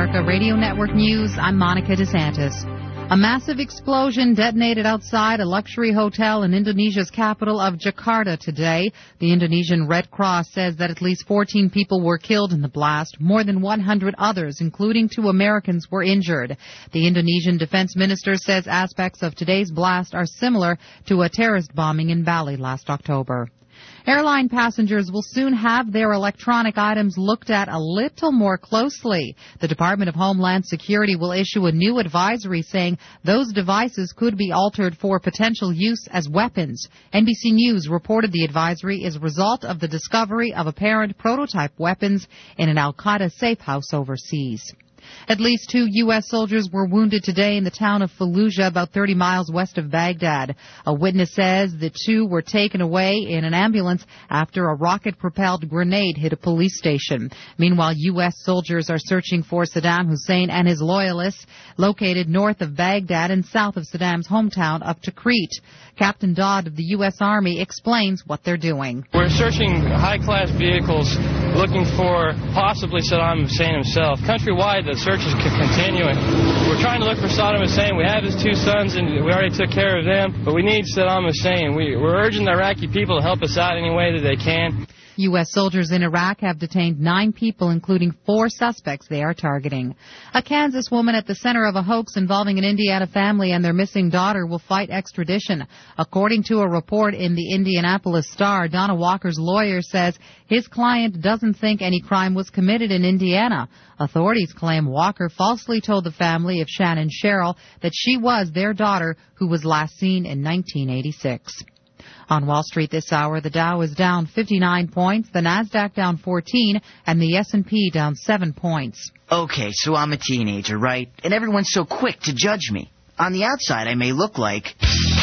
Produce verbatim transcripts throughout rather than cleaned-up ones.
America Radio Network News, I'm Monica DeSantis. A massive explosion detonated outside a luxury hotel in Indonesia's capital of Jakarta today. The Indonesian Red Cross says that at least fourteen people were killed in the blast. More than one hundred others, including two Americans, were injured. The Indonesian defense minister says aspects of today's blast are similar to a terrorist bombing in Bali last October. Airline passengers will soon have their electronic items looked at a little more closely. The Department of Homeland Security will issue a new advisory saying those devices could be altered for potential use as weapons. N B C News reported the advisory is a result of the discovery of apparent prototype weapons in an al-Qaeda safe house overseas. At least two U S soldiers were wounded today in the town of Fallujah, about thirty miles west of Baghdad. A witness says the two were taken away in an ambulance after a rocket-propelled grenade hit a police station. Meanwhile, U S soldiers are searching for Saddam Hussein and his loyalists located north of Baghdad and south of Saddam's hometown of Tikrit. Captain Dodd of the U S Army explains what they're doing. We're searching high-class vehicles looking for possibly Saddam Hussein himself. Countrywide, the search is continuing. We're trying to look for Saddam Hussein. We have his two sons, and we already took care of them, but we need Saddam Hussein. We, we're urging the Iraqi people to help us out any way that they can. U S soldiers in Iraq have detained nine people, including four suspects they are targeting. A Kansas woman at the center of a hoax involving an Indiana family and their missing daughter will fight extradition. According to a report in the Indianapolis Star, Donna Walker's lawyer says his client doesn't think any crime was committed in Indiana. Authorities claim Walker falsely told the family of Shannon Sherrill that she was their daughter, who was last seen in nineteen eighty-six. On Wall Street this hour, the Dow is down fifty-nine points, the Nasdaq down fourteen, and the S and P down seven points. Okay, so I'm a teenager, right? And everyone's so quick to judge me. On the outside, I may look like...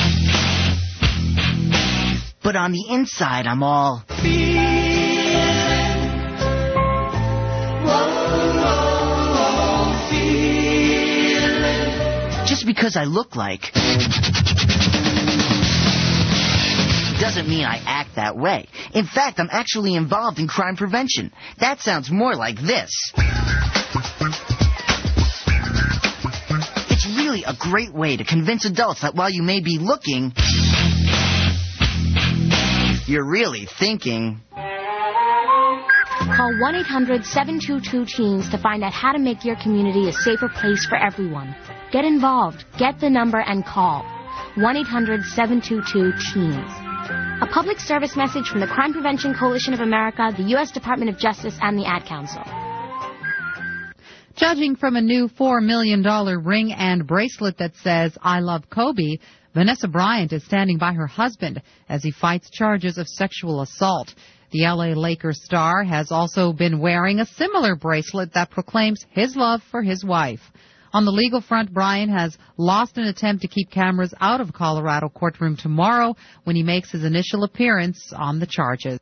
But on the inside, I'm all... Just because I look like... doesn't mean I act that way. In fact, I'm actually involved in crime prevention. That sounds more like this. It's really a great way to convince adults that while you may be looking, you're really thinking. Call one eight hundred seven two two teens to find out how to make your community a safer place for everyone. Get involved. Get the number and call. one eight hundred seven two two teens. A public service message from the Crime Prevention Coalition of America, the U S Department of Justice, and the Ad Council. Judging from a new four million dollars ring and bracelet that says, I love Kobe, Vanessa Bryant is standing by her husband as he fights charges of sexual assault. The L A Lakers star has also been wearing a similar bracelet that proclaims his love for his wife. On the legal front, Bryant has lost an attempt to keep cameras out of Colorado courtroom tomorrow when he makes his initial appearance on the charges.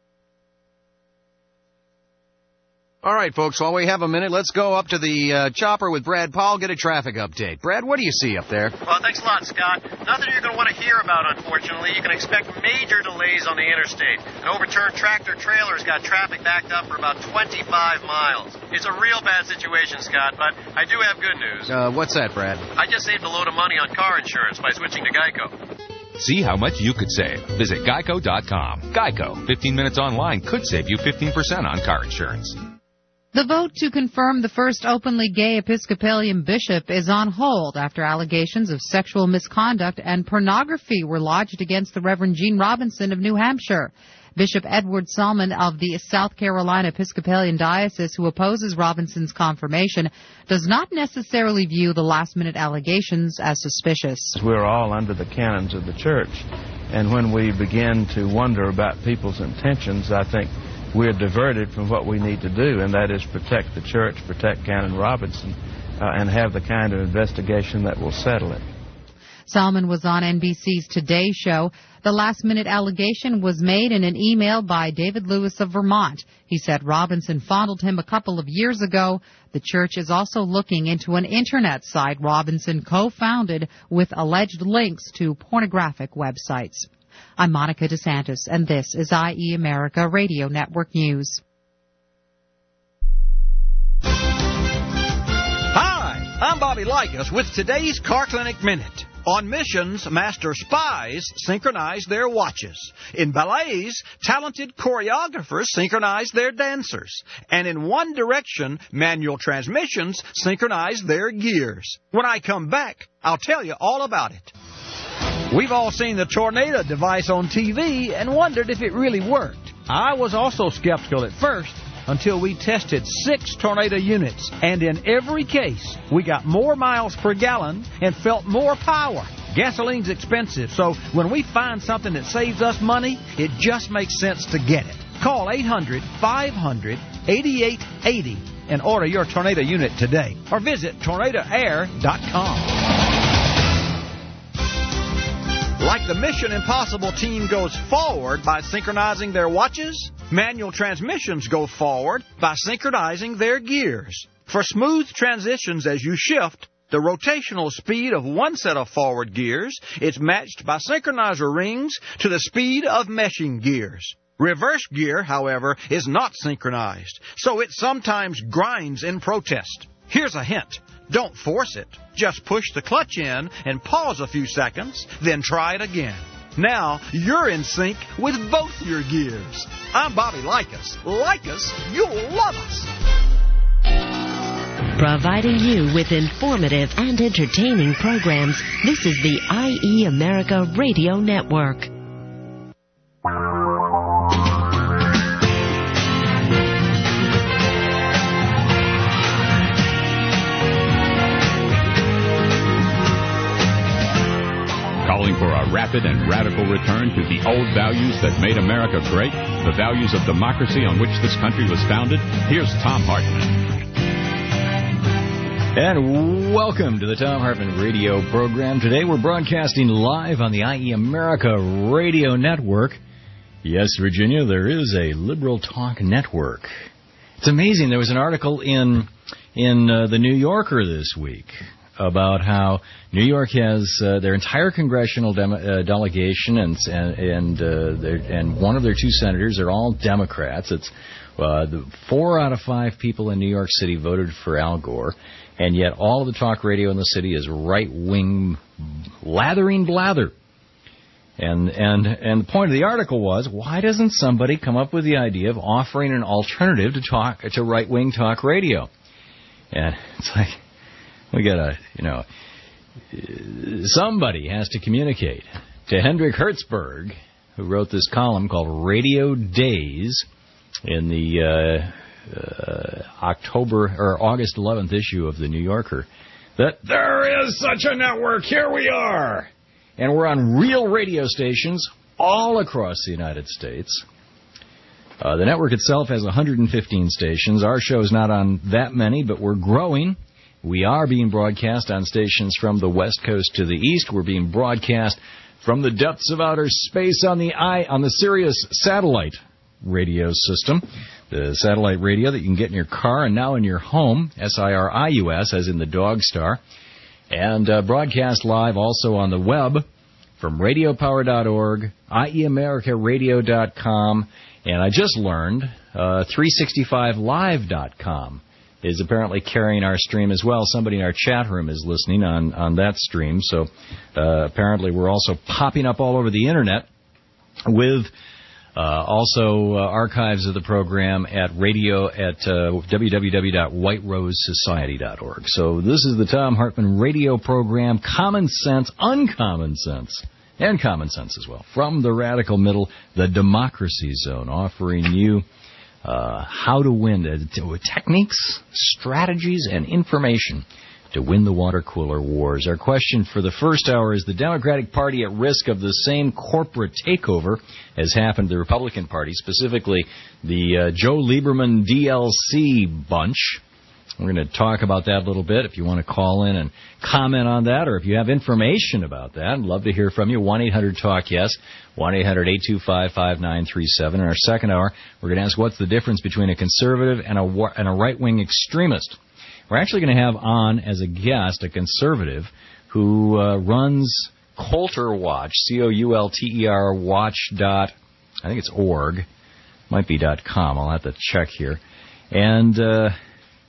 All right, folks, while we have a minute, let's go up to the uh, chopper with Brad Powell, get a traffic update. Brad, what do you see up there? Well, thanks a lot, Scott. Nothing you're going to want to hear about, unfortunately. You can expect major delays on the interstate. An overturned tractor-trailer's got traffic backed up for about twenty-five miles. It's a real bad situation, Scott, but I do have good news. Uh, what's that, Brad? I just saved a load of money on car insurance by switching to Geico. See how much you could save. Visit geico dot com. Geico. fifteen minutes online could save you fifteen percent on car insurance. The vote to confirm the first openly gay Episcopalian bishop is on hold after allegations of sexual misconduct and pornography were lodged against the Reverend Gene Robinson of New Hampshire. Bishop Edward Salmon of the South Carolina Episcopalian Diocese, who opposes Robinson's confirmation, does not necessarily view the last-minute allegations as suspicious. We're all under the canons of the church, and when we begin to wonder about people's intentions, I think we're diverted from what we need to do, and that is protect the church, protect Canon Robinson, uh, and have the kind of investigation that will settle it. Salmon was on N B C's Today Show. The last-minute allegation was made in an email by David Lewis of Vermont. He said Robinson fondled him a couple of years ago. The church is also looking into an Internet site Robinson co-founded with alleged links to pornographic websites. I'm Monica DeSantis, and this is I E America Radio Network News. I'm Bobby Likas with today's Car Clinic Minute. On missions, master spies synchronize their watches. In ballets, talented choreographers synchronize their dancers. And in One Direction, manual transmissions synchronize their gears. When I come back, I'll tell you all about it. We've all seen the Tornado device on T V and wondered if it really worked. I was also skeptical at first, until we tested six Tornado units. And in every case, we got more miles per gallon and felt more power. Gasoline's expensive, so when we find something that saves us money, it just makes sense to get it. Call eight hundred, five hundred, eighty-eight eighty and order your Tornado unit today. Or visit tornado air dot com. Like the Mission Impossible team goes forward by synchronizing their watches, manual transmissions go forward by synchronizing their gears. For smooth transitions as you shift, the rotational speed of one set of forward gears is matched by synchronizer rings to the speed of meshing gears. Reverse gear, however, is not synchronized, so it sometimes grinds in protest. Here's a hint. Don't force it. Just push the clutch in and pause a few seconds, then try it again. Now, you're in sync with both your gears. I'm Bobby Likas. Like us, you'll love us. Providing you with informative and entertaining programs, this is the I E America Radio Network. Calling for a rapid and radical return to the old values that made America great, the values of democracy on which this country was founded, here's Thom Hartmann. And welcome to the Thom Hartmann Radio program. Today we're broadcasting live on the I E America Radio Network. Yes, Virginia, there is a liberal talk network. It's amazing. There was an article in in uh, the New Yorker this week about how New York has uh, their entire congressional dem- uh, delegation and and and, uh, their, and one of their two senators are all Democrats. It's uh, the four out of five people in New York City voted for Al Gore, and yet all of the talk radio in the city is right-wing lathering blather. And and and the point of the article was, why doesn't somebody come up with the idea of offering an alternative to talk to right-wing talk radio? And it's like, we got to, you know, somebody has to communicate to Hendrik Hertzberg, who wrote this column called Radio Days in the uh, uh, October or August eleventh issue of the New Yorker, that there is such a network. Here we are. And we're on real radio stations all across the United States. Uh, the network itself has one hundred fifteen stations. Our show's not on that many, but we're growing. We are being broadcast on stations from the West Coast to the East. We're being broadcast from the depths of outer space on the I, on the Sirius satellite radio system, the satellite radio that you can get in your car and now in your home, S I R I U S, as in the Dog Star, and uh, broadcast live also on the web from radio power dot org, I E America radio dot com, and I just learned uh, three sixty-five live dot com. is apparently carrying our stream as well. Somebody in our chat room is listening on, on that stream. So uh, apparently we're also popping up all over the Internet with uh, also uh, archives of the program at radio at uh, w w w dot white rose society dot org. So this is the Thom Hartmann Radio program, Common Sense, Uncommon Sense, and Common Sense as well, from the radical middle, the Democracy Zone, offering you Uh, how to win, uh, techniques, strategies, and information to win the water cooler wars. Our question for the first hour is the Democratic Party at risk of the same corporate takeover as happened to the Republican Party, specifically the uh, Joe Lieberman D L C bunch. We're going to talk about that a little bit. If you want to call in and comment on that, or if you have information about that, I'd love to hear from you. one eight hundred talk yes, one eight hundred eight two five five nine three seven. In our second hour, we're going to ask what's the difference between a conservative and a, and a right-wing extremist. We're actually going to have on as a guest a conservative who uh, runs Coulter Watch, C O U L T E R watch dot, I think it's org, might be dot com. I'll have to check here. And uh,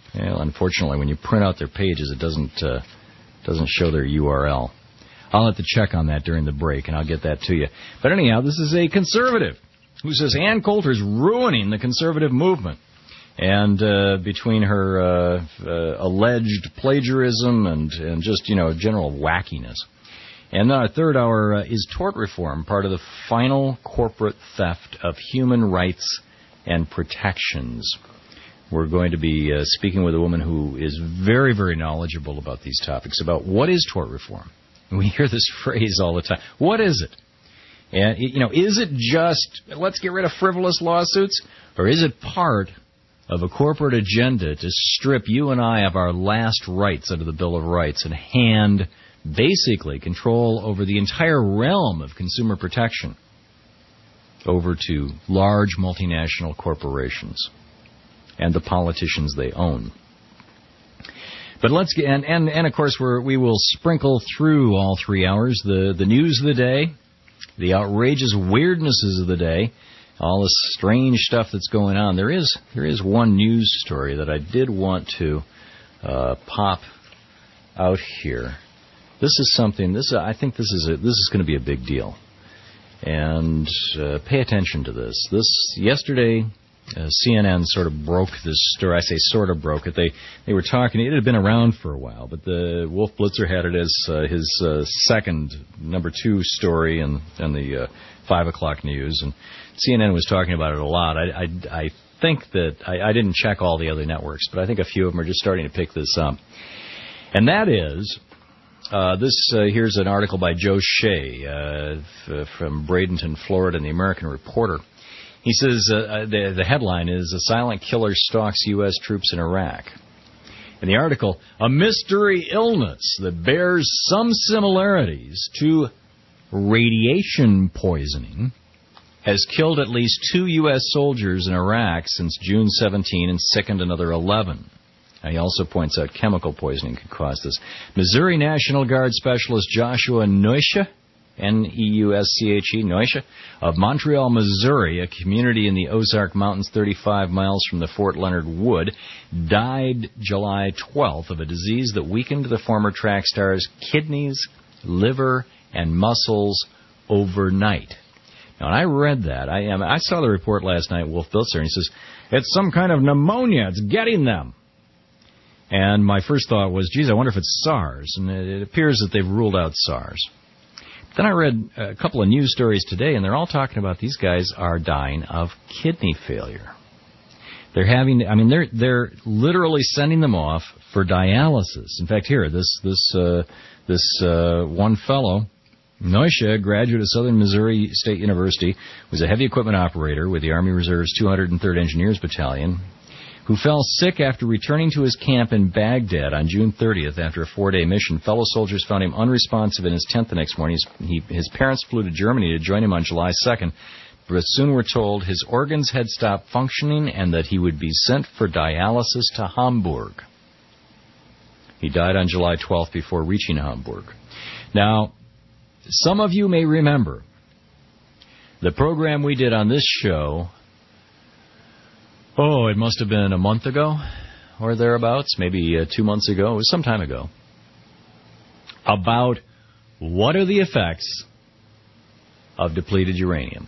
Well, unfortunately, when you print out their pages, it doesn't uh, doesn't show their U R L. I'll have to check on that during the break, and I'll get that to you. But anyhow, this is a conservative who says Ann Coulter's ruining the conservative movement. And uh, between her uh, uh, alleged plagiarism and, and just, you know, general wackiness. And our third hour uh, is tort reform, part of the final corporate theft of human rights and protections. We're going to be uh, speaking with a woman who is very, very knowledgeable about these topics, about what is tort reform. And we hear this phrase all the time. What is it? And, you know, is it just, let's get rid of frivolous lawsuits? Or is it part of a corporate agenda to strip you and I of our last rights under the Bill of Rights and hand basically control over the entire realm of consumer protection over to large multinational corporations and the politicians they own? But let's get, and, and, and of course we're, we will sprinkle through all three hours the, the news of the day, the outrageous weirdnesses of the day, all this strange stuff that's going on. There is there is one news story that I did want to uh, pop out here. This is something. This I think this is a, this is going to be a big deal, and uh, pay attention to this. This yesterday, uh, C N N sort of broke this story. I say sort of broke it. They they were talking. It had been around for a while, but the Wolf Blitzer had it as uh, his uh, second number two story in in the uh, five o'clock news, and C N N was talking about it a lot. I, I, I think that, I, I didn't check all the other networks, but I think a few of them are just starting to pick this up. And that is, uh, this, uh, here's an article by Joe Shea uh, f- from Bradenton, Florida, in the American Reporter. He says, uh, the, the headline is, "A Silent Killer Stalks U S Troops in Iraq." In the article, "A mystery illness that bears some similarities to radiation poisoning has killed at least two U S soldiers in Iraq since June seventeenth and sickened another eleven. And he also points out chemical poisoning could cause this. Missouri National Guard Specialist Joshua Neusche, N E U S C H E, Neusche, of Montreal, Missouri, a community in the Ozark Mountains thirty-five miles from the Fort Leonard Wood, died July twelfth of a disease that weakened the former track star's kidneys, liver, and muscles overnight. Now, when I read that, I am, I saw the report last night, Wolf Blitzer, and he says, it's some kind of pneumonia. It's getting them. And my first thought was, geez, I wonder if it's SARS. And it, it appears that they've ruled out SARS. Then I read a couple of news stories today, and they're all talking about these guys are dying of kidney failure. They're having, I mean, they're they're literally sending them off for dialysis. In fact, here, this this uh, this uh, one fellow, Neusche, a graduate of Southern Missouri State University, was a heavy equipment operator with the Army Reserve's two hundred third Engineers Battalion, who fell sick after returning to his camp in Baghdad on June thirtieth after a four-day mission. Fellow soldiers found him unresponsive in his tent the next morning. His, he, his parents flew to Germany to join him on July second, but soon were told his organs had stopped functioning and that he would be sent for dialysis to Hamburg. He died on July twelfth before reaching Hamburg. Now, some of you may remember the program we did on this show, oh, it must have been a month ago or thereabouts, maybe uh, two months ago, it was some time ago, about what are the effects of depleted uranium.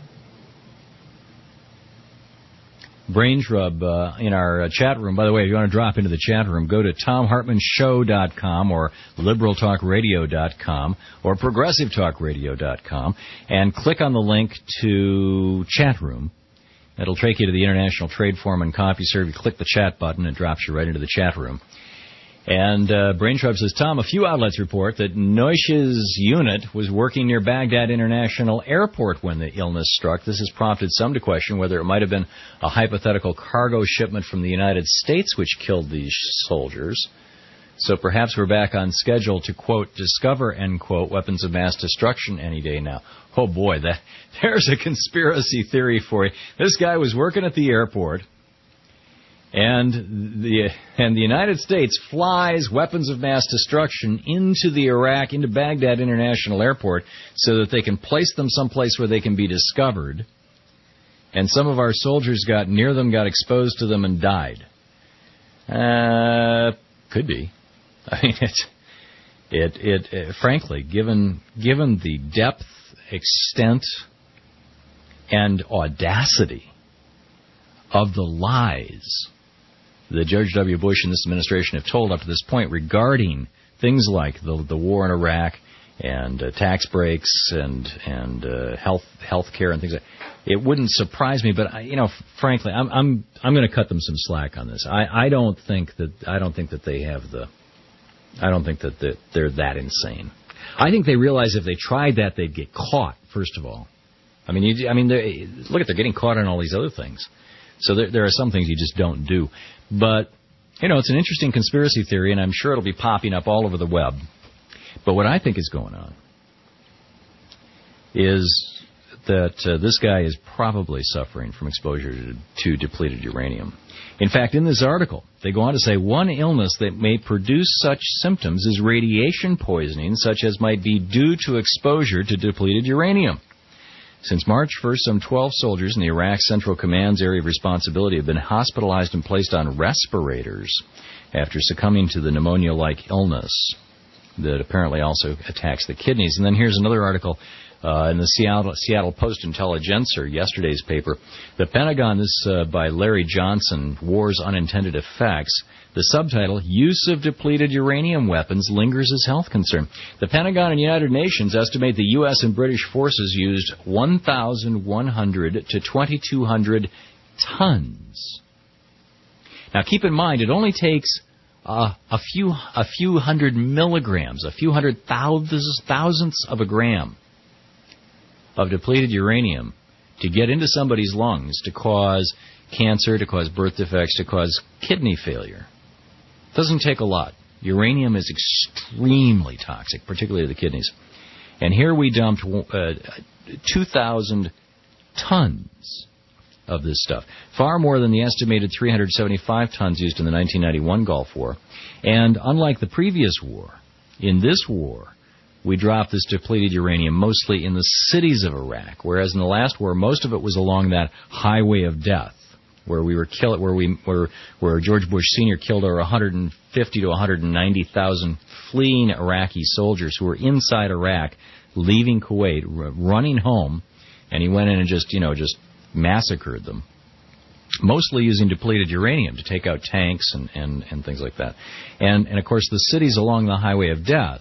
Brain Shrub uh, in our uh, chat room. By the way, if you want to drop into the chat room, go to tom hartman show dot com or liberal talk radio dot com or progressive talk radio dot com and click on the link to chat room. It'll take you to the International Trade Forum and CompuServe. You click the chat button, it drops you right into the chat room. And uh, Brain Shrub says, Tom, a few outlets report that Neusche's unit was working near Baghdad International Airport when the illness struck. This has prompted some to question whether it might have been a hypothetical cargo shipment from the United States which killed these soldiers. So perhaps we're back on schedule to, quote, discover, end quote, weapons of mass destruction any day now. Oh, boy, that there's a conspiracy theory for you. This guy was working at the airport, and the and the United States flies weapons of mass destruction into the Iraq, into Baghdad International Airport, so that they can place them someplace where they can be discovered. And some of our soldiers got near them, got exposed to them, and died. Uh, could be. I mean, it, it, it, it, frankly, given given the depth, extent, and audacity of the lies that George W. Bush and this administration have told up to this point regarding things like the the war in Iraq and uh, tax breaks and and uh, health health care and things like that, it wouldn't surprise me. But I, you know, frankly, I'm I'm I'm going to cut them some slack on this. I, I don't think that I don't think that they have the I don't think that the, they're that insane. I think they realize if they tried that, they'd get caught. First of all, I mean, you, I mean, look at they're getting caught on all these other things. So there, there are some things you just don't do. But you know, it's an interesting conspiracy theory, and I'm sure it'll be popping up all over the web. But what I think is going on is that uh, this guy is probably suffering from exposure to, to depleted uranium. In fact, in this article, they go on to say one illness that may produce such symptoms is radiation poisoning, such as might be due to exposure to depleted uranium. Since March first, some twelve soldiers in the Iraq Central Command's area of responsibility have been hospitalized and placed on respirators after succumbing to the pneumonia-like illness that apparently also attacks the kidneys. And then here's another article uh, in the Seattle, Seattle Post-Intelligencer, yesterday's paper. The Pentagon, this uh, by Larry Johnson, War's Unintended Effects. The subtitle, Use of Depleted Uranium Weapons Lingers as Health Concern. The Pentagon and United Nations estimate the U S and British forces used one thousand one hundred to twenty-two hundred tons. Now keep in mind, it only takes uh, a few a few hundred milligrams, a few hundred thousands, thousandths of a gram of depleted uranium to get into somebody's lungs to cause cancer, to cause birth defects, to cause kidney failure. Doesn't take a lot. Uranium is extremely toxic, particularly to the kidneys. And here we dumped uh, two thousand tons of this stuff, far more than the estimated three hundred seventy-five tons used in the nineteen ninety-one Gulf War. And unlike the previous war, in this war, we dropped this depleted uranium mostly in the cities of Iraq, whereas in the last war, most of it was along that highway of death, where we were kill, where we where where George Bush Senior killed over one hundred fifty to one hundred ninety thousand fleeing Iraqi soldiers who were inside Iraq, leaving Kuwait, r- running home, and he went in and just you know just massacred them, mostly using depleted uranium to take out tanks and, and, and things like that. And and of course the cities along the highway of death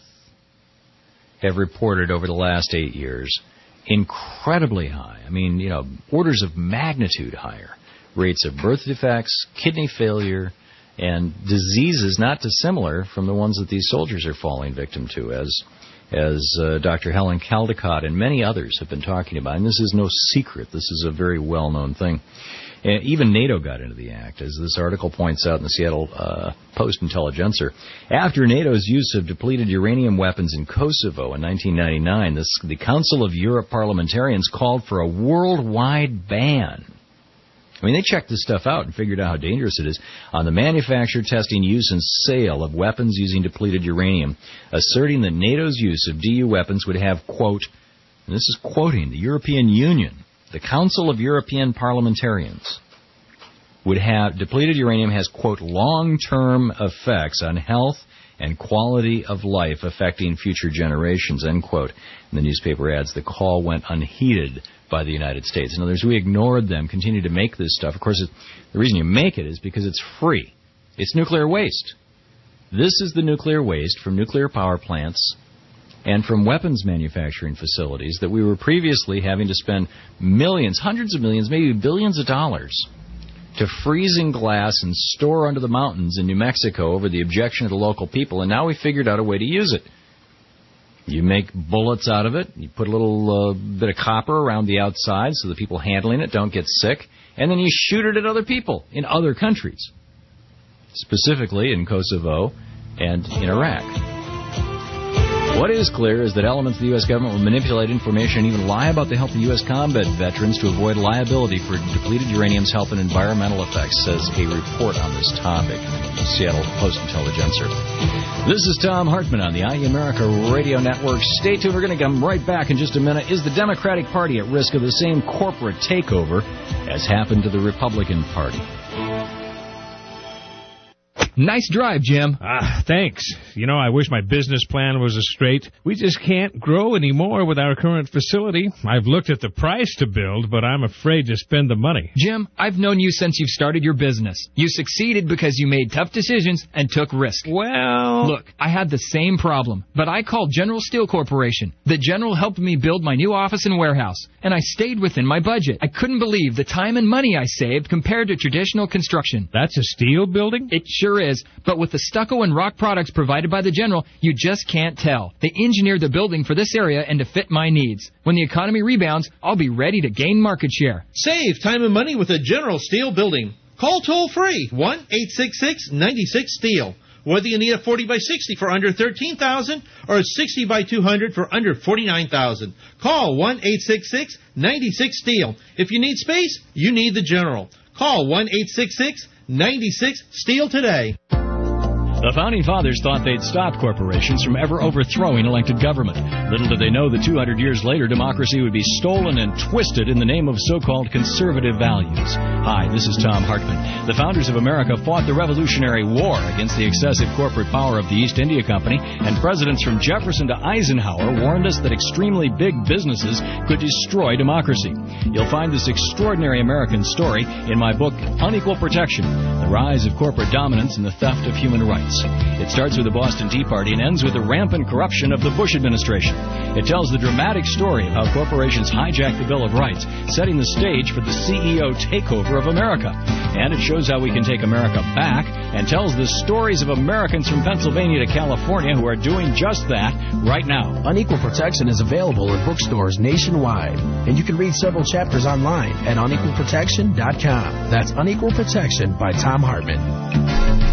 have reported over the last eight years incredibly high. I mean, you know, orders of magnitude higher rates of birth defects, kidney failure, and diseases not dissimilar from the ones that these soldiers are falling victim to, as as uh, Doctor Helen Caldicott and many others have been talking about. And this is no secret. This is a very well-known thing. And even NATO got into the act, as this article points out in the Seattle uh, Post-Intelligencer. After NATO's use of depleted uranium weapons in Kosovo in nineteen ninety-nine, this, the Council of Europe parliamentarians called for a worldwide ban. I mean, they checked this stuff out and figured out how dangerous it is on the manufacture, testing, use, and sale of weapons using depleted uranium, asserting that NATO's use of D U weapons would have, quote, and this is quoting the European Union, the Council of European Parliamentarians, would have, depleted uranium has, quote, long-term effects on health and quality of life affecting future generations, end quote. And the newspaper adds the call went unheeded by the United States. In other words, we ignored them, continue to make this stuff. Of course, the reason you make it is because it's free. It's nuclear waste. This is the nuclear waste from nuclear power plants and from weapons manufacturing facilities that we were previously having to spend millions, hundreds of millions, maybe billions of dollars to freeze in glass and store under the mountains in New Mexico over the objection of the local people, and now we figured out a way to use it. You make bullets out of it, you put a little uh, bit of copper around the outside so the people handling it don't get sick, and then you shoot it at other people in other countries, specifically in Kosovo and in Iraq. What is clear is that elements of the U S government will manipulate information and even lie about the health of U S combat veterans to avoid liability for depleted uranium's health and environmental effects, says a report on this topic in the Seattle Post-Intelligencer. This is Tom Hartman on the I E America Radio Network. Stay tuned. We're going to come right back in just a minute. Is the Democratic Party at risk of the same corporate takeover as happened to the Republican Party? Nice drive, Jim. Ah, thanks. You know, I wish my business plan was as straight. We just can't grow anymore with our current facility. I've looked at the price to build, but I'm afraid to spend the money. Jim, I've known you since you've started your business. You succeeded because you made tough decisions and took risk. Well... Look, I had the same problem, but I called General Steel Corporation. The General helped me build my new office and warehouse, and I stayed within my budget. I couldn't believe the time and money I saved compared to traditional construction. That's a steel building? It sure is, but with the stucco and rock products provided by the General, you just can't tell. They engineered the building for this area and to fit my needs. When the economy rebounds, I'll be ready to gain market share. Save time and money with a General Steel building. Call toll-free one eight six six, nine six, STEEL. Whether you need a forty by sixty for under thirteen thousand dollars or a sixty by two hundred for under forty-nine thousand dollars. Call one eight six six, nine six, STEEL. If you need space, you need the General. Call one eight six six, nine six, STEEL today. The Founding Fathers thought they'd stop corporations from ever overthrowing elected government. Little did they know that two hundred years later, democracy would be stolen and twisted in the name of so-called conservative values. Hi, this is Tom Hartman. The founders of America fought the Revolutionary War against the excessive corporate power of the East India Company, and presidents from Jefferson to Eisenhower warned us that extremely big businesses could destroy democracy. You'll find this extraordinary American story in my book, Unequal Protection, The Rise of Corporate Dominance and the Theft of Human Rights. It starts with the Boston Tea Party and ends with the rampant corruption of the Bush administration. It tells the dramatic story of how corporations hijacked the Bill of Rights, setting the stage for the C E O takeover of America. And it shows how we can take America back and tells the stories of Americans from Pennsylvania to California who are doing just that right now. Unequal Protection is available in bookstores nationwide, and you can read several chapters online at unequal protection dot com. That's Unequal Protection by Tom Hartman.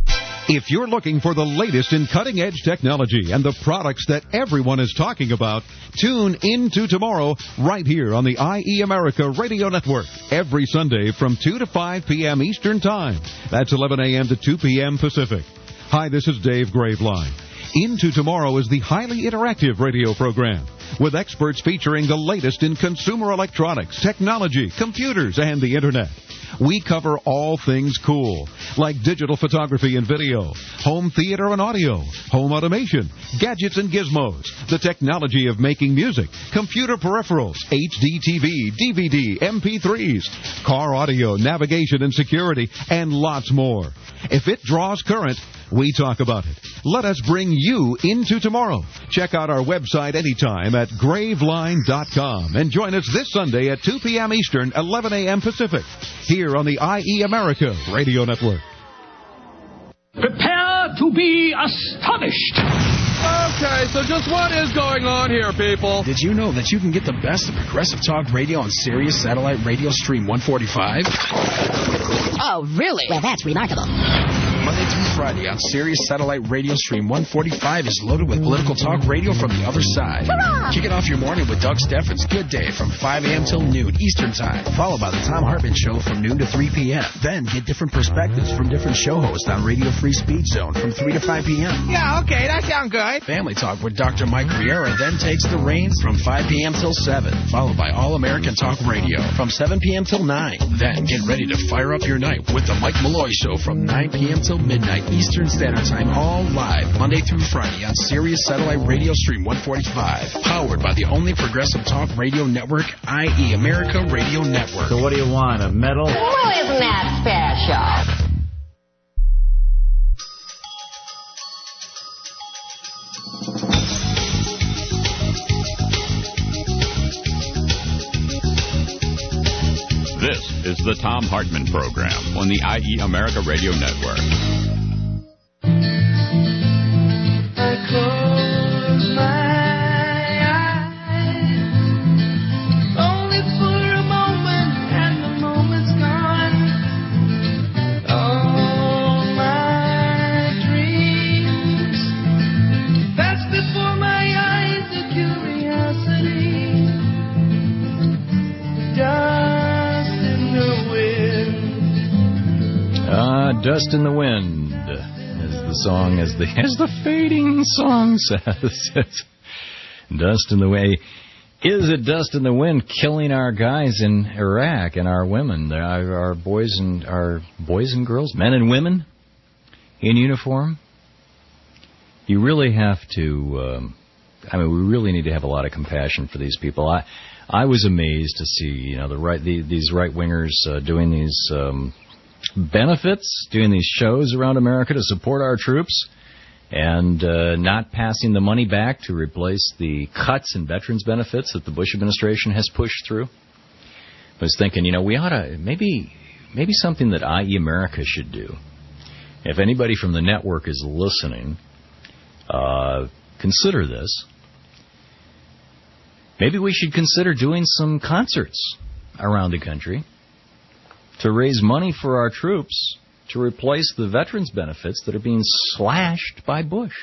If you're looking for the latest in cutting-edge technology and the products that everyone is talking about, tune into tomorrow right here on the I E America Radio Network every Sunday from two to five p.m. Eastern Time. That's eleven a.m. to two p.m. Pacific. Hi, this is Dave Graveline. Into Tomorrow is the highly interactive radio program with experts featuring the latest in consumer electronics, technology, computers, and the Internet. We cover all things cool, like digital photography and video, home theater and audio, home automation, gadgets and gizmos, the technology of making music, computer peripherals, H D T V, D V D, M P threes, car audio, navigation and security, and lots more. If it draws current, we talk about it. Let us bring you into tomorrow. Check out our website anytime at graveline dot com and join us this Sunday at two p.m. Eastern, eleven a.m. Pacific, here on the I E America Radio Network. Prepare to be astonished. Okay, so just what is going on here, people? Did you know that you can get the best of Progressive Talk Radio on Sirius Satellite Radio Stream one forty-five? Oh, really? Well, that's remarkable. Monday through Friday on Sirius Satellite Radio Stream one forty-five is loaded with political talk radio from the other side. Hurrah! Kick it off your morning with Doug Steffens' Good Day from five a.m. till noon Eastern Time, followed by the Tom Hartman Show from noon to three p.m. Then get different perspectives from different show hosts on Radio Free Speech Zone from three to five p.m. Yeah, okay, that sounds good. Family Talk with Doctor Mike Riera then takes the reins from five p.m. till seven, followed by All American Talk Radio from seven p.m. till nine. Then get ready to fire up your night with the Mike Malloy Show from nine p.m. till midnight Eastern Standard Time, all live Monday through Friday on Sirius Satellite Radio Stream one forty-five, powered by the only progressive talk radio network, I E America Radio Network. So what do you want, a medal? Well, isn't that special? This is the Tom Hartman Program on the I E America Radio Network. I close my eyes, only for a moment, and the moment's gone. All my dreams pass before my eyes, the curiosity, dust in the wind. Ah, Dust in the Wind. The song, as the as the fading song says, dust in the way. Is it dust in the wind killing our guys in Iraq and our women, our, our boys and our boys and girls, men and women? in uniform, you really have to, um, I mean, we really need to have a lot of compassion for these people. I I was amazed to see, you know, the right the, these right-wingers uh, doing these um, benefits, doing these shows around America to support our troops, and uh, not passing the money back to replace the cuts in veterans benefits that the Bush administration has pushed through. I was thinking, you know, we ought to, maybe, maybe something that I E America should do. If anybody from the network is listening, uh, consider this. Maybe we should consider doing some concerts around the country to raise money for our troops to replace the veterans benefits that are being slashed by Bush.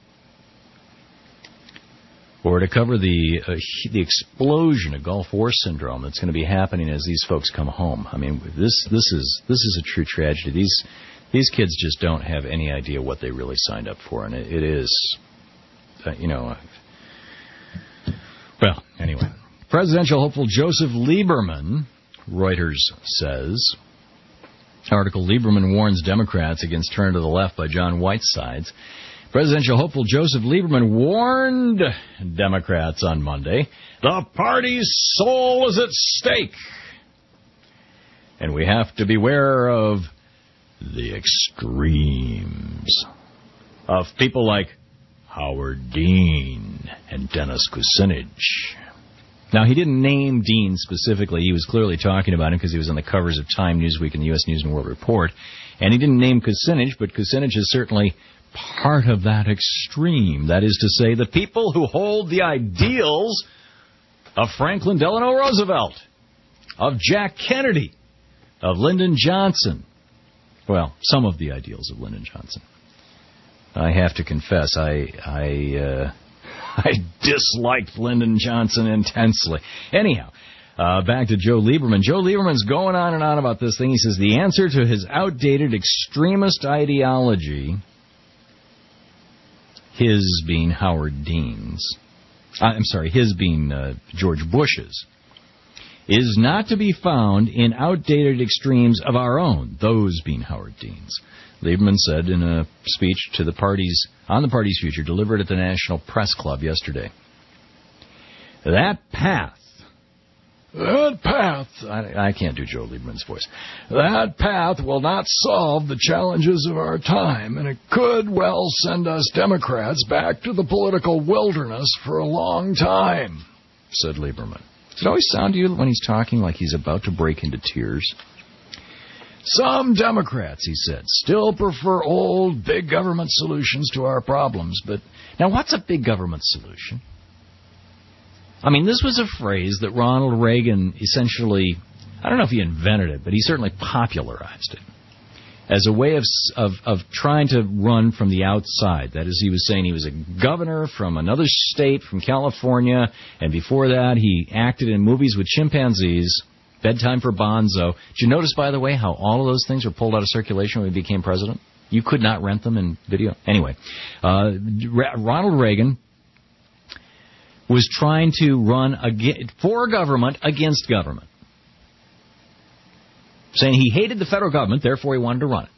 Or to cover the uh, the explosion of Gulf War syndrome that's going to be happening as these folks come home. I mean, this this is this is a true tragedy. These these kids just don't have any idea what they really signed up for, and it, it is, uh, you know. Uh, well, anyway, presidential hopeful Joseph Lieberman, Reuters says. Article, Lieberman warns Democrats against turn to the left by John Whitesides. Presidential hopeful Joseph Lieberman warned Democrats on Monday, the party's soul is at stake. And we have to beware of the extremes of people like Howard Dean and Dennis Kucinich. Now, he didn't name Dean specifically. He was clearly talking about him because he was on the covers of Time, Newsweek, and the U S News and World Report. And he didn't name Kucinich, but Kucinich is certainly part of that extreme. That is to say, the people who hold the ideals of Franklin Delano Roosevelt, of Jack Kennedy, of Lyndon Johnson. Well, some of the ideals of Lyndon Johnson. I have to confess, I... I uh, I disliked Lyndon Johnson intensely. Anyhow, uh, back to Joe Lieberman. Joe Lieberman's going on and on about this thing. He says the answer to his outdated extremist ideology, his being Howard Dean's, uh, I'm sorry, his being uh, George Bush's, is not to be found in outdated extremes of our own, those being Howard Dean's. Lieberman said in a speech to the party's on the party's future delivered at the National Press Club yesterday. That path, that path, I, I can't do Joe Lieberman's voice, that path will not solve the challenges of our time, and it could well send us Democrats back to the political wilderness for a long time, said Lieberman. Does it always sound to you when he's talking like he's about to break into tears? Some Democrats, he said, still prefer old big government solutions to our problems. But now, what's a big government solution? I mean, this was a phrase that Ronald Reagan essentially, I don't know if he invented it, but he certainly popularized it as a way of, of, of trying to run from the outside. That is, he was saying he was a governor from another state, from California, and before that he acted in movies with chimpanzees. Bedtime for Bonzo. Did you notice, by the way, how all of those things were pulled out of circulation when he became president? You could not rent them in video. Anyway, uh, Ronald Reagan was trying to run ag- for government against government, saying he hated the federal government, therefore he wanted to run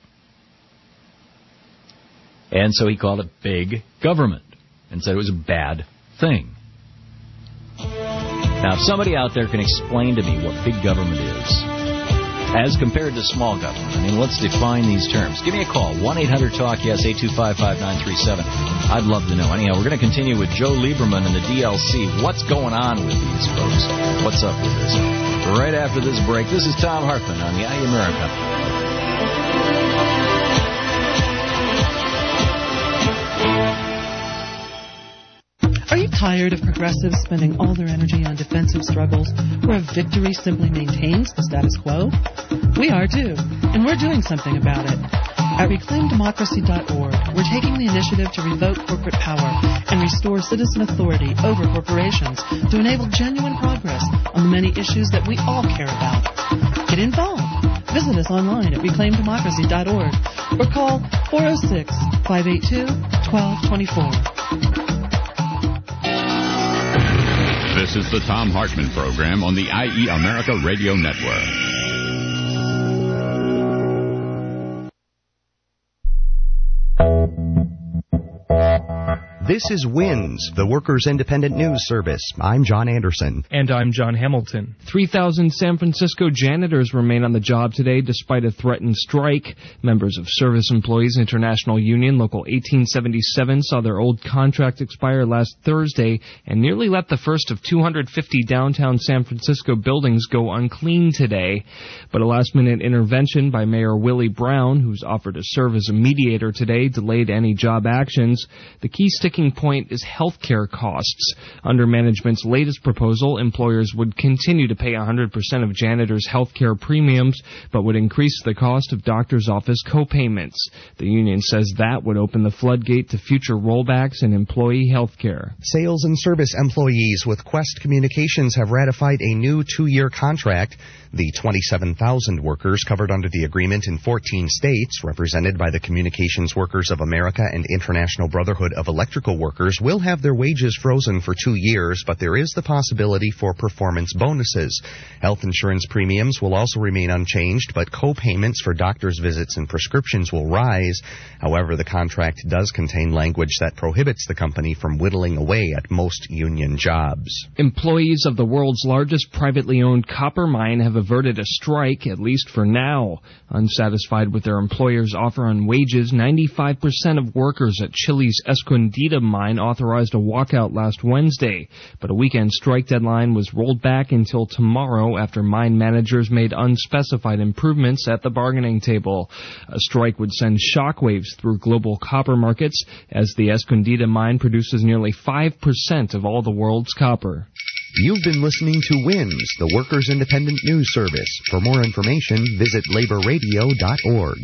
it. And so he called it big government and said it was a bad thing. Now, if somebody out there can explain to me what big government is as compared to small government, I mean, let's define these terms. Give me a call, one eight hundred talk yes, eight two five, five nine three seven. I'd love to know. Anyhow, we're going to continue with Joe Lieberman and the D L C. What's going on with these folks? What's up with this? Right after this break, this is Tom Hartman on the I E America. Are you tired of progressives spending all their energy on defensive struggles where a victory simply maintains the status quo? We are too, and we're doing something about it. At reclaim democracy dot org, we're taking the initiative to revoke corporate power and restore citizen authority over corporations to enable genuine progress on the many issues that we all care about. Get involved. Visit us online at reclaim democracy dot org or call four oh six, five eight two, one two two four. This is the Tom Hartman Program on the I E America Radio Network. This is WINS, the Workers' Independent News Service. I'm John Anderson. And I'm John Hamilton. three thousand San Francisco janitors remain on the job today despite a threatened strike. Members of Service Employees International Union Local eighteen seventy-seven saw their old contract expire last Thursday and nearly let the first of two hundred fifty downtown San Francisco buildings go unclean today. But a last-minute intervention by Mayor Willie Brown, who's offered to serve as a mediator today, delayed any job actions. The key sticking point is health care costs. Under management's latest proposal, employers would continue to pay one hundred percent of janitors' health care premiums, but would increase the cost of doctor's office co-payments. The union says that would open the floodgate to future rollbacks in employee health care. Sales and service employees with Quest Communications have ratified a new two-year contract. The twenty-seven thousand workers covered under the agreement in fourteen states, represented by the Communications Workers of America and International Brotherhood of Electrical Workers, will have their wages frozen for two years, but there is the possibility for performance bonuses. Health insurance premiums will also remain unchanged, but co-payments for doctor's visits and prescriptions will rise. However, the contract does contain language that prohibits the company from whittling away at most union jobs. Employees of the world's largest privately owned copper mine have averted a strike, at least for now. Unsatisfied with their employer's offer on wages, ninety-five percent of workers at Chile's Escondida mine authorized a walkout last Wednesday, but a weekend strike deadline was rolled back until tomorrow after mine managers made unspecified improvements at the bargaining table. A strike would send shockwaves through global copper markets, as the Escondida mine produces nearly five percent of all the world's copper. You've been listening to WINS, the Workers' Independent News Service. For more information, visit labor radio dot org.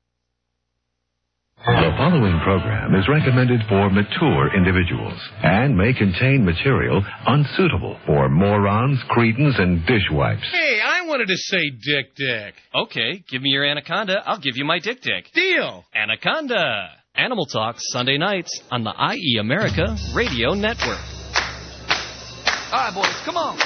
The following program is recommended for mature individuals and may contain material unsuitable for morons, cretins, and dishwipes. Hey, I wanted to say Dick Dick. Okay, give me your anaconda. I'll give you my Dick Dick. Deal. Anaconda. Animal Talk, Sunday nights on the I E America Radio Network. All right, boys, come on.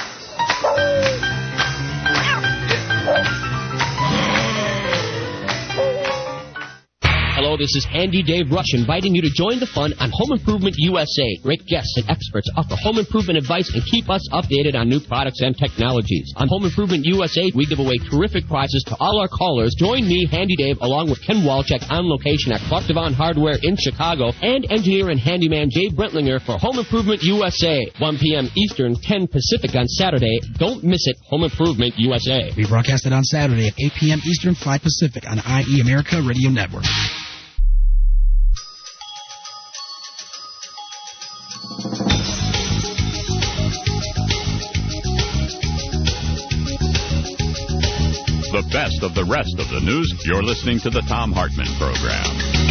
Hello, this is Handy Dave Rush inviting you to join the fun on Home Improvement U S A. Great guests and experts offer home improvement advice and keep us updated on new products and technologies. On Home Improvement U S A, we give away terrific prizes to all our callers. Join me, Handy Dave, along with Ken Walczak on location at Clark Devon Hardware in Chicago, and engineer and handyman Jay Brentlinger for Home Improvement U S A. one p.m. Eastern, ten Pacific on Saturday. Don't miss it, Home Improvement U S A. We broadcast it on Saturday at eight p.m. Eastern, five Pacific on I E America Radio Network. The best of the rest of the news. You're listening to the Thom Hartmann Program.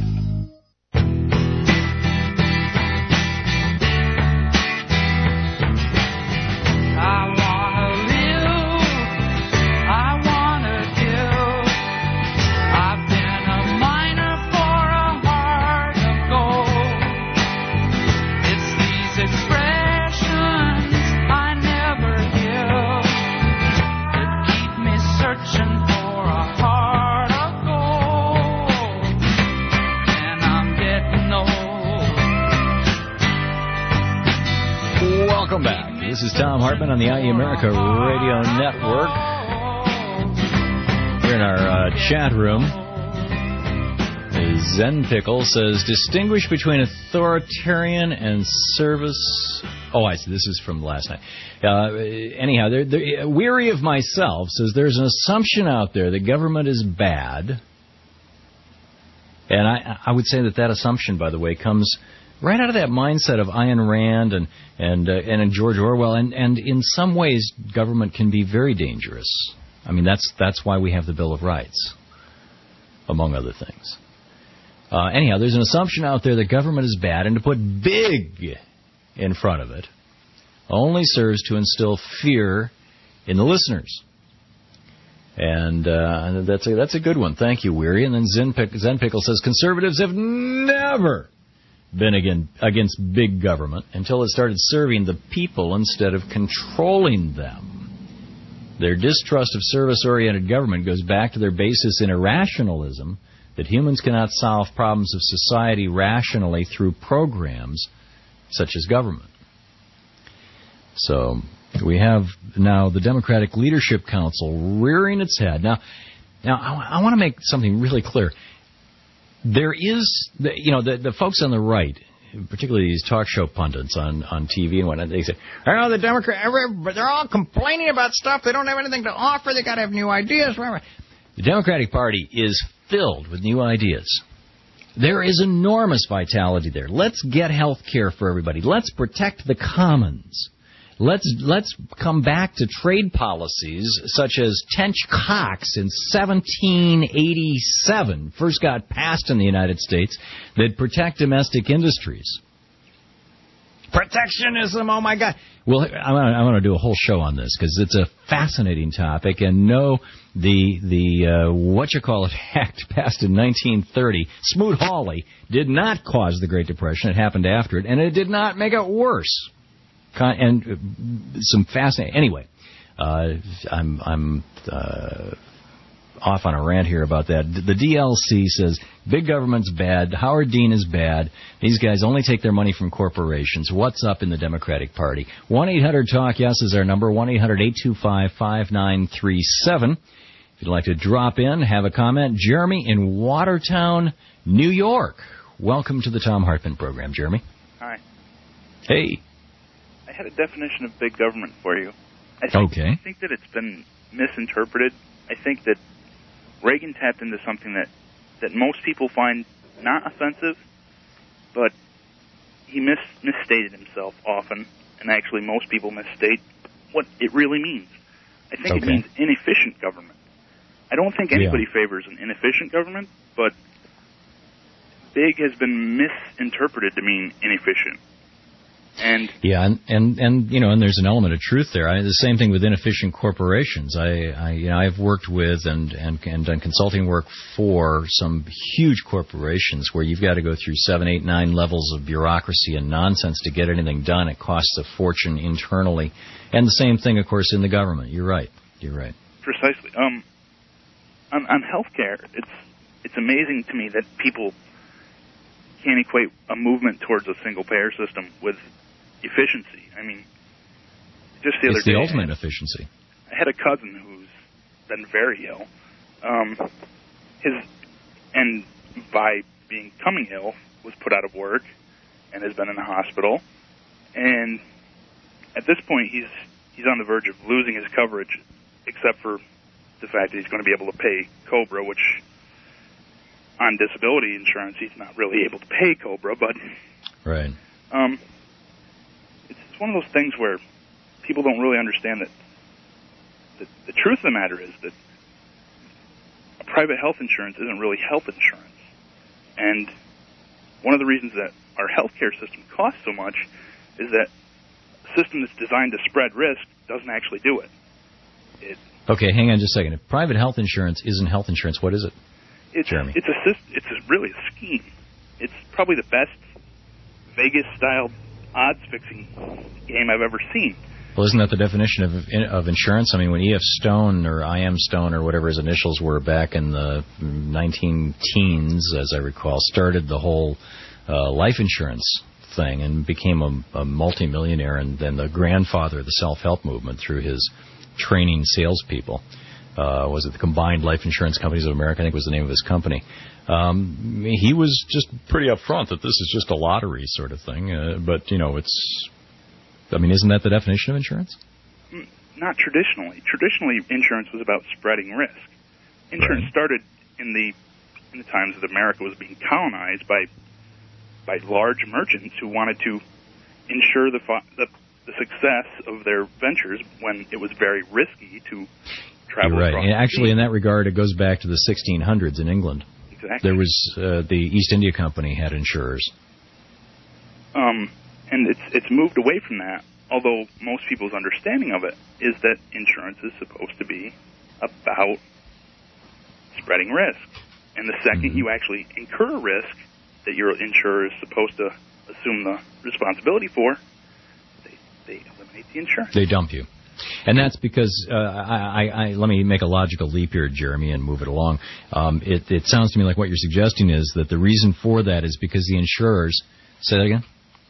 Welcome back. This is Thom Hartmann on the I E America Radio Network. Here in our uh, chat room, Zen Pickle says, distinguish between authoritarian and service. Oh, I see. This is from last night. Uh, anyhow, they're, they're, Weary of Myself says there's an assumption out there that government is bad. And I, I would say that that assumption, by the way, comes right out of that mindset of Ayn Rand and and uh, and George Orwell, and, and in some ways, government can be very dangerous. I mean, that's that's why we have the Bill of Rights, among other things. Uh, anyhow, there's an assumption out there that government is bad, and to put big in front of it only serves to instill fear in the listeners. And uh, that's a that's a good one. Thank you, Weary. And then Zen, Pick, Zen Pickle says conservatives have never been again, against big government until it started serving the people instead of controlling them. Their distrust of service-oriented government goes back to their basis in irrationalism that humans cannot solve problems of society rationally through programs such as government. So we have now the Democratic Leadership Council rearing its head. Now, now I, I want to make something really clear. There is, the, you know, the, the folks on the right, particularly these talk show pundits on, on T V and whatnot, they say, oh, the Democrat, they're all complaining about stuff. They don't have anything to offer. They got to have new ideas. The Democratic Party is filled with new ideas. There is enormous vitality there. Let's get health care for everybody. Let's protect the commons. Let's let's come back to trade policies such as Tench Cox in seventeen eighty-seven first got passed in the United States that protect domestic industries. Protectionism, oh my God. Well, I want to, I want to do a whole show on this because it's a fascinating topic. And no, the the uh, what you call it Act passed in nineteen thirty, Smoot-Hawley, did not cause the Great Depression. It happened after it, and it did not make it worse. And some fascinating. Anyway, uh, I'm I'm uh, off on a rant here about that. The D L C says big government's bad. Howard Dean is bad. These guys only take their money from corporations. What's up in the Democratic Party? one eight hundred talk yes is our number. one eight hundred eight two five five nine three seven. If you'd like to drop in, have a comment. Jeremy in Watertown, New York. Welcome to the Thom Hartmann program, Jeremy. Hi. Hey. I had a definition of big government for you. I think, okay. I think that it's been misinterpreted. I think that Reagan tapped into something that, that most people find not offensive, but he mis- misstated himself often, and actually most people misstate what it really means. I think okay. it means inefficient government. I don't think anybody yeah. favors an inefficient government, but big has been misinterpreted to mean inefficient. And yeah, and, and and you know, and there's an element of truth there. I, the same thing with inefficient corporations. I, I you know, I've worked with and, and and done consulting work for some huge corporations where you've got to go through seven, eight, nine levels of bureaucracy and nonsense to get anything done. It costs a fortune internally, and the same thing, of course, in the government. You're right. You're right. Precisely. Um, on, on healthcare, it's it's amazing to me that people can't equate a movement towards a single payer system with efficiency. I mean, just the it's other day, the ultimate efficiency. I had a cousin who's been very ill. Um, his and by becoming ill, was put out of work and has been in the hospital. And at this point, he's he's on the verge of losing his coverage, except for the fact that he's going to be able to pay COBRA, which on disability insurance he's not really able to pay COBRA, but right. Um, it's one of those things where people don't really understand that the, the truth of the matter is that a private health insurance isn't really health insurance. And one of the reasons that our healthcare system costs so much is that a system that's designed to spread risk doesn't actually do it. It okay, hang on just a second. If private health insurance isn't health insurance, what is it, it's, Jeremy? It's a it's a, really a scheme. It's probably the best Vegas-style odds-fixing game I've ever seen. Well, isn't that the definition of of insurance? I mean, when E F Stone or I M Stone or whatever his initials were back in the nineteen teens, as I recall, started the whole uh, life insurance thing and became a, a multimillionaire, and then the grandfather of the self-help movement through his training salespeople. Uh, was it the Combined Life Insurance Companies of America? I think was the name of his company. Um, he was just pretty upfront that this is just a lottery sort of thing. Uh, but, you know, it's... I mean, isn't that the definition of insurance? Not traditionally. Traditionally, insurance was about spreading risk. Insurance right. started in the in the times that America was being colonized by by large merchants who wanted to ensure the the, the success of their ventures when it was very risky to travel. You're right. across And the actually, sea. in that regard, it goes back to the sixteen hundreds in England. Exactly. There was uh, the East India Company had insurers. Um. And it's it's moved away from that, although most people's understanding of it is that insurance is supposed to be about spreading risk. And the second mm-hmm. you actually incur a risk that your insurer is supposed to assume the responsibility for, they, they eliminate the insurance. They dump you. And that's because, uh, I, I, I, let me make a logical leap here, Jeremy, and move it along. Um, it, it sounds to me like what you're suggesting is that the reason for that is because the insurers, say that again?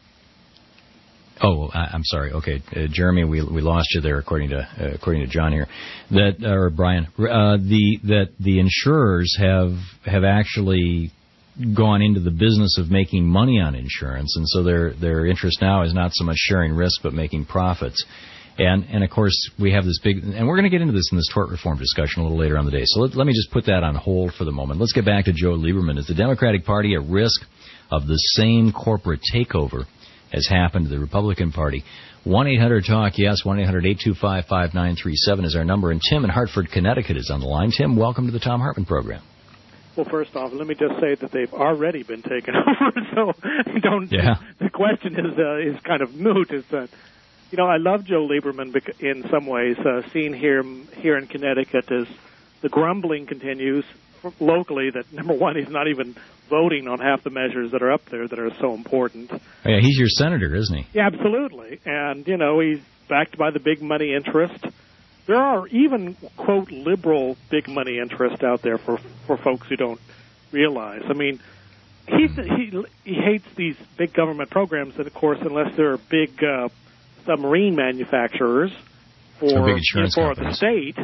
Oh, I, I'm sorry. Okay, uh, Jeremy, we we lost you there, according to uh, according to John here, that or Brian, uh, the that the insurers have have actually gone into the business of making money on insurance, and so their their interest now is not so much sharing risk but making profits. And and of course we have this big, and we're going to get into this in this tort reform discussion a little later on the day. So let, let me just put that on hold for the moment. Let's get back to Joe Lieberman. Is the Democratic Party at risk of the same corporate takeover has happened to the Republican Party? one eight hundred talk yes, one eight hundred eight two five five nine three seven is our number, and Tim in Hartford, Connecticut is on the line. Tim, welcome to the Tom Hartman program. Well, first off, let me just say that they've already been taken over, so don't. Yeah. The question is uh, is kind of moot. Is that you know I love Joe Lieberman in some ways. Uh, seeing here here in Connecticut as the grumbling continues locally that number one, he's not even voting on half the measures that are up there that are so important. Oh, yeah, he's your senator, isn't he? Yeah, absolutely. And, you know, he's backed by the big money interest. There are even, quote, liberal big money interest out there for, for folks who don't realize. I mean, he, he, he hates these big government programs, and, of course, unless they're big uh, submarine manufacturers for, so big insurance for companies. the state.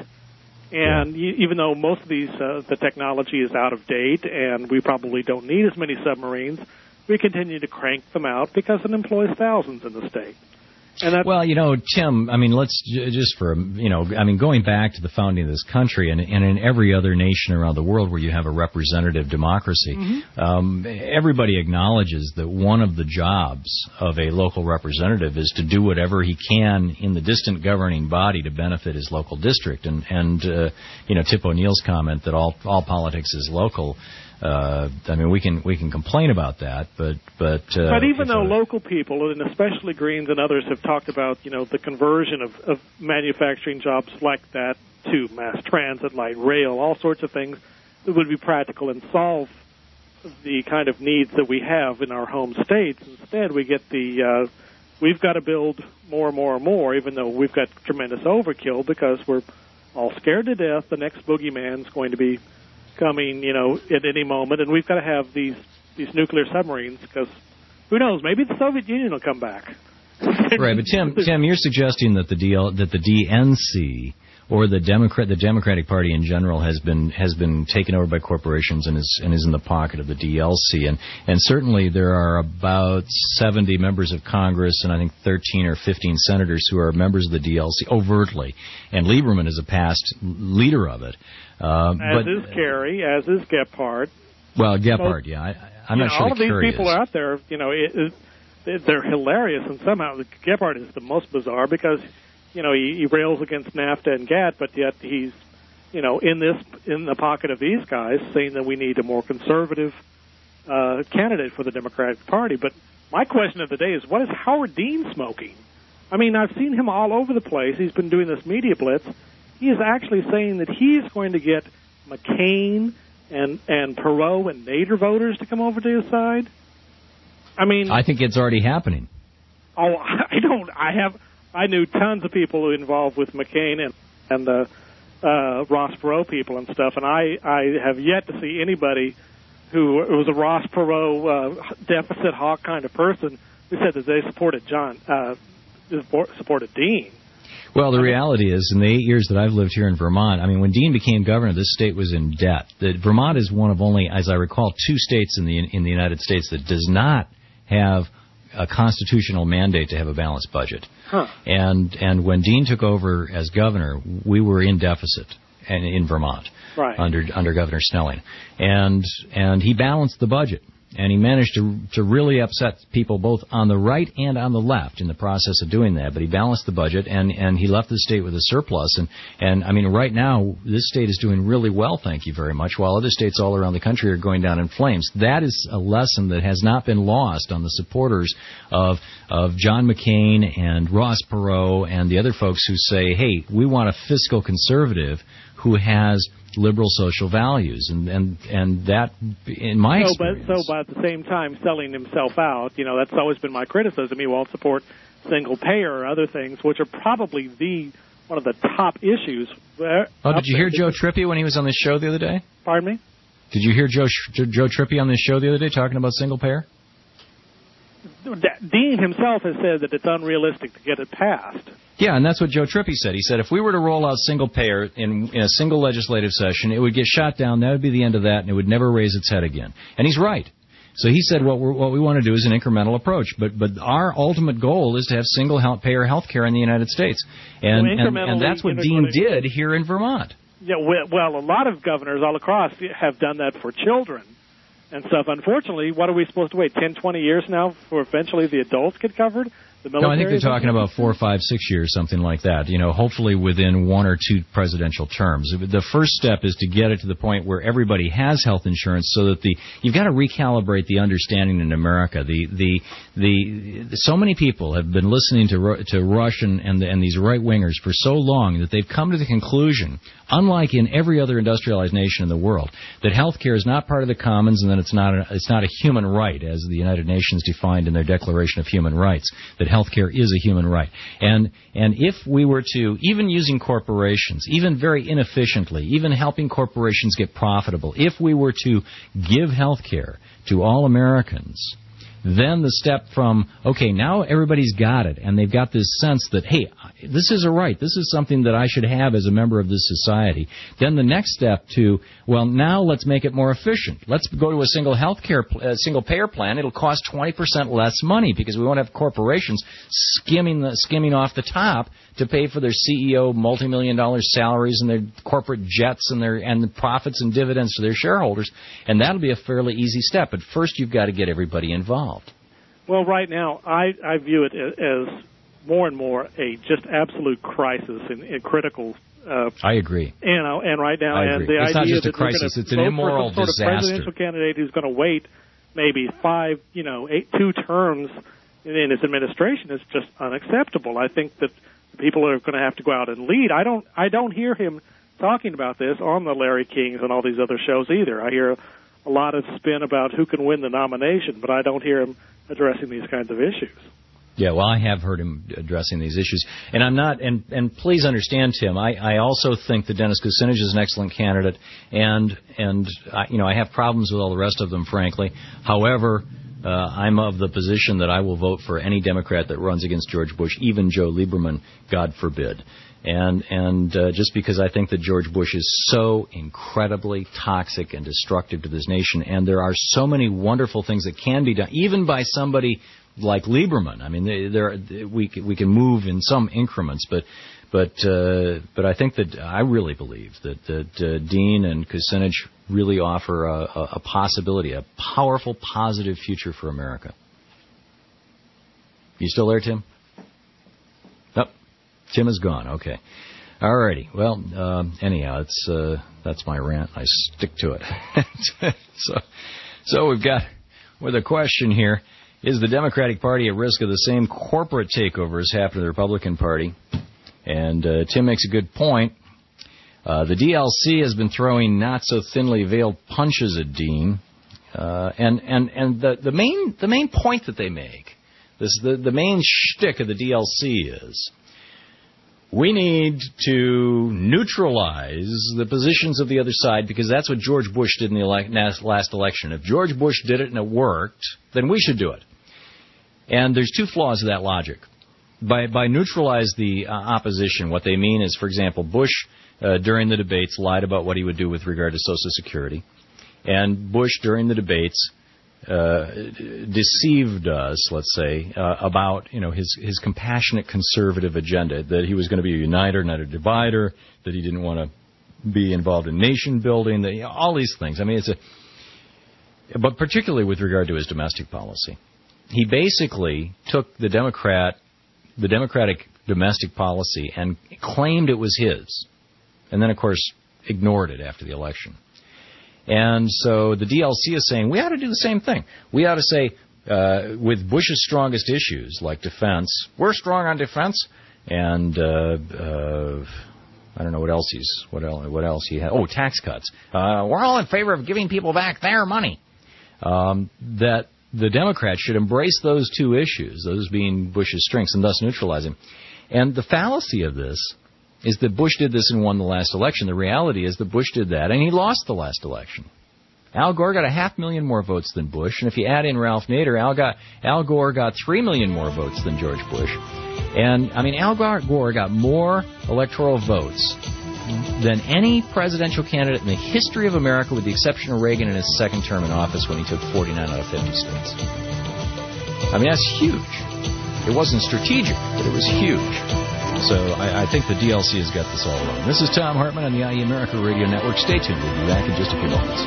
And yeah. Even though most of these, uh, the technology is out of date and we probably don't need as many submarines, we continue to crank them out because it employs thousands in the state. And that's well, you know, Tim, I mean, let's j- just for, you know, I mean, going back to the founding of this country and, and in every other nation around the world where you have a representative democracy, mm-hmm. um, everybody acknowledges that one of the jobs of a local representative is to do whatever he can in the distant governing body to benefit his local district. And, and uh, you know, Tip O'Neill's comment that all, all politics is local. Uh, I mean, we can we can complain about that, but but uh, but even though a, local people, and especially Greens and others, have talked about you know the conversion of, of manufacturing jobs like that to mass transit, light rail, all sorts of things that would be practical and solve the kind of needs that we have in our home states. Instead, we get the uh, we've got to build more and more and more, even though we've got tremendous overkill because we're all scared to death. The next boogeyman's going to be coming, you know, at any moment, and we've got to have these these nuclear submarines because who knows? Maybe the Soviet Union will come back. Right, but Tim, Tim, you're suggesting that the D L, that the D N C or the Democrat, the Democratic Party in general has been has been taken over by corporations and is and is in the pocket of the D L C, and and certainly there are about seventy members of Congress and I think thirteen or fifteen senators who are members of the D L C overtly, and Lieberman is a past leader of it. Uh, as but, is Kerry, as is Gephardt. Well, Gephardt, yeah, I, I'm not know, sure all of these Kerry people is. are out there, you know, it, it, they're hilarious, and somehow Gephardt is the most bizarre because, you know, he, he rails against NAFTA and GATT, but yet he's, you know, in this in the pocket of these guys, saying that we need a more conservative uh, candidate for the Democratic Party. But my question of the day is, what is Howard Dean smoking? I mean, I've seen him all over the place. He's been doing this media blitz. He is actually saying that he's going to get McCain and and Perot and Nader voters to come over to his side. I mean, I think it's already happening. Oh, I don't. I have. I knew tons of people involved with McCain and and the uh, Ross Perot people and stuff, and I I have yet to see anybody who was a Ross Perot uh, deficit hawk kind of person who said that they supported John uh, supported Dean. Well, the reality is, in the eight years that I've lived here in Vermont, I mean, when Dean became governor, this state was in debt. The, Vermont is one of only, as I recall, two states in the in the United States that does not have a constitutional mandate to have a balanced budget. Huh. And and when Dean took over as governor, we were in deficit and in Vermont right. under under Governor Snelling, and and he balanced the budget. And he managed to to really upset people both on the right and on the left in the process of doing that. But he balanced the budget, and, and he left the state with a surplus. And, and, I mean, right now, this state is doing really well, thank you very much, while other states all around the country are going down in flames. That is a lesson that has not been lost on the supporters of of John McCain and Ross Perot and the other folks who say, hey, we want a fiscal conservative who has liberal social values, and and and that, in my so, experience, but, so, but at the same time, selling himself out. You know, that's always been my criticism. He won't support single payer or other things, which are probably the one of the top issues. There, oh, did you hear there. Joe Trippi when he was on this show the other day? Pardon me? Did you hear Joe Joe Trippi on this show the other day talking about single payer? Dean himself has said that it's unrealistic to get it passed. Yeah, and that's what Joe Trippi said. He said if we were to roll out single payer in, in a single legislative session, it would get shot down. That would be the end of that, and it would never raise its head again. And he's right. So he said what, we're, what we want to do is an incremental approach. But but our ultimate goal is to have single health payer health care in the United States. And, well, and, and that's what Dean did here in Vermont. Yeah, well, a lot of governors all across have done that for children and stuff. Unfortunately, what are we supposed to wait, ten, twenty years now for eventually the adults get covered? The military? No, I think they're talking about four, five, six years, something like that. You know, hopefully within one or two presidential terms. The first step is to get it to the point where everybody has health insurance, so that the you've got to recalibrate the understanding in America. The the the, the so many people have been listening to to Rush and and, the, and these right wingers for so long that they've come to the conclusion, unlike in every other industrialized nation in the world, that health care is not part of the commons and that it's not a, it's not a human right as the United Nations defined in their Declaration of Human Rights. That healthcare is a human right. And and if we were to, even using corporations, even very inefficiently, even helping corporations get profitable, if we were to give healthcare to all Americans, then the step from, okay, now everybody's got it, and they've got this sense that, hey, this is a right, this is something that I should have as a member of this society. Then the next step to, well, now let's make it more efficient. Let's go to a single health care, uh, single payer plan. It'll cost twenty percent less money because we won't have corporations skimming the, skimming off the top to pay for their C E O multi-million dollar salaries and their corporate jets and their and the profits and dividends to their shareholders. And that'll be a fairly easy step. But first, you've got to get everybody involved. Well, right now, I, I view it as more and more a just absolute crisis and, and critical. Uh, I agree. You know, and right now, I and agree. the It's idea not just that a crisis; it's an vote immoral for some disaster. Sort of presidential candidate who's going to wait maybe five, you know, eight, two terms in his administration is just unacceptable. I think that people are going to have to go out and lead. I don't. I don't hear him talking about this on the Larry Kings and all these other shows either. I hear a lot of spin about who can win the nomination, but I don't hear him addressing these kinds of issues. Yeah, well, I have heard him addressing these issues, and I'm not. And, and please understand, Tim, I, I also think that Dennis Kucinich is an excellent candidate, and and I, you know I have problems with all the rest of them, frankly. However, uh, I'm of the position that I will vote for any Democrat that runs against George Bush, even Joe Lieberman, God forbid. And and uh, just because I think that George Bush is so incredibly toxic and destructive to this nation, and there are so many wonderful things that can be done, even by somebody like Lieberman. I mean, they, there we we can move in some increments, but but uh, but I think that I really believe that that uh, Dean and Kucinich really offer a, a, a possibility, a powerful, positive future for America. You still there, Tim? Nope. Tim is gone. Okay. All righty. Well, uh, anyhow, it's uh, that's my rant. I stick to it. so, so we've got with a question here: is the Democratic Party at risk of the same corporate takeover as happened to the Republican Party? And uh, Tim makes a good point. Uh, the D L C has been throwing not so thinly veiled punches at Dean, uh, and and and the the main the main point that they make, this the the main shtick of the D L C is, we need to neutralize the positions of the other side because that's what George Bush did in the ele- last election. If George Bush did it and it worked, then we should do it. And there's two flaws to that logic. By by neutralize the uh, opposition, what they mean is, for example, Bush uh, during the debates lied about what he would do with regard to Social Security, and Bush during the debates uh, deceived us, let's say, uh, about you know his his compassionate conservative agenda, that he was going to be a uniter, not a divider, that he didn't want to be involved in nation building, that, you know, all these things. I mean, it's a but particularly with regard to his domestic policy, he basically took the Democrat. the Democratic domestic policy and claimed it was his, and then, of course, ignored it after the election. And so the D L C is saying we ought to do the same thing. We ought to say, uh, with Bush's strongest issues, like defense, we're strong on defense, and uh, uh, I don't know what else he's, what else, what else he had. Oh, tax cuts. Uh, we're all in favor of giving people back their money. Um, that the Democrats should embrace those two issues, those being Bush's strengths, and thus neutralize him. And the fallacy of this is that Bush did this and won the last election. The reality is that Bush did that, and he lost the last election. Al Gore got a half million more votes than Bush, and if you add in Ralph Nader, Al, got, Al Gore got three million more votes than George Bush. And, I mean, Al Gore got more electoral votes than any presidential candidate in the history of America, with the exception of Reagan in his second term in office when he took forty-nine out of fifty states. I mean, that's huge. It wasn't strategic, but it was huge. So I, I think the D L C has got this all wrong. This is Tom Hartman on the I E America Radio Network. Stay tuned. We'll be back in just a few moments.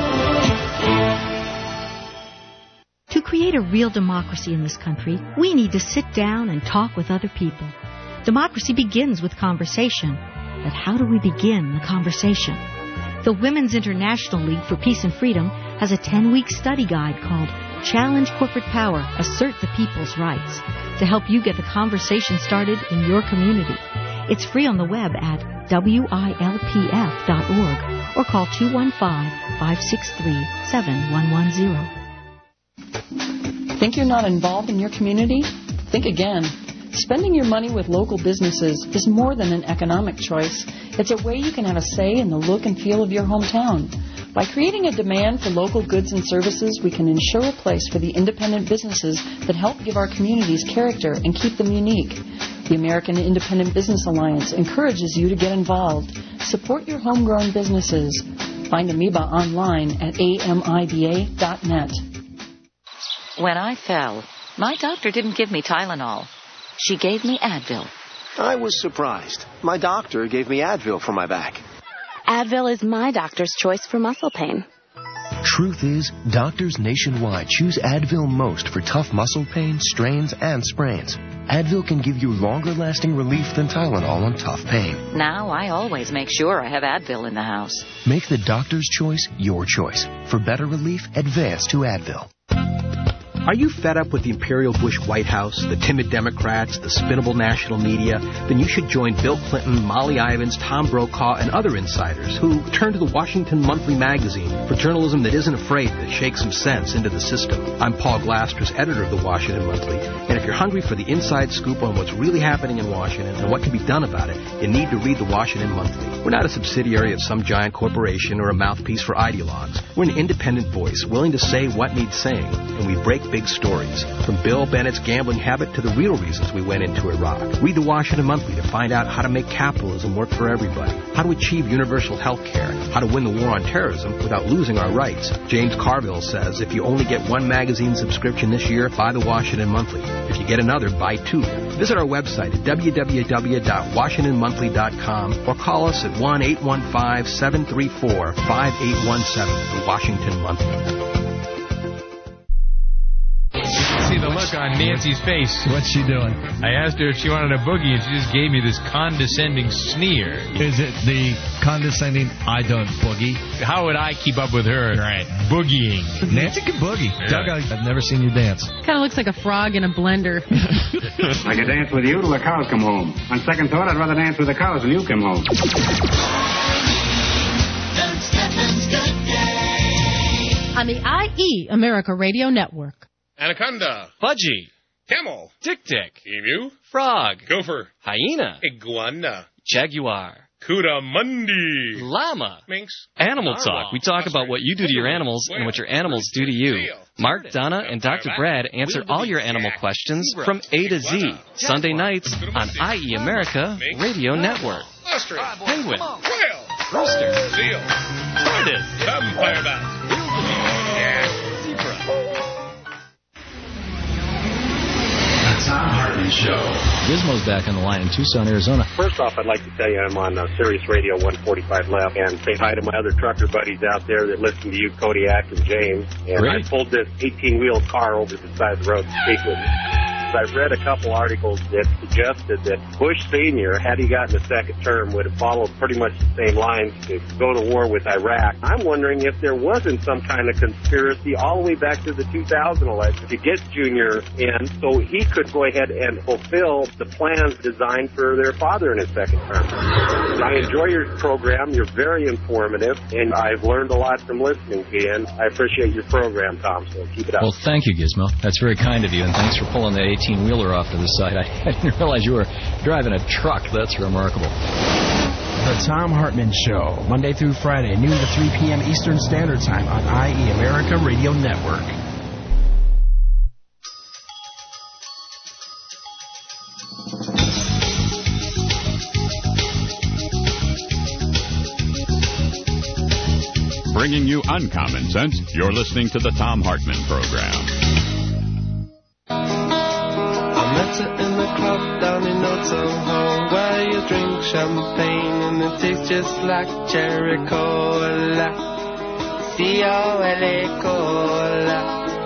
To create a real democracy in this country, we need to sit down and talk with other people. Democracy begins with conversation. But how do we begin the conversation? The Women's International League for Peace and Freedom has a ten-week study guide called Challenge Corporate Power, Assert the People's Rights, to help you get the conversation started in your community. It's free on the web at W I L P F dot org or call two one five, five six three, seven one one zero. Think you're not involved in your community? Think again. Spending your money with local businesses is more than an economic choice. It's a way you can have a say in the look and feel of your hometown. By creating a demand for local goods and services, we can ensure a place for the independent businesses that help give our communities character and keep them unique. The American Independent Business Alliance encourages you to get involved. Support your homegrown businesses. Find Amoeba online at A M I B A dot net. When I fell, my doctor didn't give me Tylenol. She gave me Advil. I was surprised. My doctor gave me Advil for my back. Advil is my doctor's choice for muscle pain. Truth is, doctors nationwide choose Advil most for tough muscle pain, strains, and sprains. Advil can give you longer-lasting relief than Tylenol on tough pain. Now I always make sure I have Advil in the house. Make the doctor's choice your choice. For better relief, advance to Advil. Are you fed up with the Imperial Bush White House, the timid Democrats, the spinnable national media? Then you should join Bill Clinton, Molly Ivins, Tom Brokaw, and other insiders who turn to the Washington Monthly magazine for journalism that isn't afraid to shake some sense into the system. I'm Paul Glastrus, editor of the Washington Monthly, and if you're hungry for the inside scoop on what's really happening in Washington and what can be done about it, you need to read the Washington Monthly. We're not a subsidiary of some giant corporation or a mouthpiece for ideologues. We're an independent voice, willing to say what needs saying, and we break big stories, from Bill Bennett's gambling habit to the real reasons we went into Iraq. Read the Washington Monthly to find out how to make capitalism work for everybody, how to achieve universal health care, how to win the war on terrorism without losing our rights. James Carville says if you only get one magazine subscription this year, buy the Washington Monthly. If you get another, buy two. Visit our website at w w w dot washington monthly dot com or call us at one eight one five, seven three four, five eight one seven, the Washington Monthly. See the look on Nancy's face. What's she doing? I asked her if she wanted a boogie, and she just gave me this condescending sneer. Is it the condescending, I don't boogie? How would I keep up with her? Right. Boogieing. Nancy can boogie. Yeah. Doug, I've never seen you dance. Kind of looks like a frog in a blender. I could dance with you till the cows come home. On second thought, I'd rather dance with the cows than you come home. On the I E America Radio Network. Anaconda. Budgie. Camel. Tick-tick. Emu. Frog. Gopher. Hyena. Iguana. Jaguar. Couramundi. Llama. Minx. Animal Narwhal. Talk. We talk about what you do to your animals and what your animals do to you. Mark, Donna, and Doctor Brad answer all your animal questions from A to Z. Sunday nights on I E America Radio Network. Ostrich. Penguin. Whale. Rooster. Seal. Tortoise. Vampire bat. Yeah. Zebra. Tom Hartman Show. Gizmo's back on the line in Tucson, Arizona. First off, I'd like to tell you I'm on uh, Sirius Radio one forty-five Left, and say hi to my other trucker buddies out there that listen to you, Kodiak and James. And Great. I pulled this eighteen-wheel car over to the side of the road to speak with you. I read a couple articles that suggested that Bush Senior, had he gotten a second term, would have followed pretty much the same lines to go to war with Iraq. I'm wondering if there wasn't some kind of conspiracy all the way back to the two thousand election to get Junior in so he could go ahead and fulfill the plans designed for their father in his second term. I enjoy your program. You're very informative, and I've learned a lot from listening to you, and I appreciate your program, Tom, so keep it up. Well, thank you, Gizmo. That's very kind of you, and thanks for pulling that eighteen-wheeler off to the side. I, I didn't realize you were driving a truck. That's remarkable. The Thom Hartmann Show, Monday through Friday, noon to three p.m. Eastern Standard Time on I E America Radio Network. Bringing you uncommon sense, you're listening to the Thom Hartmann Program. I met her in the club down in Old Soho, where you drink champagne and it tastes just like cherry cola. C O L A cola.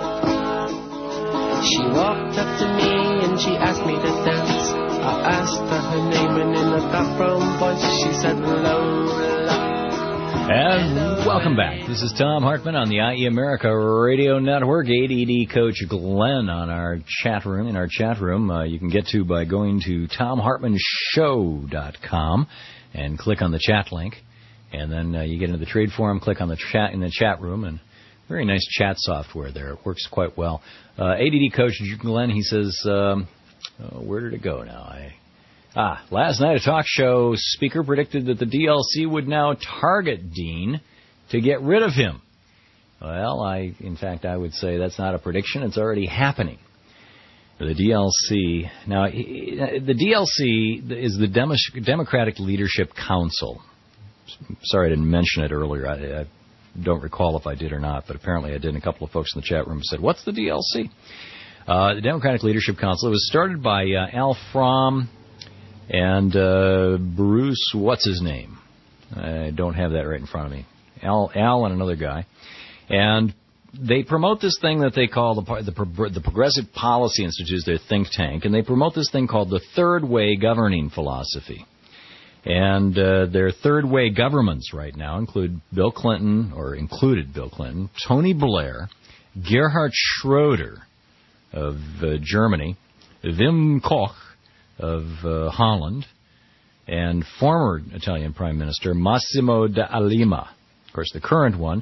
She walked up to me and she asked me to dance. I asked her her name and in a dark brown voice she said Lola. And welcome back. This is Thom Hartmann on the I E America Radio Network. A D D Coach Glenn on our chat room. In our chat room, uh, you can get to by going to tom hartmann show dot com and click on the chat link. And then uh, you get into the trade forum, click on the chat in the chat room, and very nice chat software there. It works quite well. Uh, A D D Coach Glenn, he says, um, oh, where did it go now? I... Ah, last night a talk show speaker predicted that the D L C would now target Dean to get rid of him. Well, I, in fact, I would say that's not a prediction. It's already happening. The D L C, now, the D L C is the Demo- Democratic Leadership Council. Sorry I didn't mention it earlier. I, I don't recall if I did or not, but apparently I did. And a couple of folks in the chat room said, what's the D L C? Uh, the Democratic Leadership Council. It was started by uh, Al Fromm and uh, Bruce, what's his name? I don't have that right in front of me. Al, Al and another guy. And they promote this thing that they call the, the, the Progressive Policy Institute, their think tank, and they promote this thing called the Third Way Governing Philosophy. And uh, their third way governments right now include Bill Clinton, or included Bill Clinton, Tony Blair, Gerhard Schroeder of uh, Germany, Wim Koch of uh, Holland, and former Italian Prime Minister Massimo D'Alema. Of course, the current one,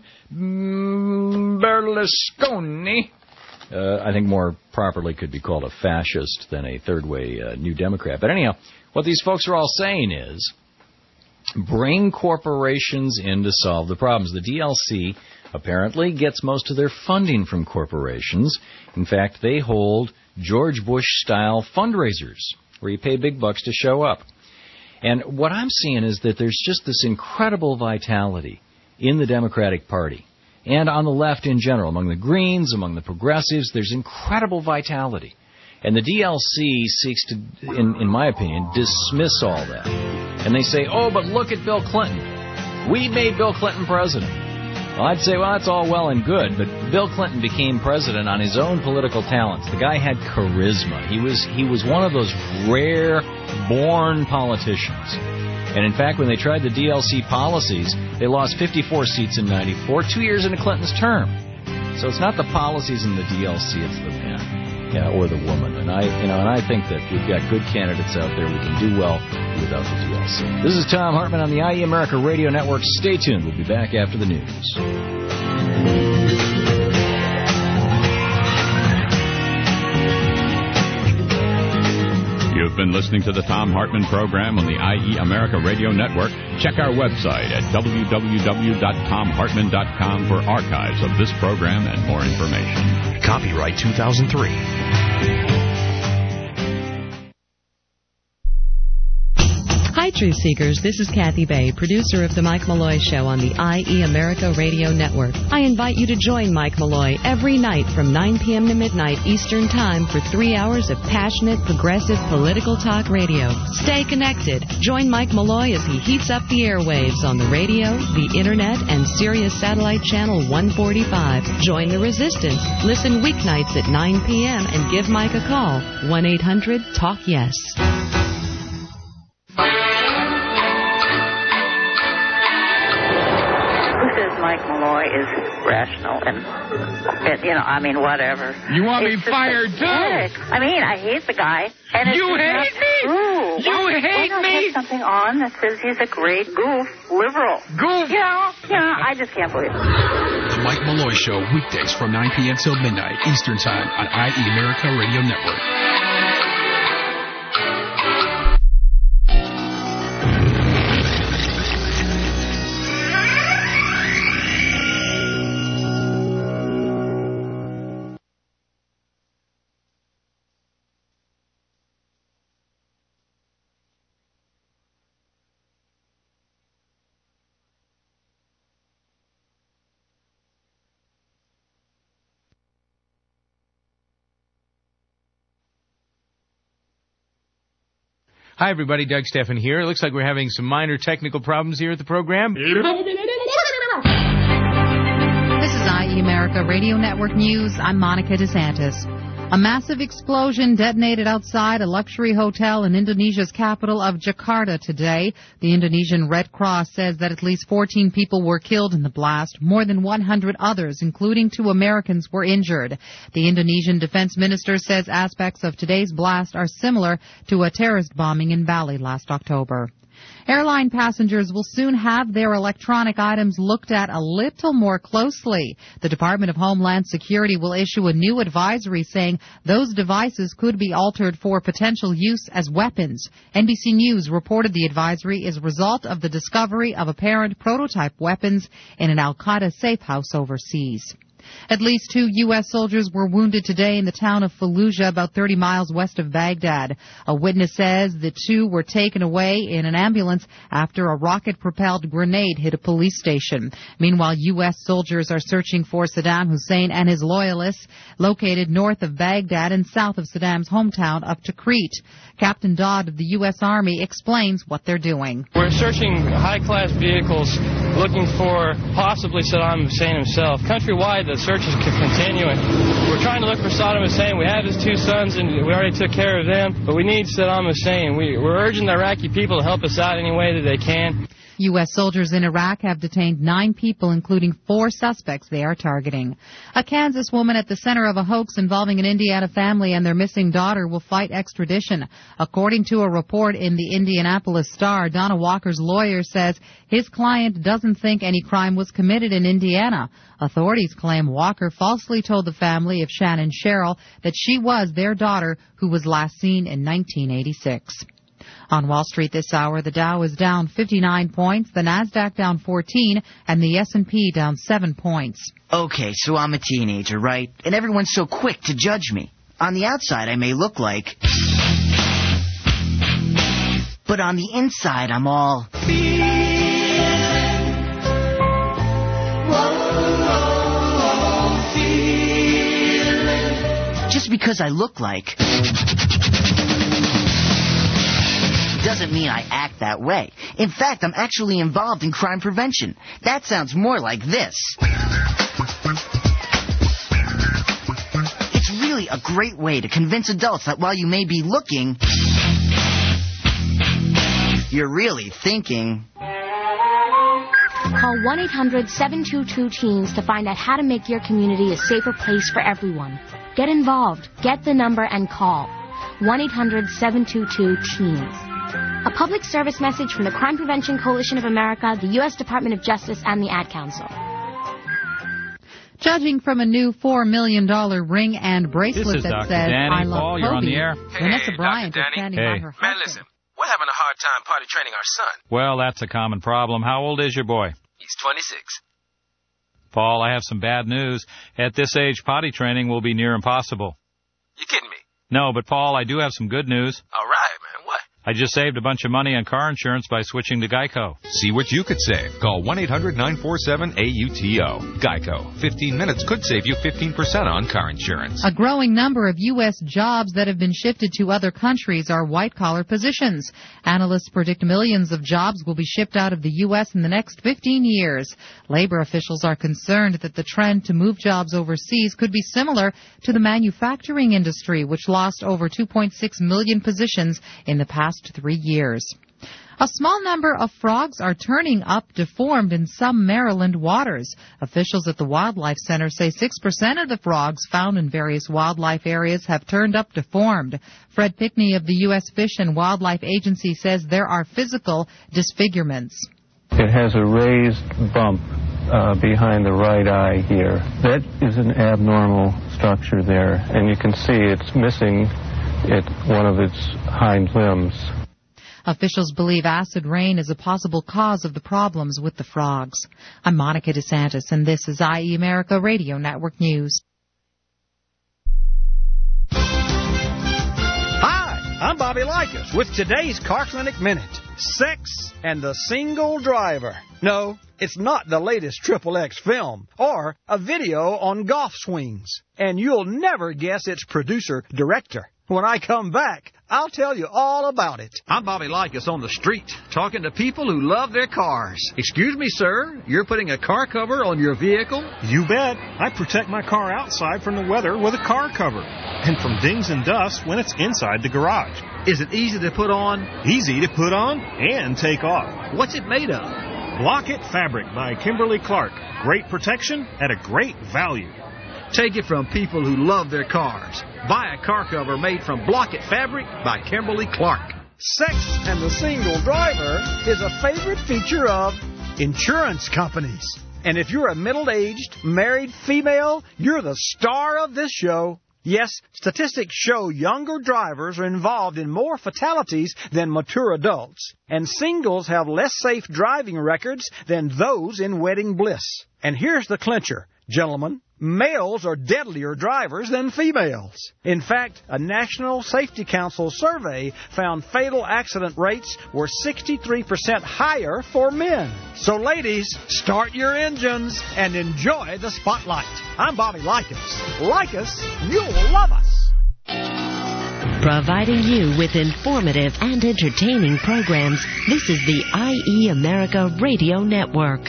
Berlusconi, uh, I think more properly could be called a fascist than a third-way uh, New Democrat. But anyhow, what these folks are all saying is, bring corporations in to solve the problems. The D L C apparently gets most of their funding from corporations. In fact, they hold George Bush-style fundraisers, where you pay big bucks to show up. And what I'm seeing is that there's just this incredible vitality in the Democratic Party and on the left in general, among the Greens, among the progressives. There's incredible vitality. And the D L C seeks to, in, in my opinion, dismiss all that. And they say, oh, but look at Bill Clinton. We made Bill Clinton president. Well, I'd say, well, that's all well and good, but Bill Clinton became president on his own political talents. The guy had charisma. He was he was one of those rare born politicians. And in fact, when they tried the D L C policies, they lost fifty-four seats in ninety-four, two years into Clinton's term. So it's not the policies in the D L C, it's the man, yeah, or the woman. And I, you know, and I think that we've got good candidates out there. We can do well without the D L C. This is Thom Hartmann on the I E America Radio Network. Stay tuned. We'll be back after the news. You've been listening to the Thom Hartmann Program on the I E America Radio Network. Check our website at w w w dot tom hartmann dot com for archives of this program and more information. Copyright two thousand three. Hi, Truth Seekers. This is Kathy Bay, producer of The Mike Malloy Show on the I E America Radio Network. I invite you to join Mike Malloy every night from nine p.m. to midnight Eastern Time for three hours of passionate, progressive political talk radio. Stay connected. Join Mike Malloy as he heats up the airwaves on the radio, the Internet, and Sirius Satellite Channel one forty-five. Join the resistance. Listen weeknights at nine p.m. and give Mike a call. one eight hundred talk yes. Mike Malloy is rational and, and, you know, I mean, whatever. You want it's me fired, too? I mean, I hate the guy. And it's you hate not me? True. You why, hate why not me? Put something on that says he's a great goof, liberal. Goof? You know, you know, I just can't believe it. Mike Malloy Show, weekdays from nine p.m. till midnight Eastern Time on I E America Radio Network. Hi, everybody. Doug Steffen here. It looks like we're having some minor technical problems here at the program. This is I E America Radio Network News. I'm Monica DeSantis. A massive explosion detonated outside a luxury hotel in Indonesia's capital of Jakarta today. The Indonesian Red Cross says that at least fourteen people were killed in the blast. More than one hundred others, including two Americans, were injured. The Indonesian defense minister says aspects of today's blast are similar to a terrorist bombing in Bali last October. Airline passengers will soon have their electronic items looked at a little more closely. The Department of Homeland Security will issue a new advisory saying those devices could be altered for potential use as weapons. N B C News reported the advisory is a result of the discovery of apparent prototype weapons in an al-Qaeda safe house overseas. At least two U S soldiers were wounded today in the town of Fallujah, about thirty miles west of Baghdad. A witness says the two were taken away in an ambulance after a rocket-propelled grenade hit a police station. Meanwhile, U S soldiers are searching for Saddam Hussein and his loyalists located north of Baghdad and south of Saddam's hometown of Tikrit. Captain Dodd of the U S Army explains what they're doing. We're searching high-class vehicles looking for possibly Saddam Hussein himself. Countrywide, the search is continuing. We're trying to look for Saddam Hussein. We have his two sons, and we already took care of them, but we need Saddam Hussein. We, we're urging the Iraqi people to help us out any way that they can. U S soldiers in Iraq have detained nine people, including four suspects they are targeting. A Kansas woman at the center of a hoax involving an Indiana family and their missing daughter will fight extradition. According to a report in the Indianapolis Star, Donna Walker's lawyer says his client doesn't think any crime was committed in Indiana. Authorities claim Walker falsely told the family of Shannon Sherrill that she was their daughter, who was last seen in nineteen eighty-six. On Wall Street this hour, the Dow is down fifty-nine points, the Nasdaq down fourteen, and the S and P down seven points. Okay, so I'm a teenager, right? And everyone's so quick to judge me. On the outside, I may look like... But on the inside, I'm all... Just because I look like... doesn't mean I act that way. In fact, I'm actually involved in crime prevention. That sounds more like this. It's really a great way to convince adults that while you may be looking, you're really thinking. Call one eight hundred seven two two teens to find out how to make your community a safer place for everyone. Get involved. Get the number and call. one eight hundred seven two two teens. A public service message from the Crime Prevention Coalition of America, the U S Department of Justice, and the Ad Council. Judging from a new four million dollars ring and bracelet that Doctor says, Danny. I love Paul, Kobe, you're on the air. Vanessa Hey, Bryant Doctor is Danny. standing Hey. by her Man, husband. listen, we're having a hard time potty training our son. Well, that's a common problem. How old is your boy? He's twenty-six. Paul, I have some bad news. At this age, potty training will be near impossible. You kidding me? No, but Paul, I do have some good news. All right, man. What? I just saved a bunch of money on car insurance by switching to Geico. See what you could save. Call one eight hundred nine four seven A U T O. Geico. fifteen minutes could save you fifteen percent on car insurance. A growing number of U S jobs that have been shifted to other countries are white-collar positions. Analysts predict millions of jobs will be shipped out of the U S in the next fifteen years. Labor officials are concerned that the trend to move jobs overseas could be similar to the manufacturing industry, which lost over two point six million positions in the past three years. A small number of frogs are turning up deformed in some Maryland waters. Officials at the Wildlife Center say six percent of the frogs found in various wildlife areas have turned up deformed. Fred Pickney of the U S Fish and Wildlife Agency says there are physical disfigurements. It has a raised bump uh, behind the right eye here. That is an abnormal structure there, and you can see it's missing it, one of its hind limbs. Officials believe acid rain is a possible cause of the problems with the frogs. I'm Monica DeSantis, and this is I E America Radio Network News. Hi, I'm Bobby Likas with today's Car Clinic Minute. Sex and the Single Driver. No, it's not the latest Triple X film or a video on golf swings. And you'll never guess its producer-director. When I come back, I'll tell you all about it. I'm Bobby Likas on the street, talking to people who love their cars. Excuse me, sir, you're putting a car cover on your vehicle? You bet. I protect my car outside from the weather with a car cover, and from dings and dust when it's inside the garage. Is it easy to put on? Easy to put on and take off. What's it made of? Block-It Fabric by Kimberly Clark. Great protection at a great value. Take it from people who love their cars. Buy a car cover made from Block-It Fabric by Kimberly Clark. Sex and the Single Driver is a favorite feature of insurance companies. And if you're a middle-aged, married female, you're the star of this show. Yes, statistics show younger drivers are involved in more fatalities than mature adults. And singles have less safe driving records than those in wedding bliss. And here's the clincher, gentlemen. Males are deadlier drivers than females. In fact, a National Safety Council survey found fatal accident rates were sixty-three percent higher for men. So ladies, start your engines and enjoy the spotlight. I'm Bobby Likas. Like us, you'll love us. Providing you with informative and entertaining programs, this is the I E America Radio Network.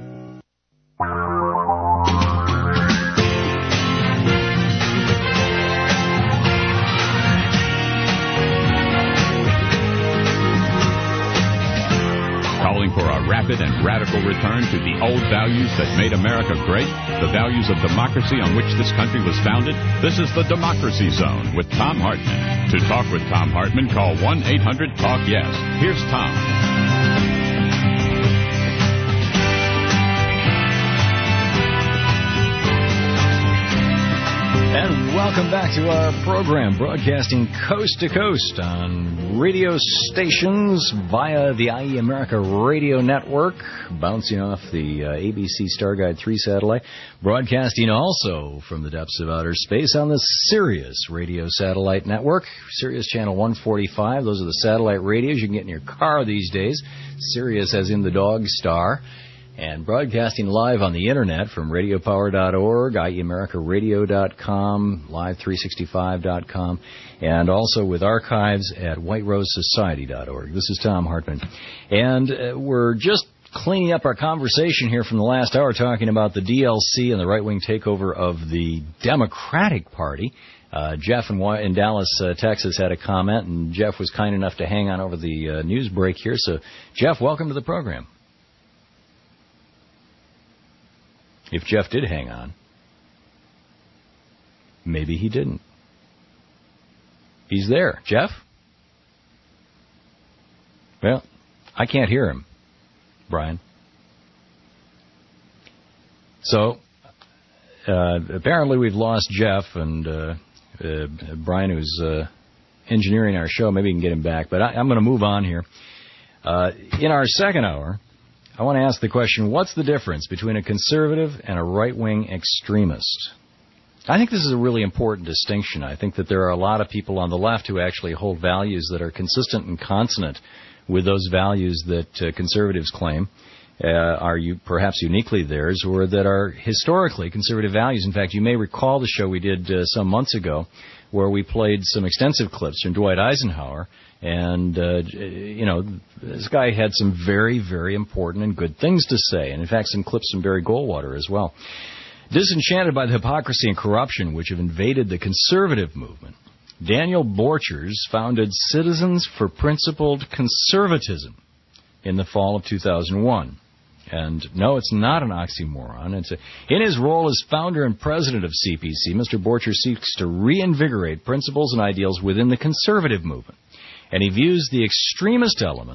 Calling for a rapid and radical return to the old values that made America great, the values of democracy on which this country was founded. This is the Democracy Zone with Thom Hartmann. To talk with Thom Hartmann, call one eight hundred talk yes. Here's Tom. And welcome back to our program, broadcasting coast to coast on radio stations via the I E America Radio Network, bouncing off the uh, A B C Starguide three satellite, broadcasting also from the depths of outer space on the Sirius Radio Satellite Network, Sirius Channel one forty-five. Those are the satellite radios you can get in your car these days. Sirius as in the dog star. And broadcasting live on the Internet from radio power dot org, I E America Radio dot com, live three sixty-five dot com, and also with archives at White Rose Society dot org. This is Thom Hartmann. And uh, we're just cleaning up our conversation here from the last hour, talking about the D L C and the right-wing takeover of the Democratic Party. Uh, Jeff in, in Dallas, uh, Texas, had a comment, and Jeff was kind enough to hang on over the uh, news break here. So, Jeff, welcome to the program. If Jeff did hang on, maybe he didn't. He's there. Jeff? Well, I can't hear him, Brian. So, uh, apparently we've lost Jeff, and uh, uh, Brian, who's uh, engineering our show, maybe we can get him back. But I, I'm going to move on here. Uh, in our second hour, I want to ask the question, what's the difference between a conservative and a right-wing extremist? I think this is a really important distinction. I think that there are a lot of people on the left who actually hold values that are consistent and consonant with those values that uh, conservatives claim uh, are you, perhaps uniquely theirs, or that are historically conservative values. In fact, you may recall the show we did uh, some months ago where we played some extensive clips from Dwight Eisenhower. And, uh, you know, this guy had some very, very important and good things to say. And, in fact, some clips from Barry Goldwater as well. Disenchanted by the hypocrisy and corruption which have invaded the conservative movement, Daniel Borchers founded Citizens for Principled Conservatism in the fall of two thousand one. And, no, it's not an oxymoron. It's a, in his role as founder and president of C P C, Mister Borchers seeks to reinvigorate principles and ideals within the conservative movement. And he views the extremist elements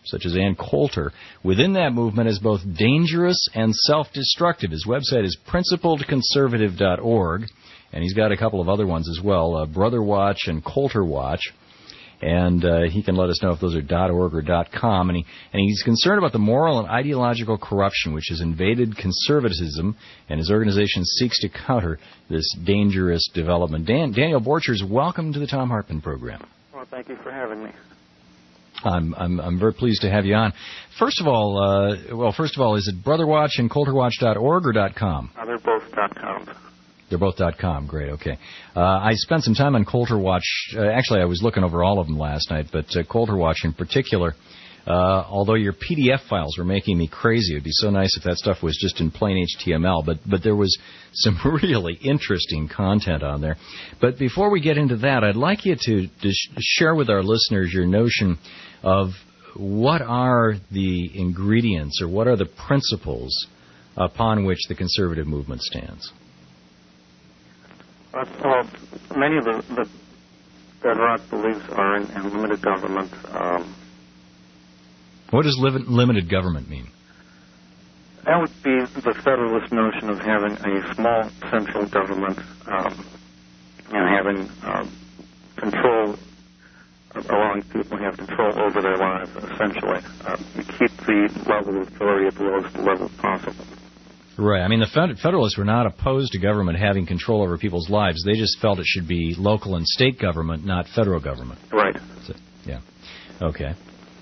such as Ann Coulter, within that movement as both dangerous and self-destructive. His website is principled conservative dot org, and he's got a couple of other ones as well, uh, Brother Watch and Coulter Watch. And uh, he can let us know if those are .org or .com. And, he, and he's concerned about the moral and ideological corruption which has invaded conservatism, and his organization seeks to counter this dangerous development. Dan, Daniel Borchers, welcome to the Thom Hartmann program. Well, thank you for having me. I'm I'm, I'm very pleased to have you on. First of all, uh, well, first of all, is it Brother Watch and Coulter Watch dot org or .com? Uh, they're both .com. They're both .com. Great, okay. Uh, I spent some time on Coulter Watch. Uh, actually, I was looking over all of them last night, but uh, Coulter Watch in particular, uh, although your P D F files were making me crazy. It would be so nice if that stuff was just in plain H T M L, but, but there was some really interesting content on there. But before we get into that, I'd like you to, to sh- share with our listeners your notion of what are the ingredients or what are the principles upon which the conservative movement stands. Uh, well, many of the, the bedrock beliefs are in, in limited government. Um, what does li- limited government mean? That would be the federalist notion of having a small central government um, and having uh, control, allowing people to have control over their lives, essentially. Uh, you keep the level of authority at the lowest level possible. Right. I mean, the Federalists were not opposed to government having control over people's lives. They just felt it should be local and state government, not federal government. Right. So, yeah. Okay.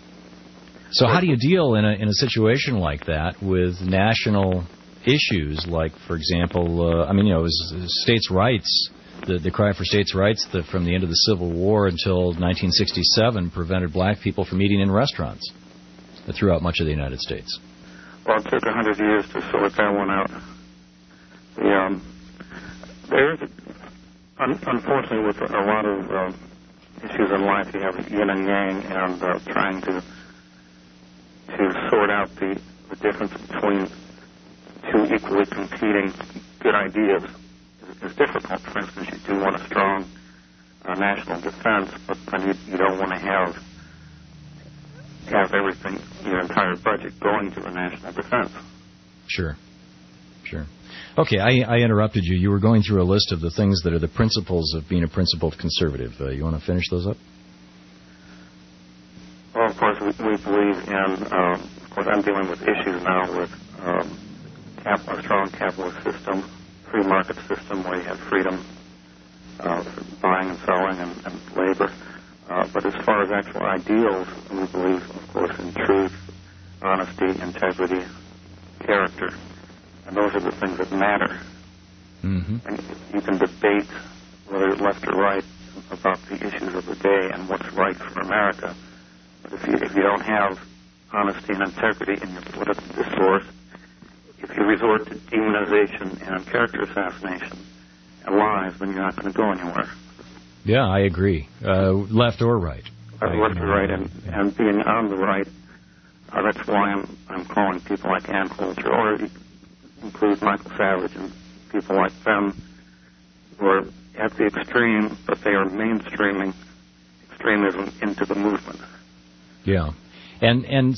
So how do you deal in a in a situation like that with national issues, like, for example, uh, I mean, you know, it was states' rights, the, the cry for states' rights the, from the end of the Civil War until nineteen sixty-seven prevented black people from eating in restaurants throughout much of the United States. Well, it took a hundred years to sort that one out. The, um, there is, un- unfortunately, with a lot of uh, issues in life, you have yin and yang, and uh, trying to to sort out the, the difference between two equally competing good ideas is, is difficult. For instance, you do want a strong uh, national defense, but then you, you don't want to have have everything, your entire budget going to the national defense. Sure. Sure. Okay, I, I interrupted you. You were going through a list of the things that are the principles of being a principled conservative. Uh, you want to finish those up? Well, of course, we, we believe in, uh, of course, I'm dealing with issues now with um, cap- a strong capitalist system, free market system where you have freedom uh, for buying and selling and, and labor. Uh, but as far as actual ideals, we believe, of course, in truth, honesty, integrity, character. And those are the things that matter. Mm-hmm. And you can debate whether left or right about the issues of the day and what's right for America. But if you, if you don't have honesty and integrity in your political discourse, if you resort to demonization and character assassination and lies, then you're not going to go anywhere. Yeah, I agree. Uh, left or right. Uh, left or right, and, and being on the right, uh, that's why I'm I'm calling people like Ann Coulter, or include Michael Savage and people like them, who are at the extreme, but they are mainstreaming extremism into the movement. Yeah. And and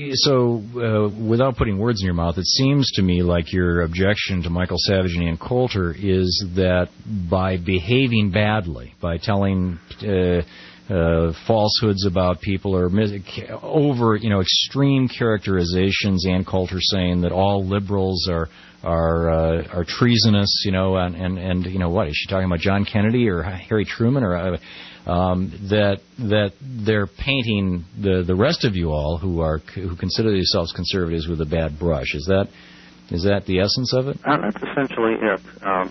so, uh, without putting words in your mouth, it seems to me like your objection to Michael Savage and Ann Coulter is that by behaving badly, by telling uh, uh, falsehoods about people or mis- over, you know, extreme characterizations, Ann Coulter saying that all liberals are are uh, are treasonous, you know, and, and and you know what is she talking about? John Kennedy or Harry Truman or? Uh, Um, that that they're painting the, the rest of you all who are who consider yourselves conservatives with a bad brush. Is that is that the essence of it? Uh, that's essentially it. Um,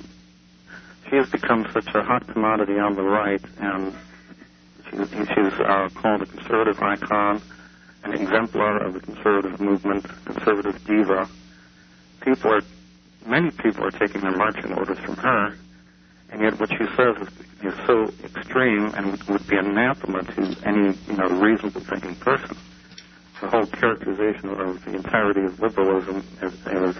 she has become such a hot commodity on the right, and she, she's uh, called a conservative icon, an exemplar of the conservative movement, conservative diva. People are many people are taking their marching orders from her. And yet what she says is, is so extreme and would be anathema to any, you know, reasonable thinking person. The whole characterization of the entirety of liberalism as, as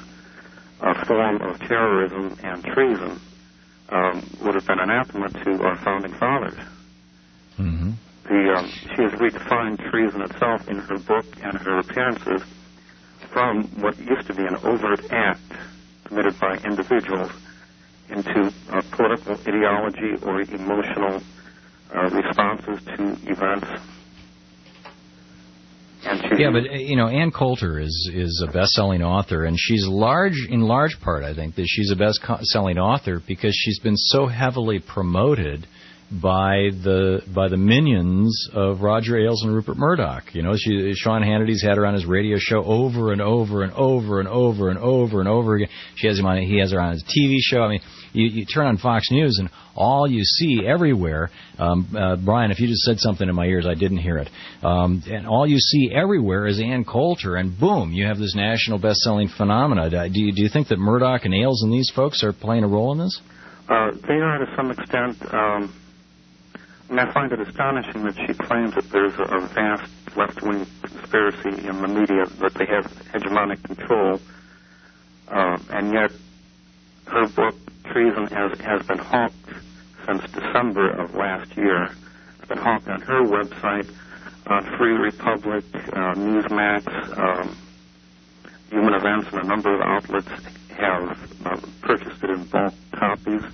a form of terrorism and treason um, would have been anathema to our founding fathers. Mm-hmm. the um, she has redefined treason itself in her book and her appearances from what used to be an overt act committed by individuals into uh, political ideology or emotional uh, responses to events. And she, yeah, but uh, you know, Ann Coulter is is a best-selling author, and she's large in large part, I think, that she's a best-selling author because she's been so heavily promoted by the by the minions of Roger Ailes and Rupert Murdoch. You know, she, Sean Hannity's had her on his radio show over and over and over and over and over and over again. She has him on. He has her on his T V show. I mean, you, you turn on Fox News and all you see everywhere. Um, uh, Brian, if you just said something in my ears, I didn't hear it. Um, and all you see everywhere is Ann Coulter, and boom, you have this national best-selling phenomena. Do you, do you think that Murdoch and Ailes and these folks are playing a role in this? Uh, they are to some extent. Um, And I find it astonishing that she claims that there's a vast left-wing conspiracy in the media, that they have hegemonic control, uh, and yet her book, Treason, has, has been hawked since December of last year. It's been hawked on her website, on Free Republic, uh, Newsmax, um, Human Events, and a number of outlets have uh, purchased it in bulk copies.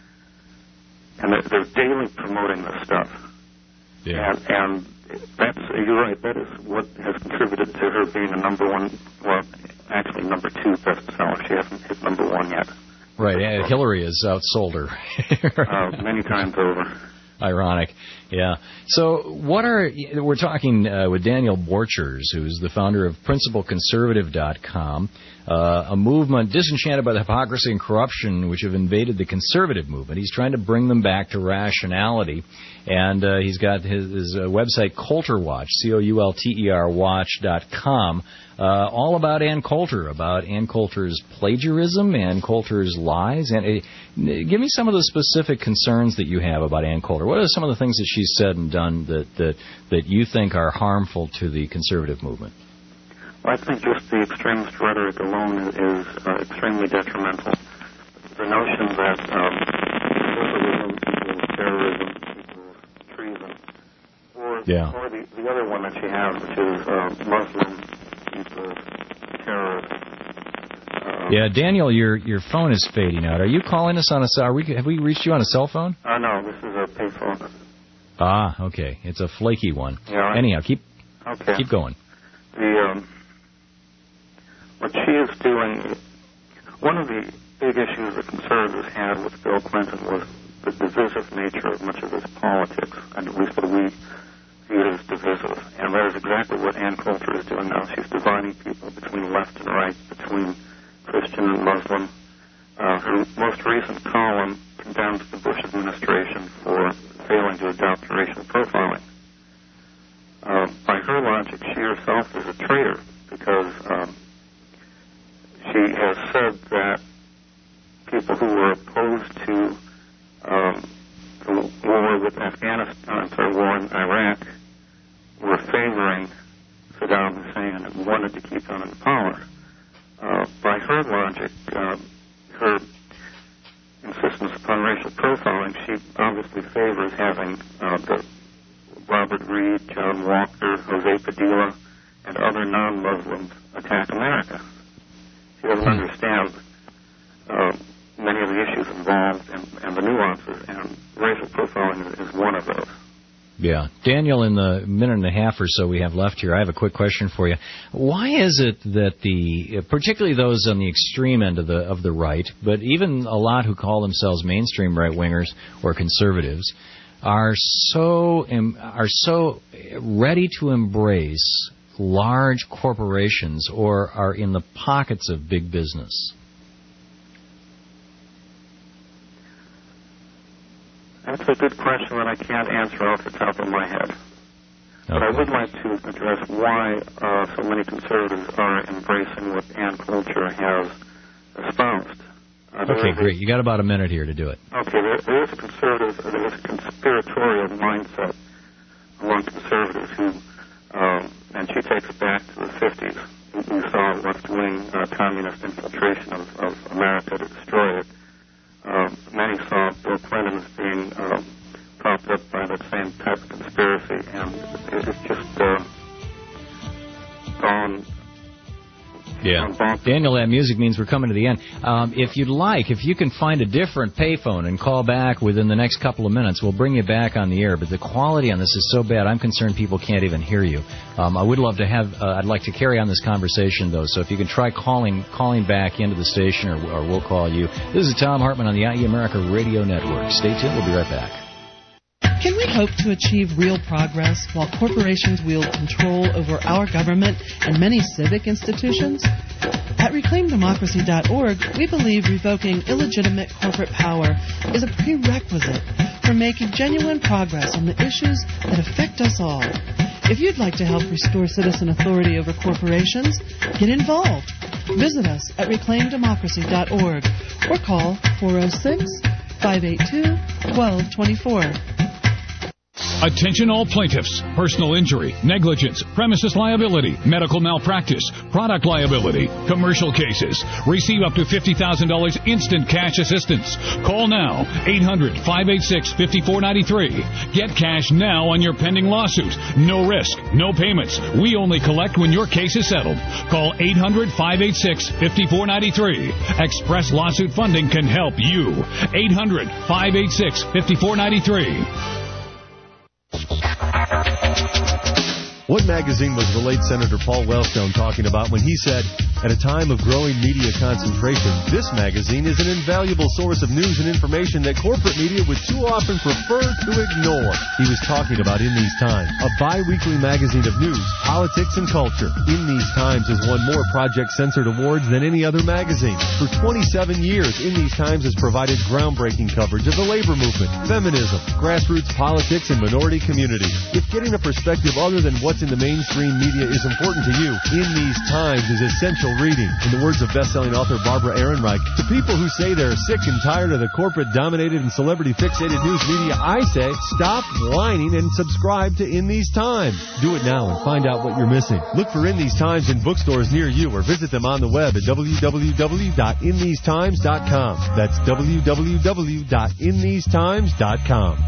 And they're, they're daily promoting this stuff. Yeah. And, and that's, you're right, that is what has contributed to her being a number one, well, actually number two bestseller. She hasn't hit number one yet. Right, and Hillary has outsold her. uh, many times over. Ironic, yeah. So what are, we're talking uh, with Daniel Borchers, who's the founder of principal conservative dot com, uh, a movement disenchanted by the hypocrisy and corruption which have invaded the conservative movement. He's trying to bring them back to rationality, and uh, he's got his, his uh, website, Coulter Watch, C O U L T E R watch dot com, uh, all about Ann Coulter, about Ann Coulter's plagiarism, Ann Coulter's lies. And uh, give me some of the specific concerns that you have about Ann Coulter. What are some of the things that she's said and done that, that, that you think are harmful to the conservative movement? Well, I think just the extremist rhetoric alone is uh, extremely detrimental. The notion that um, socialism equals terrorism equals treason, or, yeah. or the, the other one that she has, which is uh, Muslim equals terrorist. Uh, yeah, Daniel, your your phone is fading out. Are you calling us on a cell? Are we, have we reached you on a cell phone? Uh, no, this is a payphone. Ah, okay. It's a flaky one. Yeah. Anyhow, keep okay. keep going. The um, what she is doing, one of the big issues that conservatives had with Bill Clinton was the divisive nature of much of his politics, and at least what we view it as divisive. And that is exactly what Ann Coulter is doing now. She's dividing people between left and right, between Christian and Muslim. Uh, her most recent column condemns the Bush administration for failing to adopt racial profiling. Uh, by her logic, she herself is a traitor because um, she has said that people who were opposed to um, the war with Afghanistan, the war in Iraq, were favoring Saddam Hussein and wanted to keep him in power. Uh, by her logic, uh, her insistence upon racial profiling, she obviously favors having uh, the Robert Reed, John Walker, Jose Padilla, and other non-Muslims attack America. She doesn't understand uh, many of the issues involved and, and the nuances, and racial profiling is, is one of those. Yeah. Daniel, in the minute and a half or so we have left here, I have a quick question for you. Why is it that the, particularly those on the extreme end of the of the right, but even a lot who call themselves mainstream right-wingers or conservatives, are so are so ready to embrace large corporations or are in the pockets of big business? That's a good question that I can't answer off the top of my head. Okay. But I would like to address why uh, so many conservatives are embracing what Ann Coulter has espoused. Uh, okay, great. You got about a minute here to do it. Okay, there, there is a conservative, there is a conspiratorial mindset among conservatives who, um, and she takes it back to the fifties. We saw left-wing uh, communist infiltration of, of America to destroy it. Uh, many saw Bill Clinton as being uh, propped up by the that same type of conspiracy, and it's just uh, gone. Yeah. Daniel, that music means we're coming to the end. Um, if you'd like, if you can find a different payphone and call back within the next couple of minutes, we'll bring you back on the air. But the quality on this is so bad, I'm concerned people can't even hear you. Um, I would love to have, uh, I'd like to carry on this conversation, though. So if you can try calling calling back into the station, or, or we'll call you. This is Tom Hartman on the I E America Radio Network. Stay tuned. We'll be right back. Can we hope to achieve real progress while corporations wield control over our government and many civic institutions? At reclaim democracy dot org, we believe revoking illegitimate corporate power is a prerequisite for making genuine progress on the issues that affect us all. If you'd like to help restore citizen authority over corporations, get involved. Visit us at reclaim democracy dot org or call four oh six, five eight two, one two two four. Attention all plaintiffs. Personal injury, negligence, premises liability, medical malpractice, product liability, commercial cases. Receive up to fifty thousand dollars instant cash assistance. Call now, eight hundred, five eight six, five four nine three. Get cash now on your pending lawsuit. No risk, no payments. We only collect when your case is settled. Call eight hundred, five eight six, five four nine three. Express Lawsuit Funding can help you. eight hundred, five eight six, five four nine three. What magazine was the late Senator Paul Wellstone talking about when he said, at a time of growing media concentration, this magazine is an invaluable source of news and information that corporate media would too often prefer to ignore? He was talking about In These Times, a bi-weekly magazine of news, politics, and culture. In These Times has won more Project Censored awards than any other magazine. For twenty-seven years, In These Times has provided groundbreaking coverage of the labor movement, feminism, grassroots politics, and minority communities. If getting a perspective other than what's in the mainstream media is important to you, In These Times is essential reading. In the words of best-selling author Barbara Ehrenreich, to people who say they're sick and tired of the corporate-dominated and celebrity-fixated news media, I say, stop whining and subscribe to In These Times. Do it now and find out what you're missing. Look for In These Times in bookstores near you or visit them on the web at w w w dot in these times dot com. That's w w w dot in these times dot com.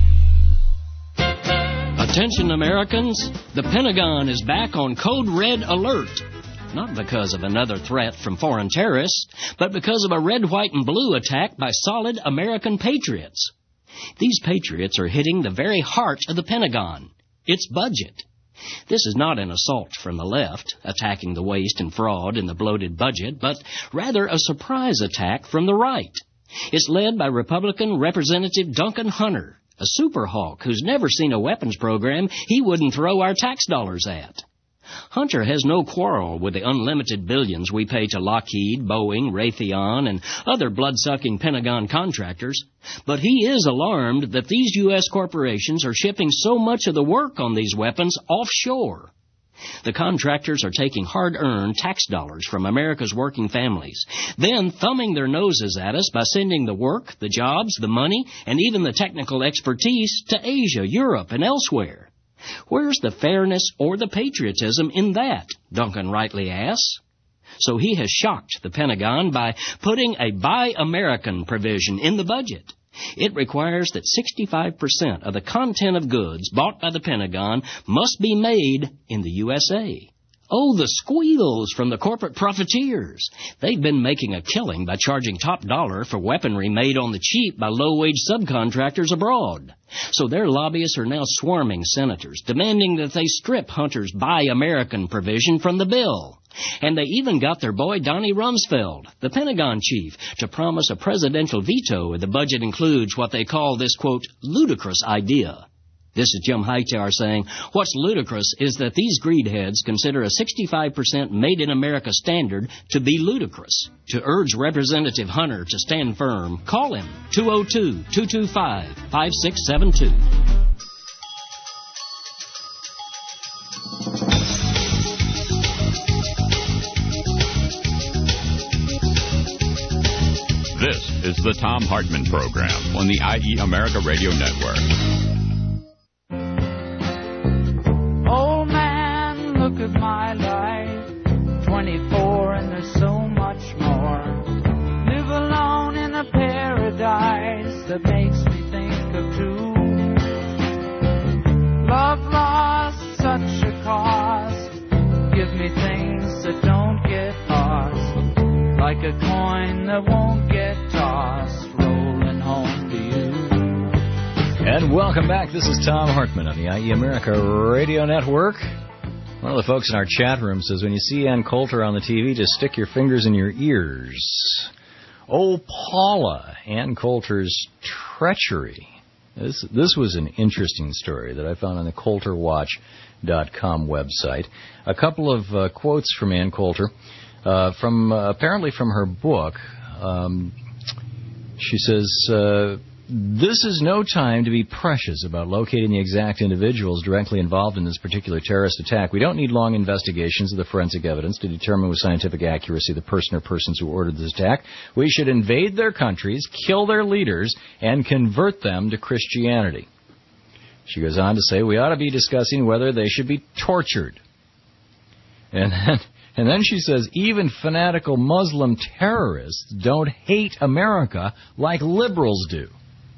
Attention Americans, the Pentagon is back on Code Red Alert. Not because of another threat from foreign terrorists, but because of a red, white, and blue attack by solid American patriots. These patriots are hitting the very heart of the Pentagon, its budget. This is not an assault from the left, attacking the waste and fraud in the bloated budget, but rather a surprise attack from the right. It's led by Republican Representative Duncan Hunter, a super hawk who's never seen a weapons program he wouldn't throw our tax dollars at. Hunter has no quarrel with the unlimited billions we pay to Lockheed, Boeing, Raytheon, and other blood-sucking Pentagon contractors, but he is alarmed that these U S corporations are shipping so much of the work on these weapons offshore. The contractors are taking hard-earned tax dollars from America's working families, then thumbing their noses at us by sending the work, the jobs, the money, and even the technical expertise to Asia, Europe, and elsewhere. Where's the fairness or the patriotism in that? Duncan rightly asks. So he has shocked the Pentagon by putting a Buy American provision in the budget. It requires that sixty-five percent of the content of goods bought by the Pentagon must be made in the U S A. Oh, the squeals from the corporate profiteers. They've been making a killing by charging top dollar for weaponry made on the cheap by low-wage subcontractors abroad. So their lobbyists are now swarming senators, demanding that they strip Hunter's Buy American provision from the bill. And they even got their boy Donnie Rumsfeld, the Pentagon chief, to promise a presidential veto if the budget includes what they call this, quote, ludicrous idea. This is Jim Hightower saying, what's ludicrous is that these greedheads consider a sixty-five percent made-in-America standard to be ludicrous. To urge Representative Hunter to stand firm, call him, two oh two, two two five, five six seven two. This is the Tom Hartman Program on the I E America Radio Network. Old man, look at my life, twenty-four and there's so much more. Live alone in a paradise that makes me think of two. like a coin that won't get tossed, rolling home to you. And welcome back. This is Tom Hartman on the I E America Radio Network. One of the folks in our chat room says, when you see Ann Coulter on the T V, just stick your fingers in your ears. Oh, Paula, Ann Coulter's treachery. This, this was an interesting story that I found on the Coulter Watch dot com website. A couple of uh, quotes from Ann Coulter, uh, from uh, apparently from her book. Um, she says, uh, this is no time to be precious about locating the exact individuals directly involved in this particular terrorist attack. We don't need long investigations of the forensic evidence to determine with scientific accuracy the person or persons who ordered this attack. We should invade their countries, kill their leaders, and convert them to Christianity. She goes on to say, we ought to be discussing whether they should be tortured. And then, and then she says, even fanatical Muslim terrorists don't hate America like liberals do.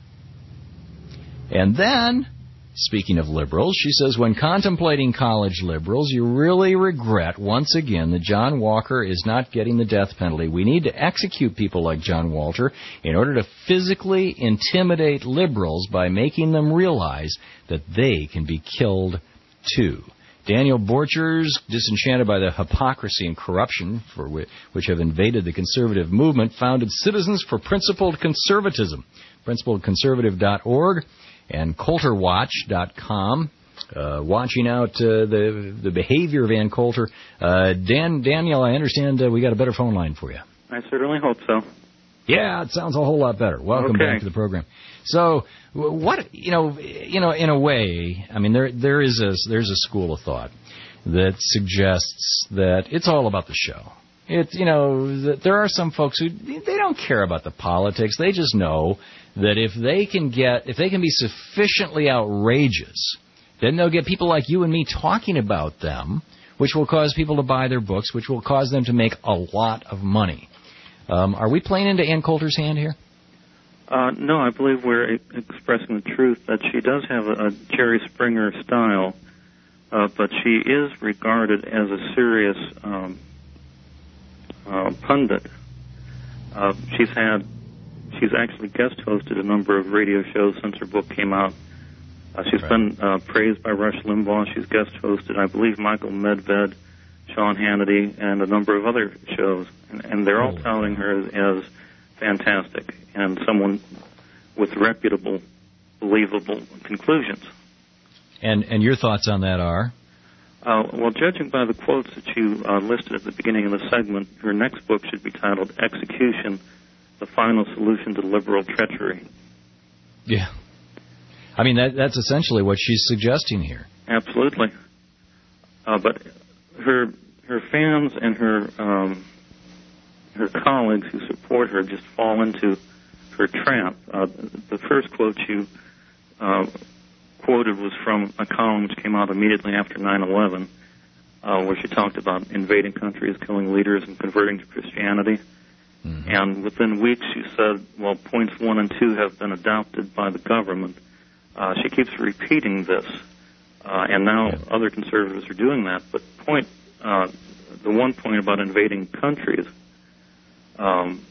And then, speaking of liberals, she says, when contemplating college liberals, you really regret, once again, that John Walker is not getting the death penalty. We need to execute people like John Walter in order to physically intimidate liberals by making them realize that they can be killed too. Daniel Borchers, disenchanted by the hypocrisy and corruption for which, which have invaded the conservative movement, founded Citizens for Principled Conservatism, principled conservative dot org. And Coulter Watch dot com, uh, watching out uh, the the behavior of Ann Coulter. Uh, Dan, Daniel, I understand uh, we got a better phone line for you. I certainly hope so. Yeah, it sounds a whole lot better. Welcome okay. back to the program. So, what you know, you know, in a way, I mean, there there is a there's a school of thought that suggests that it's all about the show. It, you know, that there are some folks who they don't care about the politics. They just know that if they can get, if they can be sufficiently outrageous, then they'll get people like you and me talking about them, which will cause people to buy their books, which will cause them to make a lot of money. Um, are we playing into Ann Coulter's hand here? Uh, no, I believe we're expressing the truth that she does have a, a Jerry Springer style, uh, but she is regarded as a serious um, uh, pundit. Uh, she's had, she's actually guest hosted a number of radio shows since her book came out. Uh, she's right. been uh, praised by Rush Limbaugh. She's guest hosted, I believe, Michael Medved, Sean Hannity, and a number of other shows, and, and they're all touting her as, as fantastic and someone with reputable, believable conclusions. And and your thoughts on that are? Uh, well, judging by the quotes that you uh, listed at the beginning of the segment, your next book should be titled Execution, the Final Solution to Liberal Treachery. Yeah. I mean, that that's essentially what she's suggesting here. Absolutely. Uh, but her her fans and her um, her colleagues who support her just fall into her trap. Uh, the first quote you uh, quoted was from a column which came out immediately after nine eleven, uh, where she talked about invading countries, killing leaders, and converting to Christianity. Mm-hmm. And within weeks she said, well, points one and two have been adopted by the government. Uh, she keeps repeating this, uh, and now yeah. other conservatives are doing that. But point, uh, the one point about invading countries, um,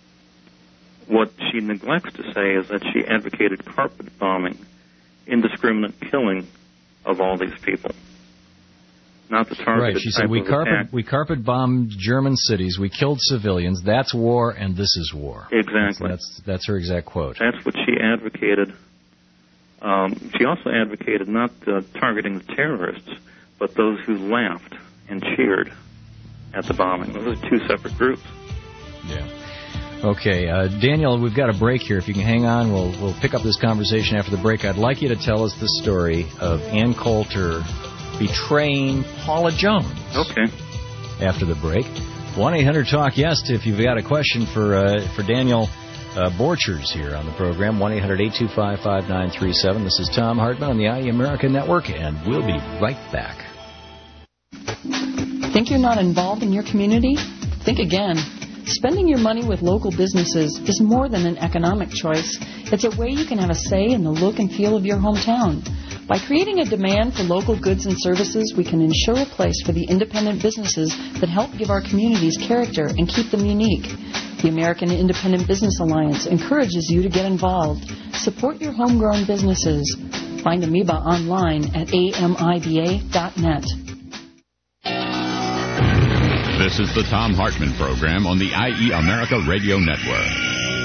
what she neglects to say is that she advocated carpet bombing, indiscriminate killing of all these people. Not the targeted Right, she said, we carpet, attack. we carpet bombed German cities, we killed civilians, that's war, and this is war. Exactly. That's, that's, that's her exact quote. That's what she advocated. Um, she also advocated not uh, targeting the terrorists, but those who laughed and cheered at the bombing. Those are two separate groups. Yeah. Okay, uh, Daniel, we've got a break here. If you can hang on, we'll we'll pick up this conversation after the break. I'd like you to tell us the story of Ann Coulter betraying Paula Jones. Okay. After the break. one eight hundred talk yes if you've got a question for uh, for Daniel uh, Borchers here on the program. one eight hundred eight two five five nine three seven. This is Tom Hartman on the I E America Network, and we'll be right back. Think you're not involved in your community? Think again. Spending your money with local businesses is more than an economic choice. It's a way you can have a say in the look and feel of your hometown. By creating a demand for local goods and services, we can ensure a place for the independent businesses that help give our communities character and keep them unique. The American Independent Business Alliance encourages you to get involved. Support your homegrown businesses. Find Amoeba online at A M I B A dot net. This is the Thom Hartmann Program on the I E America Radio Network.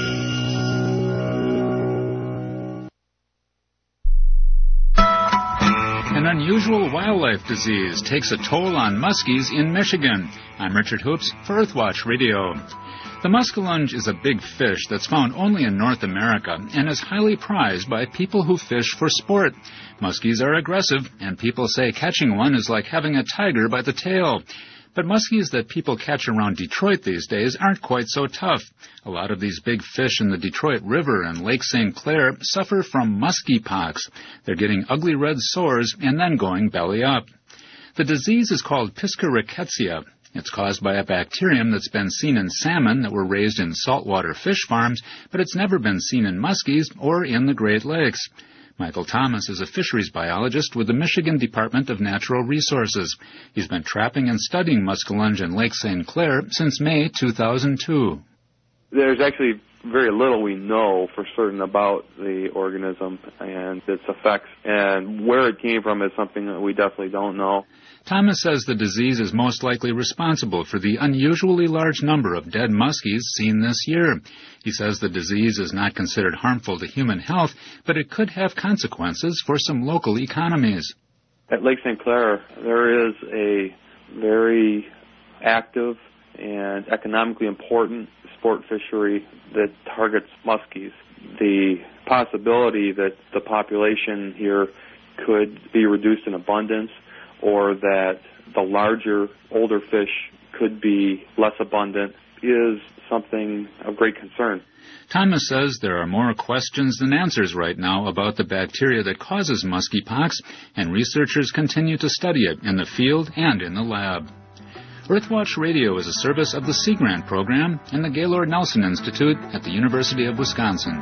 An unusual wildlife disease takes a toll on muskies in Michigan. I'm Richard Hoops for Earthwatch Radio. The muskellunge is a big fish that's found only in North America and is highly prized by people who fish for sport. Muskies are aggressive, and people say catching one is like having a tiger by the tail. But muskies that people catch around Detroit these days aren't quite so tough. A lot of these big fish in the Detroit River and Lake Saint Clair suffer from muskie pox. They're getting ugly red sores and then going belly up. The disease is called Pisca rickettsia. It's caused by a bacterium that's been seen in salmon that were raised in saltwater fish farms, but it's never been seen in muskies or in the Great Lakes. Michael Thomas is a fisheries biologist with the Michigan Department of Natural Resources. He's been trapping and studying muskellunge in Lake Saint Clair since May two thousand two. There's actually very little we know for certain about the organism and its effects, and where it came from is something that we definitely don't know. Thomas says the disease is most likely responsible for the unusually large number of dead muskies seen this year. He says the disease is not considered harmful to human health, but it could have consequences for some local economies. At Lake Saint Clair, there is a very active and economically important sport fishery that targets muskies. The possibility that the population here could be reduced in abundance, or that the larger, older fish could be less abundant, is something of great concern. Thomas says there are more questions than answers right now about the bacteria that causes muskie pox, and researchers continue to study it in the field and in the lab. Earthwatch Radio is a service of the Sea Grant Program and the Gaylord Nelson Institute at the University of Wisconsin.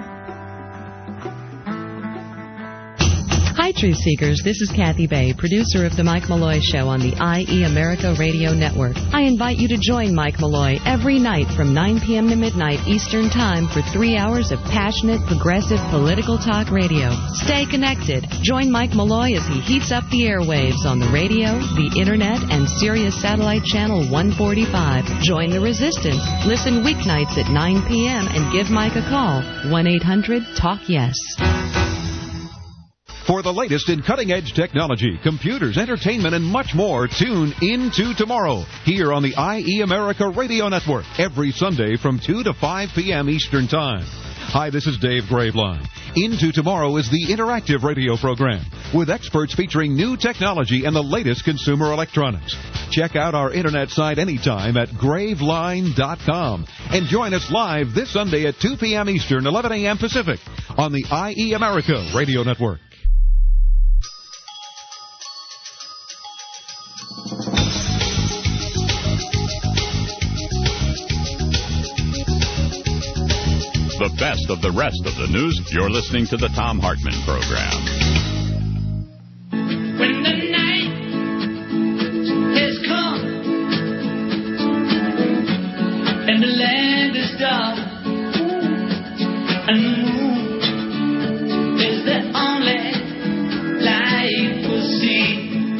Hi, Truth Seekers. This is Kathy Bay, producer of The Mike Malloy Show on the I E America Radio Network. I invite you to join Mike Malloy every night from nine p.m. to midnight Eastern Time for three hours of passionate, progressive, political talk radio. Stay connected. Join Mike Malloy as he heats up the airwaves on the radio, the Internet, and Sirius Satellite Channel one forty-five. Join the resistance. Listen weeknights at nine p.m. and give Mike a call. one eight hundred talk yes. For the latest in cutting-edge technology, computers, entertainment, and much more, tune Into Tomorrow here on the I E America Radio Network every Sunday from two to five p.m. Eastern Time. Hi, this is Dave Graveline. Into Tomorrow is the interactive radio program with experts featuring new technology and the latest consumer electronics. Check out our internet site anytime at graveline dot com and join us live this Sunday at two p.m. Eastern, eleven a.m. Pacific on the I E America Radio Network. The best of the rest of the news. You're listening to the Thom Hartmann Program. When the night has come and the land is dark and the moon is the only light we'll see.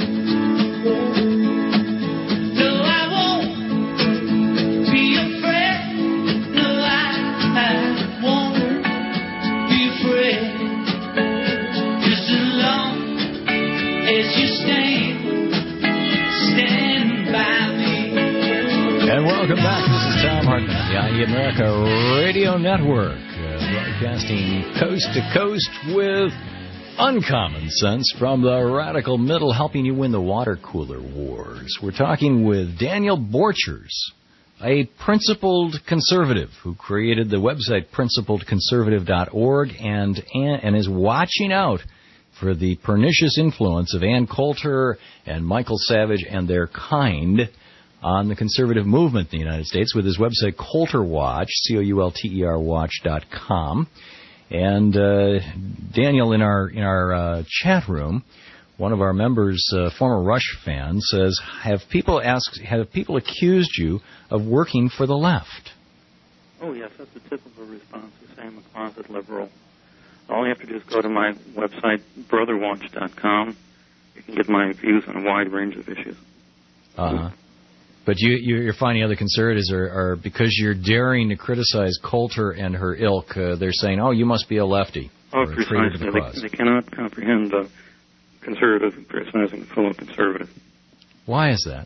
And welcome back. This is Thom Hartmann, the I E America Radio Network, uh, broadcasting coast to coast with uncommon sense from the radical middle, helping you win the water cooler wars. We're talking with Daniel Borchers, a principled conservative who created the website principled conservative dot org and, and is watching out for the pernicious influence of Ann Coulter and Michael Savage and their kind on the conservative movement in the United States with his website Coulter Watch, C O U L T E R watch dot com. And uh, Daniel, in our in our uh, chat room, one of our members, uh, former Rush fan, says, "Have people asked? Have people accused you of working for the left?" Oh yes, that's a typical response. The same, a closet liberal. All you have to do is go to my website, brother watch dot com. You can get my views on a wide range of issues. Uh-huh. But you, you're finding other conservatives are, are, because you're daring to criticize Coulter and her ilk, uh, they're saying, oh, you must be a lefty. Oh, precisely. The they, they cannot comprehend a conservative criticizing a fellow conservative. Why is that?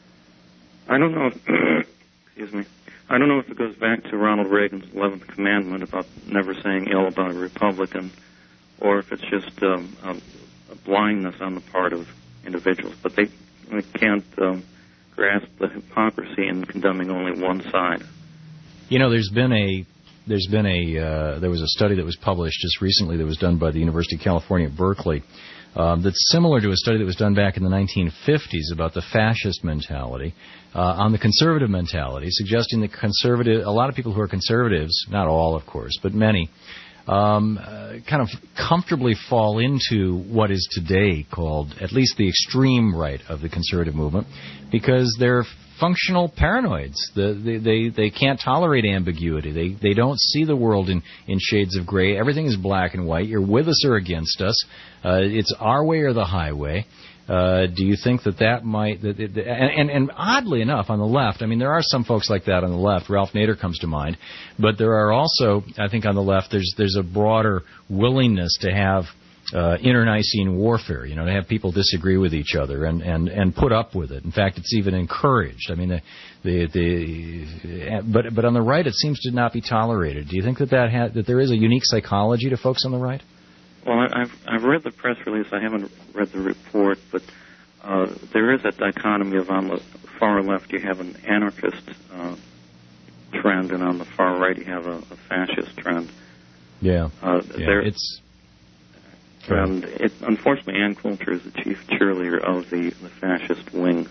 I don't know. If, excuse me. I don't know if it goes back to Ronald Reagan's eleventh commandment about never saying ill about a Republican, or if it's just um, a, a blindness on the part of individuals. But they, they can't um, grasp the hypocrisy in condemning only one side. You know, there's been a there's been a uh, there was a study that was published just recently that was done by the University of California at Berkeley. Um, that's similar to a study that was done back in the nineteen fifties about the fascist mentality, uh, on the conservative mentality, suggesting that conservative, a lot of people who are conservatives, not all, of course, but many, um, uh, kind of comfortably fall into what is today called at least the extreme right of the conservative movement, because they're functional paranoids. The, they, they they can't tolerate ambiguity. They they don't see the world in, in shades of gray. Everything is black and white. You're with us or against us. Uh, it's our way or the highway. Uh, do you think that that might... That, that, and, and, and oddly enough, on the left, I mean, there are some folks like that on the left. Ralph Nader comes to mind. But there are also, I think on the left, there's there's a broader willingness to have Uh, internecine warfare, you know, to have people disagree with each other and, and, and put up with it. In fact, it's even encouraged. I mean, the, the, the but but on the right, it seems to not be tolerated. Do you think that that, ha- that there is a unique psychology to folks on the right? Well, I've I've read the press release. I haven't read the report, but uh, there is that dichotomy of on the far left you have an anarchist uh, trend, and on the far right you have a, a fascist trend. Yeah, uh, yeah there, it's. And it, unfortunately, Ann Coulter is the chief cheerleader of the, the fascist wing.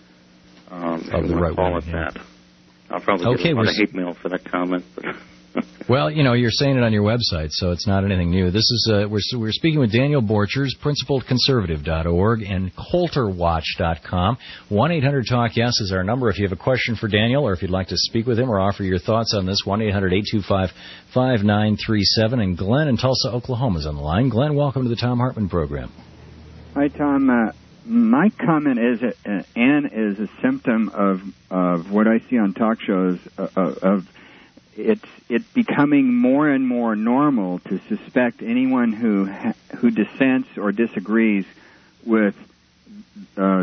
Um, of the right call wing, it yeah. that. I'll probably okay, get a lot we're of hate mail for that comment. But well, you know, you're saying it on your website, so it's not anything new. This is uh, we're we're speaking with Daniel Borchers, principled conservative dot org and Coulter watch dot com. one eight hundred talk yes is our number if you have a question for Daniel or if you'd like to speak with him or offer your thoughts on this. one eight hundred eight two five five nine three seven. And Glenn in Tulsa, Oklahoma is on the line. Glenn, welcome to the Thom Hartmann program. Hi, Tom. Uh, my comment is that uh, Ann is a symptom of of what I see on talk shows uh, of it's it becoming more and more normal to suspect anyone who ha- who dissents or disagrees with uh,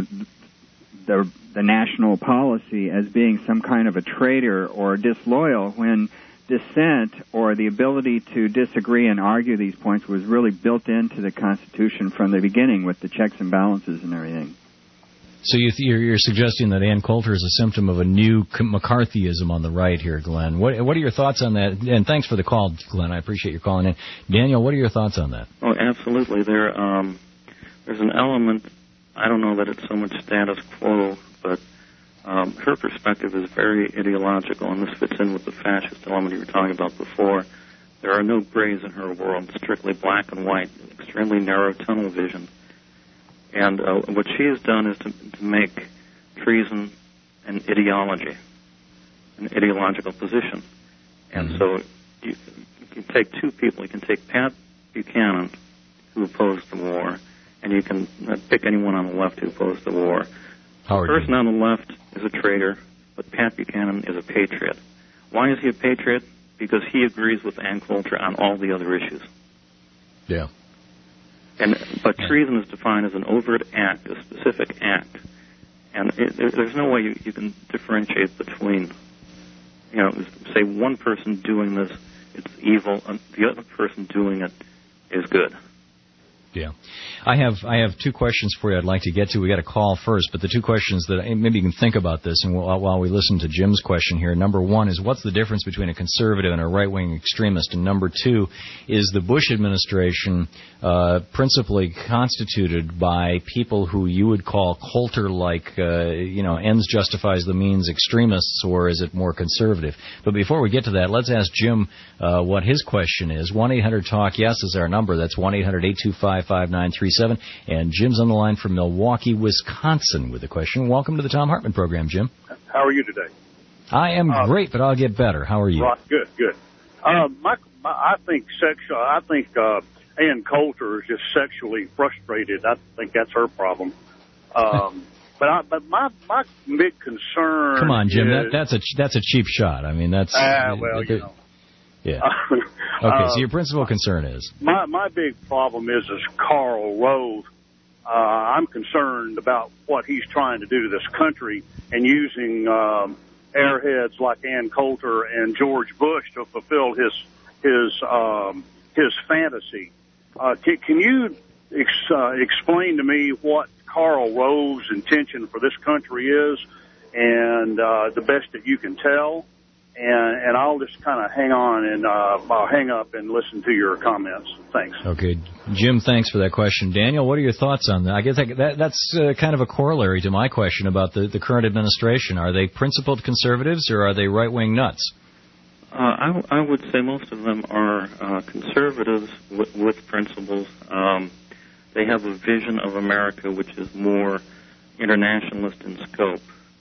the the national policy as being some kind of a traitor or disloyal, when dissent or the ability to disagree and argue these points was really built into the Constitution from the beginning with the checks and balances and everything. So you th- you're, you're suggesting that Ann Coulter is a symptom of a new McCarthyism on the right here, Glenn. What what are your thoughts on that? And thanks for the call, Glenn. I appreciate your calling in. Daniel, what are your thoughts on that? Oh, absolutely. There, um, there's an element, I don't know that it's so much status quo, but um, her perspective is very ideological, and this fits in with the fascist element you were talking about before. There are no grays in her world, strictly black and white, extremely narrow tunnel vision. And uh, what she has done is to, to make treason an ideology, an ideological position. And mm-hmm. so you, you can take two people. You can take Pat Buchanan, who opposed the war, and you can pick anyone on the left who opposed the war. Howard the person on the left is a traitor, but Pat Buchanan is a patriot. Why is he a patriot? Because he agrees with Ann Coulter on all the other issues. Yeah. And but treason is defined as an overt act, a specific act, and it, there, there's no way you, you can differentiate between, you know, say one person doing this, it's evil, and the other person doing it is good. Yeah. I have I have two questions for you I'd like to get to. We got a call first, but the two questions that maybe you can think about this and while, while we listen to Jim's question here. Number one is, what's the difference between a conservative and a right-wing extremist? And number two, is the Bush administration uh, principally constituted by people who you would call Coulter-like, uh, you know, ends justifies the means extremists, or is it more conservative? But before we get to that, let's ask Jim uh, what his question is. one eight hundred talk yes is our number. That's one eight hundred eight two five five nine three seven. And Jim's on the line from Milwaukee, Wisconsin with a question. Welcome to the Tom Hartman program, Jim. How are you today? I am uh, great, but I'll get better. How are you? Right, good, good. Uh, my, my, I think sexual. I think uh, Ann Coulter is just sexually frustrated. I think that's her problem. Um, but I, but my my big concern. Come on, Jim. Is, that, that's a that's a cheap shot. I mean, that's. Ah, well, uh, you know. Yeah. Okay, so your principal concern is? My my big problem is is Karl Rove. Uh, I'm concerned about what he's trying to do to this country and using um, airheads like Ann Coulter and George Bush to fulfill his his um, his fantasy. Uh, can, can you ex, uh, explain to me what Karl Rove's intention for this country is, and uh, the best that you can tell? And, and I'll just kind of hang on and uh, I'll hang up and listen to your comments. Thanks. Okay. Jim, thanks for that question. Daniel, what are your thoughts on that? I guess that, that, that's uh, kind of a corollary to my question about the, the current administration. Are they principled conservatives or are they right-wing nuts? Uh, I, w- I would say most of them are uh, conservatives with, with principles. Um, they have a vision of America which is more internationalist in scope,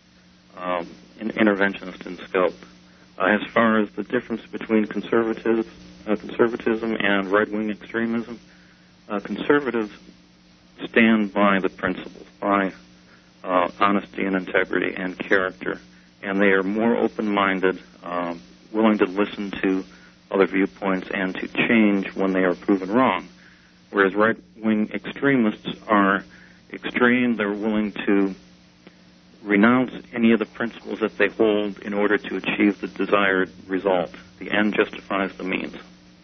um, and interventionist in scope. Uh, as far as the difference between conservative, uh, conservatism and right-wing extremism, uh, conservatives stand by the principles, by uh, honesty and integrity and character, and they are more open-minded, um, willing to listen to other viewpoints and to change when they are proven wrong. Whereas right-wing extremists are extreme, they're willing to renounce any of the principles that they hold in order to achieve the desired result. The end justifies the means.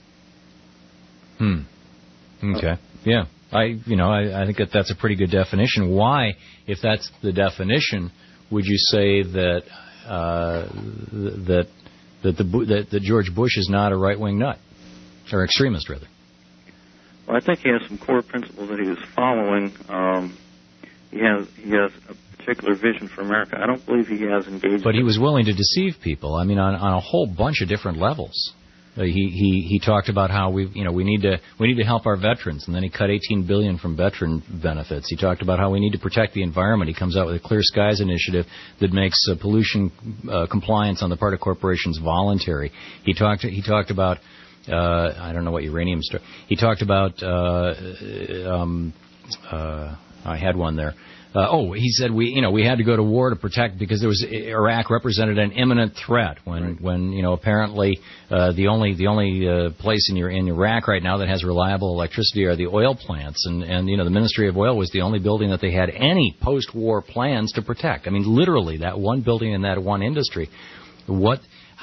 Hmm. Okay. Yeah. I, you know, I, I think that that's a pretty good definition. Why, if that's the definition, would you say that uh, that that the that, that George Bush is not a right-wing nut or extremist, rather? Well, I think he has some core principles that he was following. Um, he has he has a particular vision for America. I don't believe he has engaged. But he was willing to deceive people. I mean, on, on a whole bunch of different levels. Uh, he, he he talked about how we you know we need to we need to help our veterans, and then he cut eighteen billion dollars from veteran benefits. He talked about how we need to protect the environment. He comes out with a Clear Skies initiative that makes uh, pollution uh, compliance on the part of corporations voluntary. He talked he talked about uh, I don't know what uranium. St- he talked about uh, um, uh, I had one there. Uh, oh, he said we, you know, we had to go to war to protect because there was Iraq represented an imminent threat when, right. when you know, apparently uh, the only the only uh, place in your in Iraq right now that has reliable electricity are the oil plants, and and you know the Ministry of Oil was the only building that they had any post-war plans to protect. I mean, literally that one building in that one industry. What?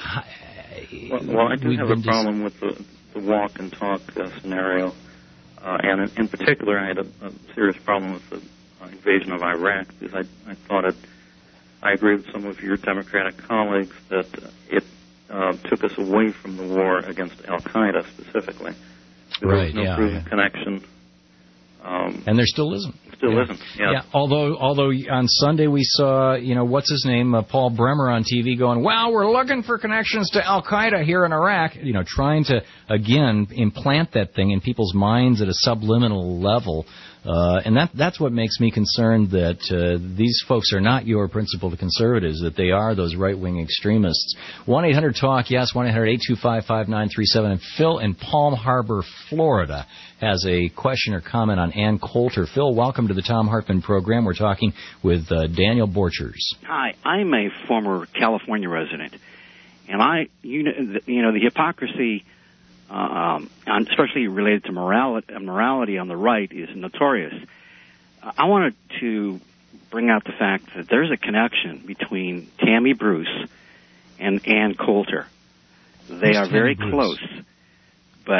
Well, well I do have a problem with the, the walk and talk uh, scenario, uh, and in, in particular, I had a, a serious problem with the invasion of Iraq, because I, I thought it, I agree with some of your Democratic colleagues that it uh, took us away from the war against Al-Qaeda specifically. There right, was no yeah, proven yeah. connection. Um, and there still isn't. Still yeah. isn't, yeah. yeah. Although, although on Sunday we saw, you know, what's his name, uh, Paul Bremer on T V going, well, we're looking for connections to Al-Qaeda here in Iraq, you know, trying to, again, implant that thing in people's minds at a subliminal level. Uh, and that that's what makes me concerned that uh, these folks are not your principled conservatives, that they are those right-wing extremists. one eight hundred talk yes, one eight hundred eight two five five nine three seven. And Phil in Palm Harbor, Florida, has a question or comment on Ann Coulter. Phil, welcome to the Tom Hartman program. We're talking with uh, Daniel Borchers. Hi, I'm a former California resident, and I, you know, the, you know, the hypocrisy, uh, um, especially related to morality, morality on the right, is notorious. Uh, I wanted to bring out the fact that there's a connection between Tammy Bruce and Ann Coulter. They Who's are Tammy very Bruce? close, but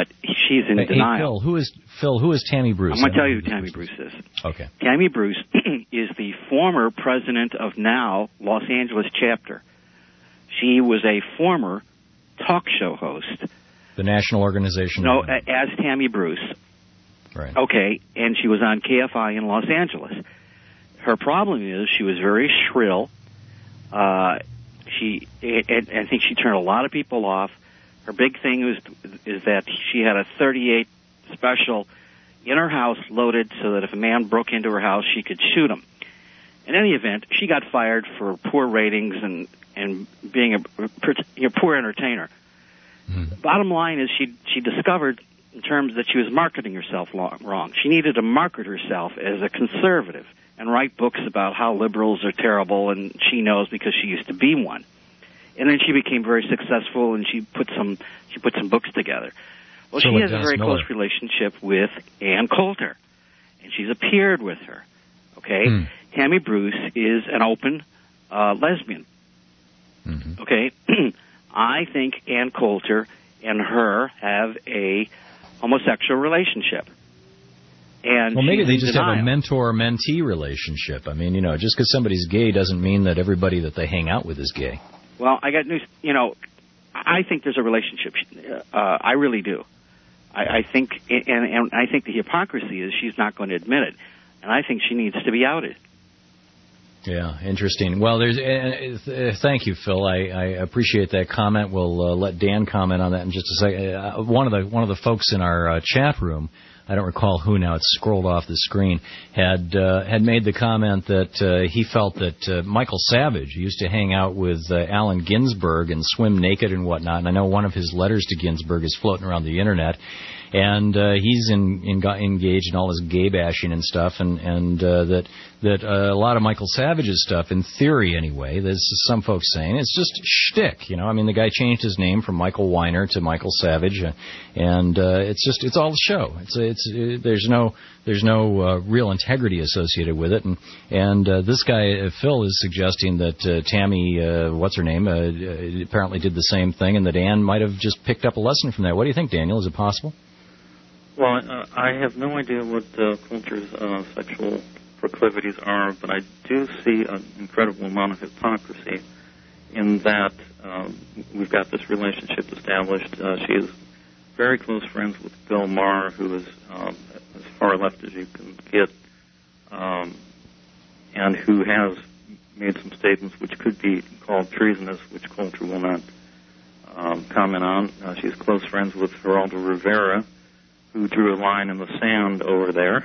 she's in hey, denial. Hey, Phil, who is Phil? Who is Tammy Bruce? I'm going to tell you who Tammy Bruce is. Okay. Tammy Bruce is the former president of NOW Los Angeles chapter. She was a former talk show host. The national organization. No, as Tammy Bruce. Right. Okay, and she was on K F I in Los Angeles. Her problem is she was very shrill. Uh, she, and I think she turned a lot of people off. Her big thing was is that she had a thirty-eight special in her house loaded so that if a man broke into her house, she could shoot him. In any event, she got fired for poor ratings and, and being a, a poor entertainer. Mm-hmm. Bottom line is she she discovered in terms that she was marketing herself wrong. She needed to market herself as a conservative and write books about how liberals are terrible, and she knows because she used to be one. And then she became very successful, and she put some she put some books together. Well, so she has Dennis a very Miller. close relationship with Ann Coulter, and she's appeared with her. Okay, hmm. Tammy Bruce is an open uh, lesbian. Mm-hmm. Okay, I think Ann Coulter and her have a homosexual relationship. And well, maybe she's they in just denial. have a mentor-mentee relationship. I mean, you know, just because somebody's gay doesn't mean that everybody that they hang out with is gay. Well, I got news. You know, I think there's a relationship. Uh, I really do. I, I think, and, and I think the hypocrisy is she's not going to admit it, and I think she needs to be outed. Yeah, interesting. Well, there's. Uh, uh, thank you, Phil. I, I appreciate that comment. We'll uh, let Dan comment on that in just a second. Uh, one of the one of the folks in our uh, chat room, I don't recall who now, it's scrolled off the screen, had uh, had made the comment that uh, he felt that uh, Michael Savage used to hang out with uh, Allen Ginsberg and swim naked and whatnot. And I know one of his letters to Ginsberg is floating around the Internet. And uh, he's in, in, engaged in all his gay bashing and stuff, and, and uh, that that uh, a lot of Michael Savage's stuff, in theory anyway, there's some folks saying it's just shtick. You know, I mean, the guy changed his name from Michael Weiner to Michael Savage, uh, and uh, it's just it's all show. It's it's uh, there's no there's no uh, real integrity associated with it, and and uh, this guy uh, Phil is suggesting that uh, Tammy, uh, what's her name, uh, apparently did the same thing, and that Ann might have just picked up a lesson from that. What do you think, Daniel? Is it possible? Well, uh, I have no idea what uh, Coulter's uh, sexual proclivities are, but I do see an incredible amount of hypocrisy in that um, we've got this relationship established. Uh, she is very close friends with Bill Maher, who is um, as far left as you can get, um, and who has made some statements which could be called treasonous, which Coulter will not um, comment on. Uh, she's close friends with Geraldo Rivera, who drew a line in the sand over there.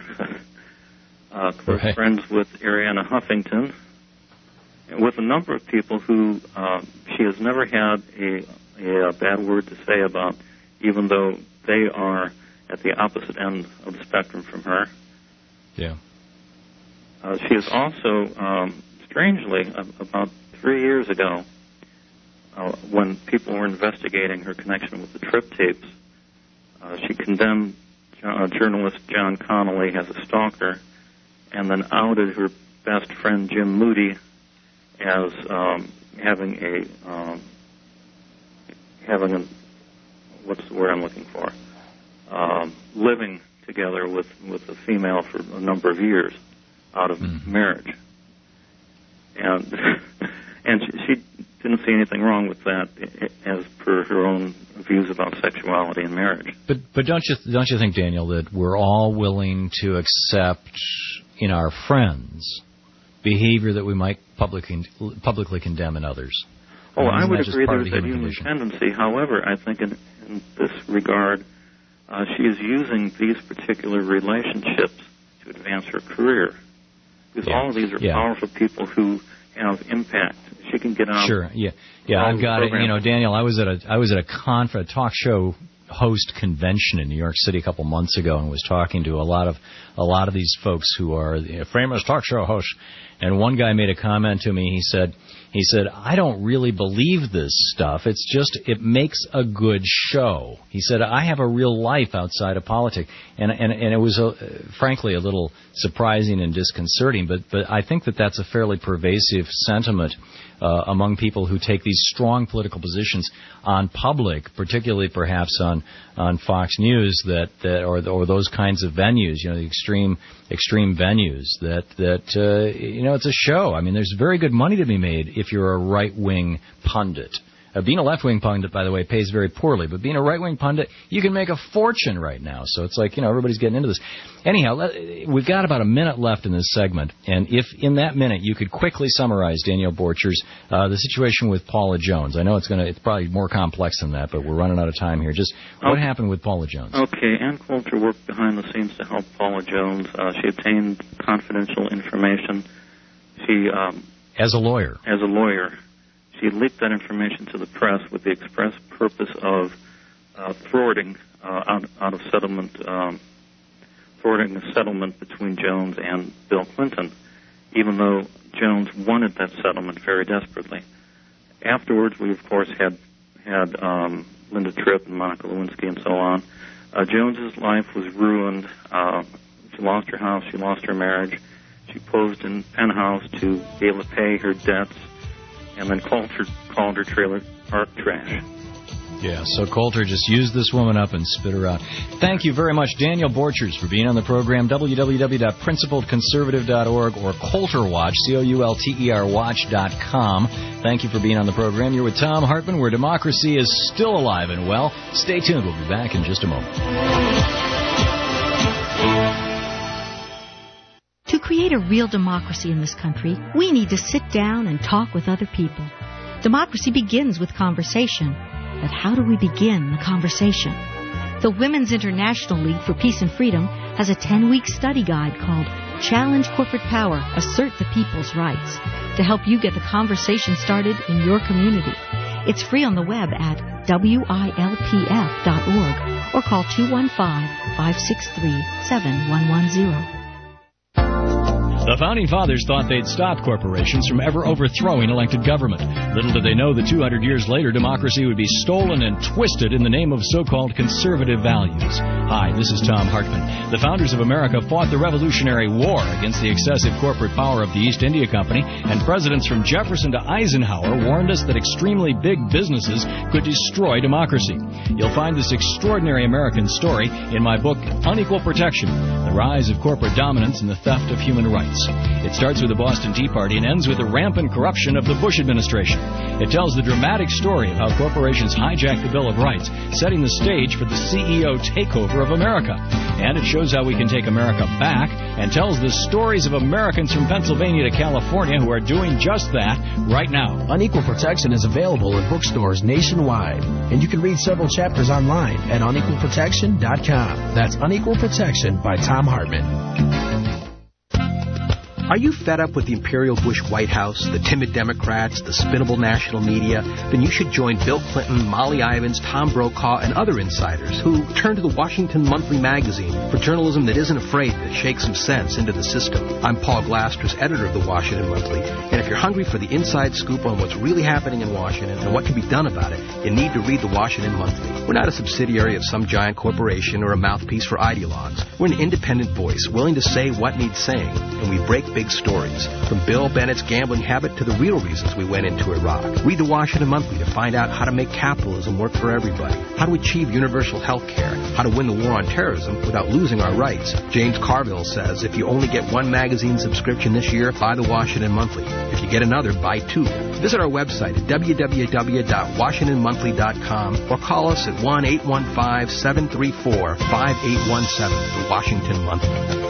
uh, close right. friends with Arianna Huffington, and with a number of people who uh, she has never had a, a bad word to say about, even though they are at the opposite end of the spectrum from her. Yeah. Uh, she is also, um, strangely, about three years ago, uh, when people were investigating her connection with the Trip tapes, Uh, she condemned uh, journalist John Connolly as a stalker, and then outed her best friend Jim Moody as um, having a um, having a what's the word I'm looking for? Um, living together with with a female for a number of years out of mm. marriage, and and she, she didn't see anything wrong with that as per her own views about sexuality and marriage. But but don't you don't you think, Daniel, that we're all willing to accept in our friends behavior that we might publicly publicly condemn in others? Oh, I, mean, I would agree there's the a human condition? tendency. However, I think in, in this regard, uh, she is using these particular relationships to advance her career. Because yeah. all of these are yeah. powerful people who have impact. She can get on. Sure. Yeah. Yeah. I've got it. You know, Daniel, I was at a I was at a conf a talk show host convention in New York City a couple months ago, and was talking to a lot of a lot of these folks who are you know, famous talk show hosts. And one guy made a comment to me. He said, he said, I don't really believe this stuff. It's just it makes a good show. He said, I have a real life outside of politics, and and and it was a, frankly a little surprising and disconcerting. But but I think that that's a fairly pervasive sentiment uh, among people who take these strong political positions on public, particularly perhaps on on on Fox News that, that or or those kinds of venues, you know, the extreme extreme venues that that uh, you know, it's a show. I mean, there's very good money to be made if you're a right wing pundit. Uh, being a left-wing pundit, by the way, pays very poorly. But being a right-wing pundit, you can make a fortune right now. So it's like, you know, everybody's getting into this. Anyhow, let, we've got about a minute left in this segment. And if in that minute you could quickly summarize, Danielle Borchers, uh, the situation with Paula Jones. I know it's going to, it's probably more complex than that, but we're running out of time here. Just what okay. happened with Paula Jones? Okay, Ann Coulter worked behind the scenes to help Paula Jones. Uh, she obtained confidential information. She, um, As a lawyer. As a lawyer. She leaked that information to the press with the express purpose of uh, thwarting uh, out, out of settlement, um, thwarting a settlement between Jones and Bill Clinton, even though Jones wanted that settlement very desperately. Afterwards, we of course had had um, Linda Tripp and Monica Lewinsky and so on. Uh, Jones's life was ruined. Uh, she lost her house. She lost her marriage. She posed in Penthouse to be able to pay her debts. And then Coulter called her trailer park trash. Yeah, so Coulter just used this woman up and spit her out. Thank you very much, Danielle Borchers, for being on the program. w w w dot principled conservative dot org or Coulter Watch, C O U L T E R watch dot com. Thank you for being on the program. You're with Thom Hartmann, where democracy is still alive and well. Stay tuned. We'll be back in just a moment. To create a real democracy in this country, we need to sit down and talk with other people. Democracy begins with conversation. But how do we begin the conversation? The Women's International League for Peace and Freedom has a ten-week study guide called Challenge Corporate Power, Assert the People's Rights, to help you get the conversation started in your community. It's free on the web at W I L P F dot org or call two one five, five six three, seven one one zero. The Founding Fathers thought they'd stop corporations from ever overthrowing elected government. Little did they know that two hundred years later, democracy would be stolen and twisted in the name of so-called conservative values. Hi, this is Thom Hartmann. The founders of America fought the Revolutionary War against the excessive corporate power of the East India Company, and presidents from Jefferson to Eisenhower warned us that extremely big businesses could destroy democracy. You'll find this extraordinary American story in my book, Unequal Protection, The Rise of Corporate Dominance and the Theft of Human Rights. It starts with the Boston Tea Party and ends with the rampant corruption of the Bush administration. It tells the dramatic story of how corporations hijacked the Bill of Rights, setting the stage for the C E O takeover of America. And it shows how we can take America back and tells the stories of Americans from Pennsylvania to California who are doing just that right now. Unequal Protection is available in bookstores nationwide, and you can read several chapters online at unequal protection dot com. That's Unequal Protection by Thom Hartmann. Are you fed up with the Imperial Bush White House, the timid Democrats, the spinnable national media? Then you should join Bill Clinton, Molly Ivins, Tom Brokaw, and other insiders who turn to the Washington Monthly magazine for journalism that isn't afraid to shake some sense into the system. I'm Paul Glasters, editor of the Washington Monthly, and if you're hungry for the inside scoop on what's really happening in Washington and what can be done about it, you need to read the Washington Monthly. We're not a subsidiary of some giant corporation or a mouthpiece for ideologues. We're an independent voice, willing to say what needs saying, and we break big stories, from Bill Bennett's gambling habit to the real reasons we went into Iraq. Read the Washington Monthly to find out how to make capitalism work for everybody, how to achieve universal health care, how to win the war on terrorism without losing our rights. James Carville says if you only get one magazine subscription this year, buy the Washington Monthly. If you get another, buy two. Visit our website at w w w dot washington monthly dot com or call us at one eight one five, seven three four, five eight one seven, the Washington Monthly.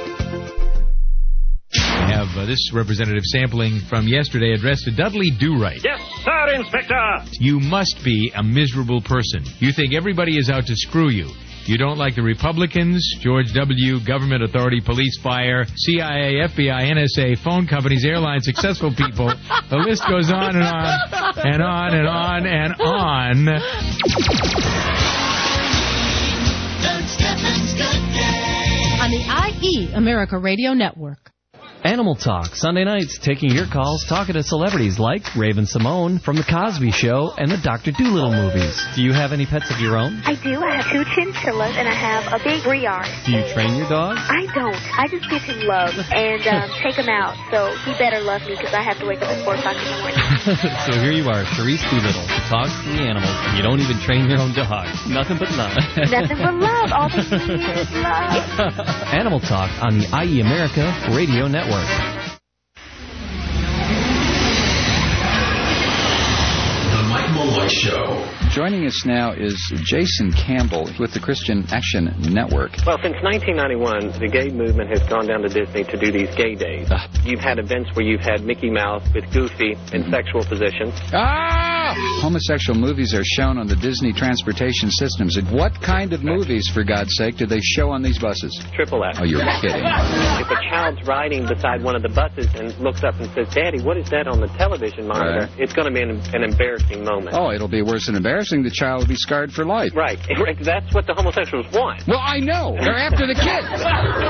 We have uh, this representative sampling from yesterday addressed to Dudley Do-Right. Yes, sir, Inspector! You must be a miserable person. You think everybody is out to screw you. You don't like the Republicans, George W., government authority, police, fire, C I A, F B I, N S A, phone companies, airlines, successful people. The list goes on and on and on and on and on. On the I E America Radio Network. Animal Talk, Sunday nights, taking your calls, talking to celebrities like Raven Simone from The Cosby Show and the Doctor Dolittle movies. Do you have any pets of your own? I do. I have two chinchillas, and I have a big Briar. Do you train your dog? I don't. I just give him love and um, take him out, so he better love me because I have to wake up at four o'clock in the morning. So here you are, Therese Doolittle, who talks to the animals, and you don't even train your own dog. Nothing but love. Nothing but love. All they need is love. Animal Talk on the I E America Radio Network. The Mike Malloy Show. Joining us now is Jason Campbell with the Christian Action Network. Well, since nineteen ninety-one, the gay movement has gone down to Disney to do these gay days. Uh. You've had events where you've had Mickey Mouse with Goofy in mm-hmm. sexual positions. Ah! Homosexual movies are shown on the Disney transportation systems. And what kind of movies, for God's sake, do they show on these buses? Triple X. Oh, you're kidding. If a child's riding beside one of the buses and looks up and says, Daddy, what is that on the television monitor? Right. It's going to be an, an embarrassing moment. Oh, it'll be worse than embarrassing. The child will be scarred for life. Right. That's what the homosexuals want. Well, I know. They're after the kids.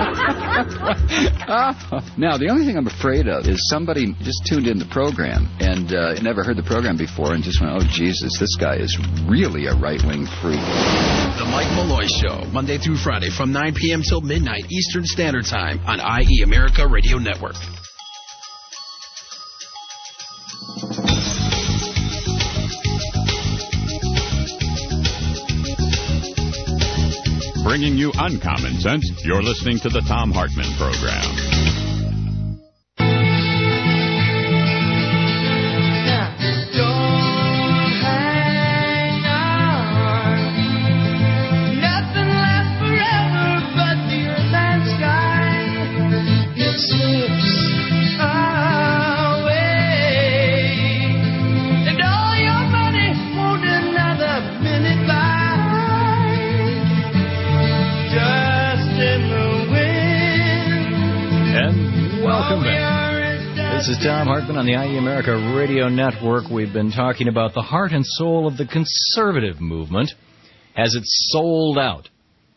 uh, now, the only thing I'm afraid of is somebody just tuned in the program and uh, never heard the program before and just went, oh, Jesus, this guy is really a right-wing freak. The Mike Malloy Show, Monday through Friday from nine p.m. till midnight Eastern Standard Time on I E America Radio Network. Bringing you uncommon sense, you're listening to the Thom Hartmann Program. Welcome back. This is Thom Hartmann on the I E America Radio Network. We've been talking about the heart and soul of the conservative movement as it's sold out.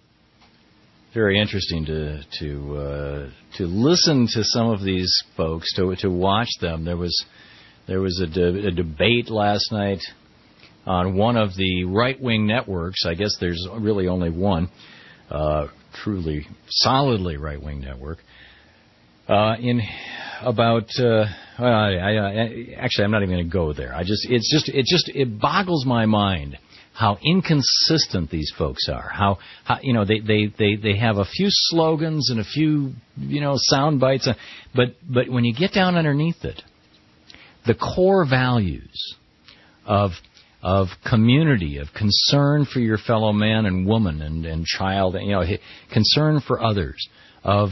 Very interesting to to uh, to listen to some of these folks, to to watch them. There was there was a, de- a debate last night on one of the right-wing networks. I guess there's really only one uh, truly solidly right-wing network. Uh, in about, uh, well, I, I, I, actually, I'm not even going to go there. I just, it's just, it just, it boggles my mind how inconsistent these folks are. How, how you know, they, they, they, they have a few slogans and a few, you know, sound bites, but, but when you get down underneath it, the core values of, of community, of concern for your fellow man and woman and, and child, you know, concern for others, of,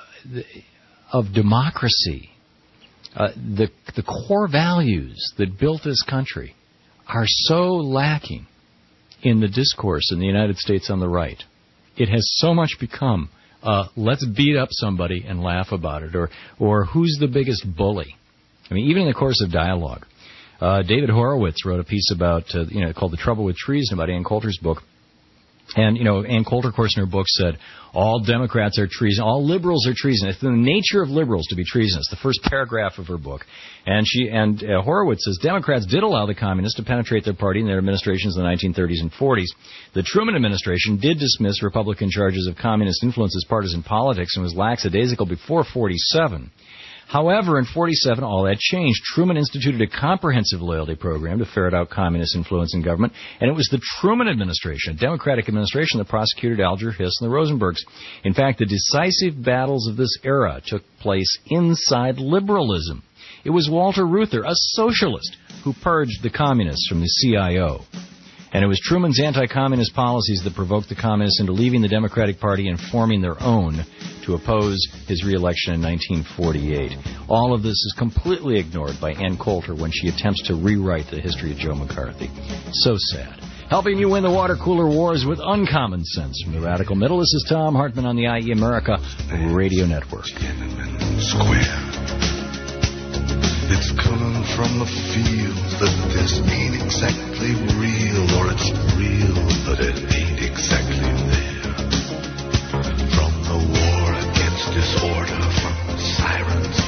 of democracy, uh, the the core values that built this country are so lacking in the discourse in the United States on the right. It has so much become, uh, let's beat up somebody and laugh about it, or or who's the biggest bully. I mean, even in the course of dialogue, uh, David Horowitz wrote a piece about, uh, you know, called "The Trouble with Treason" about Ann Coulter's book. And, you know, Ann Coulter, of course, in her book said, all Democrats are treason, all liberals are treason. It's the nature of liberals to be treasonous, the first paragraph of her book. And she and uh, Horowitz says, Democrats did allow the communists to penetrate their party in their administrations in the nineteen thirties and forties. The Truman administration did dismiss Republican charges of communist influence as partisan politics and was lackadaisical before forty-seven. However, in forty-seven, all that changed. Truman instituted a comprehensive loyalty program to ferret out communist influence in government, and it was the Truman administration, a Democratic administration, that prosecuted Alger Hiss and the Rosenbergs. In fact, the decisive battles of this era took place inside liberalism. It was Walter Reuther, a socialist, who purged the communists from the C I O. And it was Truman's anti-communist policies that provoked the communists into leaving the Democratic Party and forming their own to oppose his re-election in nineteen forty-eight. All of this is completely ignored by Ann Coulter when she attempts to rewrite the history of Joe McCarthy. So sad. Helping you win the water cooler wars with uncommon sense from the radical middle. This is Thom Hartmann on the I E America Radio Network. Square. It's coming from the fields that this ain't exactly real, or it's real, but it ain't exactly there. From the war against disorder, from the sirens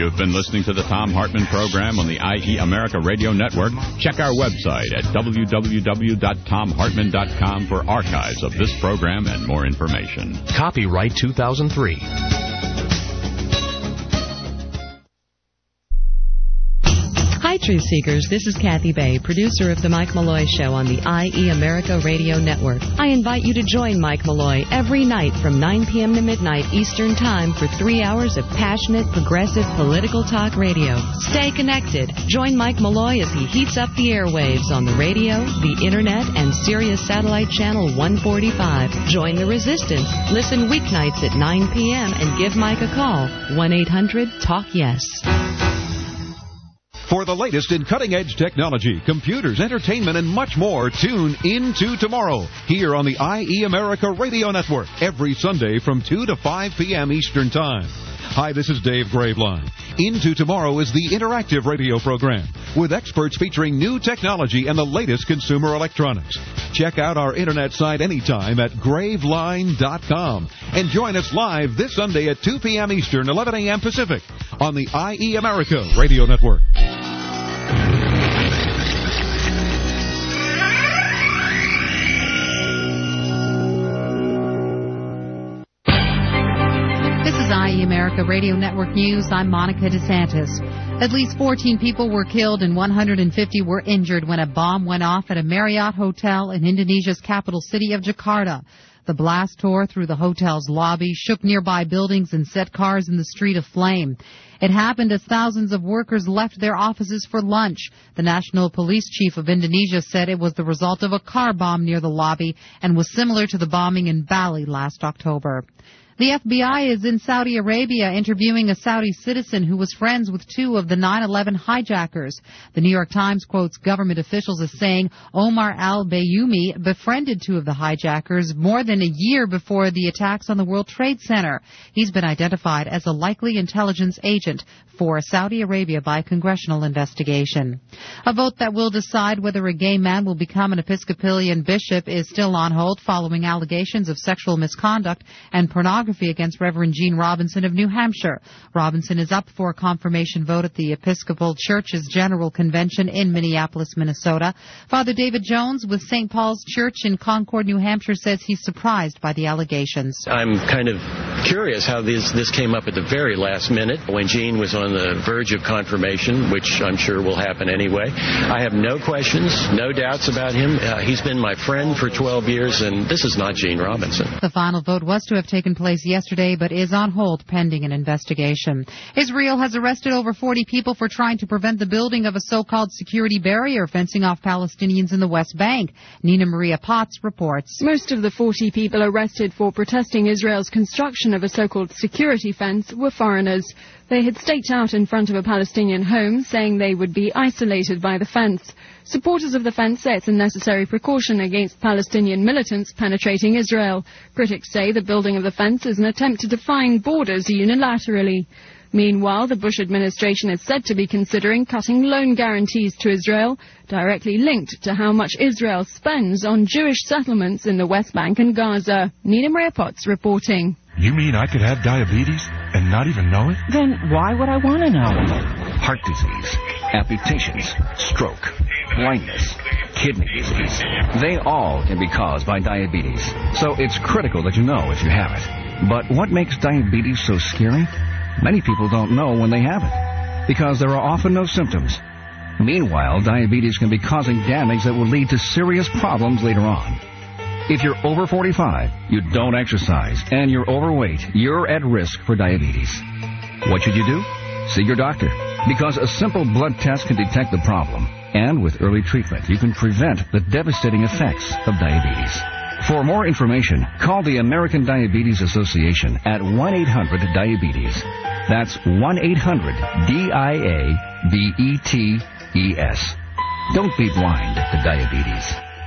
You've been listening to the Thom Hartmann program on the I E America Radio Network. Check our website at w w w dot thom hartmann dot com for archives of this program and more information. Copyright two thousand three. Hi, Truth Seekers. This is Kathy Bay, producer of The Mike Malloy Show on the I E America Radio Network. I invite you to join Mike Malloy every night from nine p.m. to midnight Eastern Time for three hours of passionate, progressive, political talk radio. Stay connected. Join Mike Malloy as he heats up the airwaves on the radio, the Internet, and Sirius Satellite Channel one forty-five. Join the resistance. Listen weeknights at nine p.m. and give Mike a call. one eight hundred talk yes. For the latest in cutting-edge technology, computers, entertainment, and much more, tune Into Tomorrow here on the I E America Radio Network every Sunday from two to five p.m. Eastern Time. Hi, this is Dave Graveline. Into Tomorrow is the interactive radio program with experts featuring new technology and the latest consumer electronics. Check out our internet site anytime at graveline dot com and join us live this Sunday at two p.m. Eastern, eleven a.m. Pacific on the I E America Radio Network. I E America Radio Network News. I'm Monica DeSantis. At least fourteen people were killed and one hundred fifty were injured when a bomb went off at a Marriott hotel in Indonesia's capital city of Jakarta. The blast tore through the hotel's lobby, shook nearby buildings, and set cars in the street aflame. It happened as thousands of workers left their offices for lunch. The national police chief of Indonesia said it was the result of a car bomb near the lobby and was similar to the bombing in Bali last October. The F B I is in Saudi Arabia interviewing a Saudi citizen who was friends with two of the nine eleven hijackers. The New York Times quotes government officials as saying Omar al-Bayoumi befriended two of the hijackers more than a year before the attacks on the World Trade Center. He's been identified as a likely intelligence agent for Saudi Arabia by congressional investigation. A vote that will decide whether a gay man will become an Episcopalian bishop is still on hold following allegations of sexual misconduct and pornography against Reverend Gene Robinson of New Hampshire. Robinson is up for a confirmation vote at the Episcopal Church's General Convention in Minneapolis, Minnesota. Father David Jones with Saint Paul's Church in Concord, New Hampshire, says he's surprised by the allegations. I'm kind of curious how this, this came up at the very last minute when Gene was on the verge of confirmation, which I'm sure will happen anyway. I have no questions, no doubts about him. Uh, he's been my friend for twelve years, and this is not Gene Robinson. The final vote was to have taken place yesterday, but is on hold pending an investigation. Israel has arrested over forty people for trying to prevent the building of a so-called security barrier fencing off Palestinians in the West Bank. Nina Maria Potts reports. Most of the forty people arrested for protesting Israel's construction of a so-called security fence were foreigners. They had staked out in front of a Palestinian home, saying they would be isolated by the fence. Supporters of the fence say it's a necessary precaution against Palestinian militants penetrating Israel. Critics say the building of the fence is an attempt to define borders unilaterally. Meanwhile, the Bush administration is said to be considering cutting loan guarantees to Israel, directly linked to how much Israel spends on Jewish settlements in the West Bank and Gaza. Nina Maria Potts reporting. You mean I could have diabetes and not even know it? Then why would I want to know? Heart disease, amputations, stroke, blindness, kidney disease. They all can be caused by diabetes. So it's critical that you know if you have it. But what makes diabetes so scary? Many people don't know when they have it, because there are often no symptoms. Meanwhile, diabetes can be causing damage that will lead to serious problems later on. If you're over forty-five, you don't exercise, and you're overweight, you're at risk for diabetes. What should you do? See your doctor, because a simple blood test can detect the problem. And with early treatment, you can prevent the devastating effects of diabetes. For more information, call the American Diabetes Association at one eight hundred diabetes. That's one eight hundred D I A B E T E S. Don't be blind to diabetes.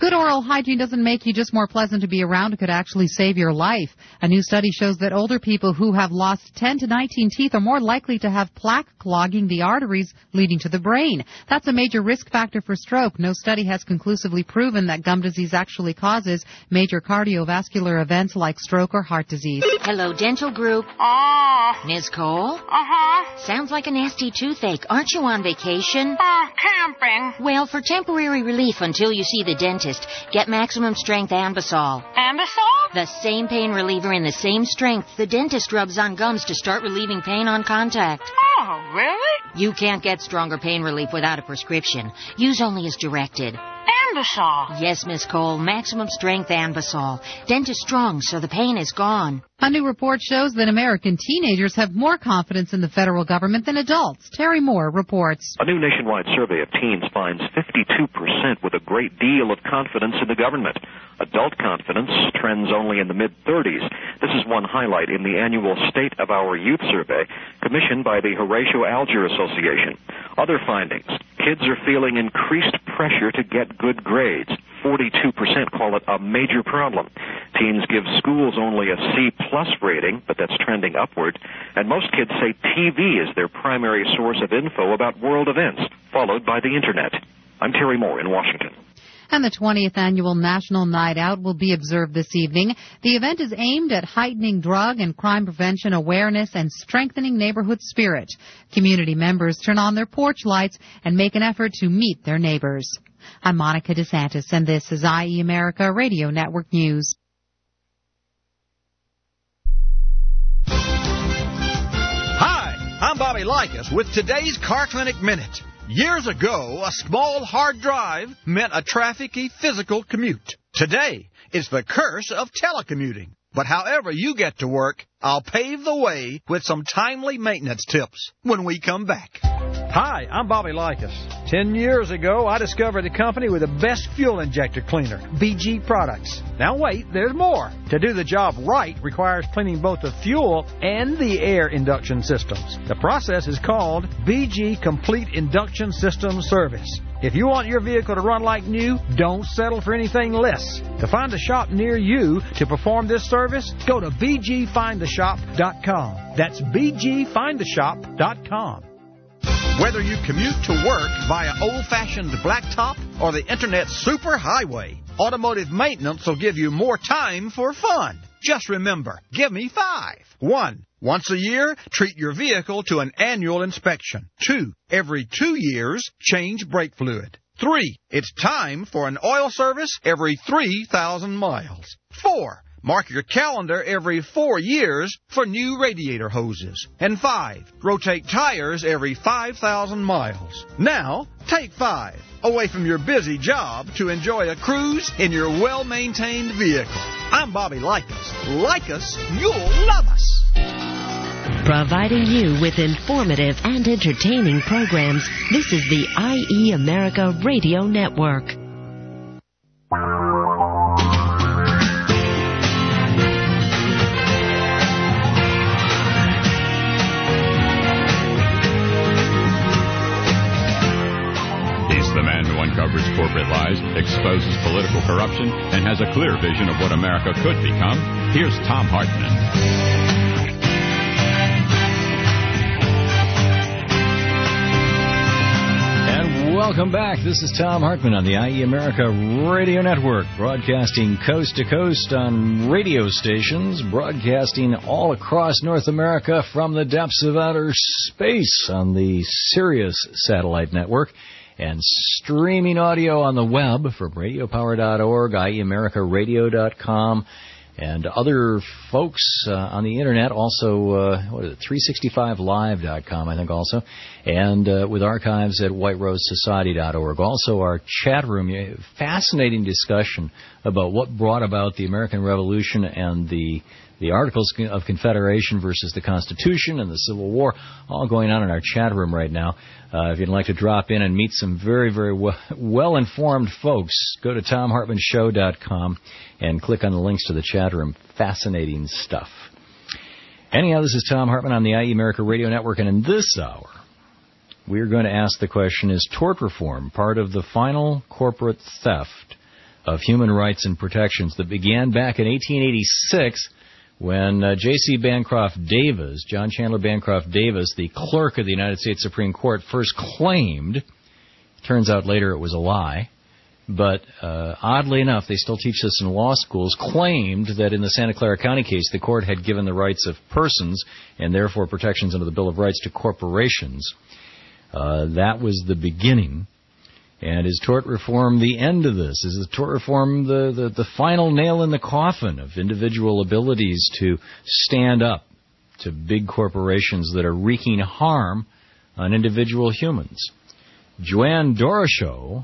Good oral hygiene doesn't make you just more pleasant to be around. It could actually save your life. A new study shows that older people who have lost ten to nineteen teeth are more likely to have plaque clogging the arteries leading to the brain. That's a major risk factor for stroke. No study has conclusively proven that gum disease actually causes major cardiovascular events like stroke or heart disease. Hello, Dental Group. Oh. Miz Cole? Uh-huh. Sounds like a nasty toothache. Aren't you on vacation? Uh, camping. Well, for temporary relief until you see the dentist, get Maximum Strength Ambisol. Ambisol? The same pain reliever in the same strength the dentist rubs on gums to start relieving pain on contact. Oh, really? You can't get stronger pain relief without a prescription. Use only as directed. Ambisol? Yes, Miss Cole. Maximum Strength Ambisol. Dentist strong, so the pain is gone. A new report shows that American teenagers have more confidence in the federal government than adults. Terry Moore reports. A new nationwide survey of teens finds fifty-two percent with a great deal of confidence in the government. Adult confidence trends only in the mid-thirties. This is one highlight in the annual State of Our Youth survey commissioned by the Horatio Alger Association. Other findings. Kids are feeling increased pressure to get good grades. forty-two percent call it a major problem. Teens give schools only a C-plus rating, but that's trending upward. And most kids say T V is their primary source of info about world events, followed by the Internet. I'm Terry Moore in Washington. And the twentieth Annual National Night Out will be observed this evening. The event is aimed at heightening drug and crime prevention awareness and strengthening neighborhood spirit. Community members turn on their porch lights and make an effort to meet their neighbors. I'm Monica DeSantis, and this is I E America Radio Network News. Hi, I'm Bobby Likas with today's Car Clinic Minute. Years ago, a small hard drive meant a trafficy physical commute. Today, it's the curse of telecommuting. But however you get to work, I'll pave the way with some timely maintenance tips when we come back. Hi, I'm Bobby Likas. Ten years ago, I discovered a company with the best fuel injector cleaner, B G Products. Now wait, there's more. To do the job right requires cleaning both the fuel and the air induction systems. The process is called B G Complete Induction System Service. If you want your vehicle to run like new, don't settle for anything less. To find a shop near you to perform this service, go to b g find the shop dot com. That's b g find the shop dot com. Whether you commute to work via old-fashioned blacktop or the Internet superhighway, automotive maintenance will give you more time for fun. Just remember, give me five. One, once a year, treat your vehicle to an annual inspection. Two, every two years, change brake fluid. Three, it's time for an oil service every three thousand miles. Four, mark your calendar every four years for new radiator hoses. And five, rotate tires every five thousand miles. Now, take five away from your busy job to enjoy a cruise in your well-maintained vehicle. I'm Bobby Likas. Like us, you'll love us. Providing you with informative and entertaining programs, this is the I E America Radio Network. The man who uncovers corporate lies, exposes political corruption, and has a clear vision of what America could become. Here's Thom Hartmann. And welcome back. This is Thom Hartmann on the I E America Radio Network, broadcasting coast to coast on radio stations, broadcasting all across North America from the depths of outer space on the Sirius satellite network, and streaming audio on the web from radio power dot org, I E America Radio dot com, and other folks uh, on the Internet, also, uh, what is it, three sixty-five live dot com, I think also, and uh, with archives at white rose society dot org. Also our chat room, fascinating discussion about what brought about the American Revolution and the the Articles of Confederation versus the Constitution and the Civil War, all going on in our chat room right now. Uh, if you'd like to drop in and meet some very, very well-informed folks, go to tom hartmann show dot com and click on the links to the chat room. Fascinating stuff. Anyhow, this is Thom Hartmann on the I E America Radio Network, and in this hour, we're going to ask the question, is tort reform part of the final corporate theft of human rights and protections that began back in eighteen eighty-six when uh, J C Bancroft Davis, John Chandler Bancroft Davis, the clerk of the United States Supreme Court, first claimed, turns out later it was a lie, but uh, oddly enough, they still teach this in law schools, claimed that in the Santa Clara County case, the court had given the rights of persons and therefore protections under the Bill of Rights to corporations. Uh, that was the beginning. And is tort reform the end of this? Is the tort reform the, the, the final nail in the coffin of individual abilities to stand up to big corporations that are wreaking harm on individual humans? Joanne Doroshow,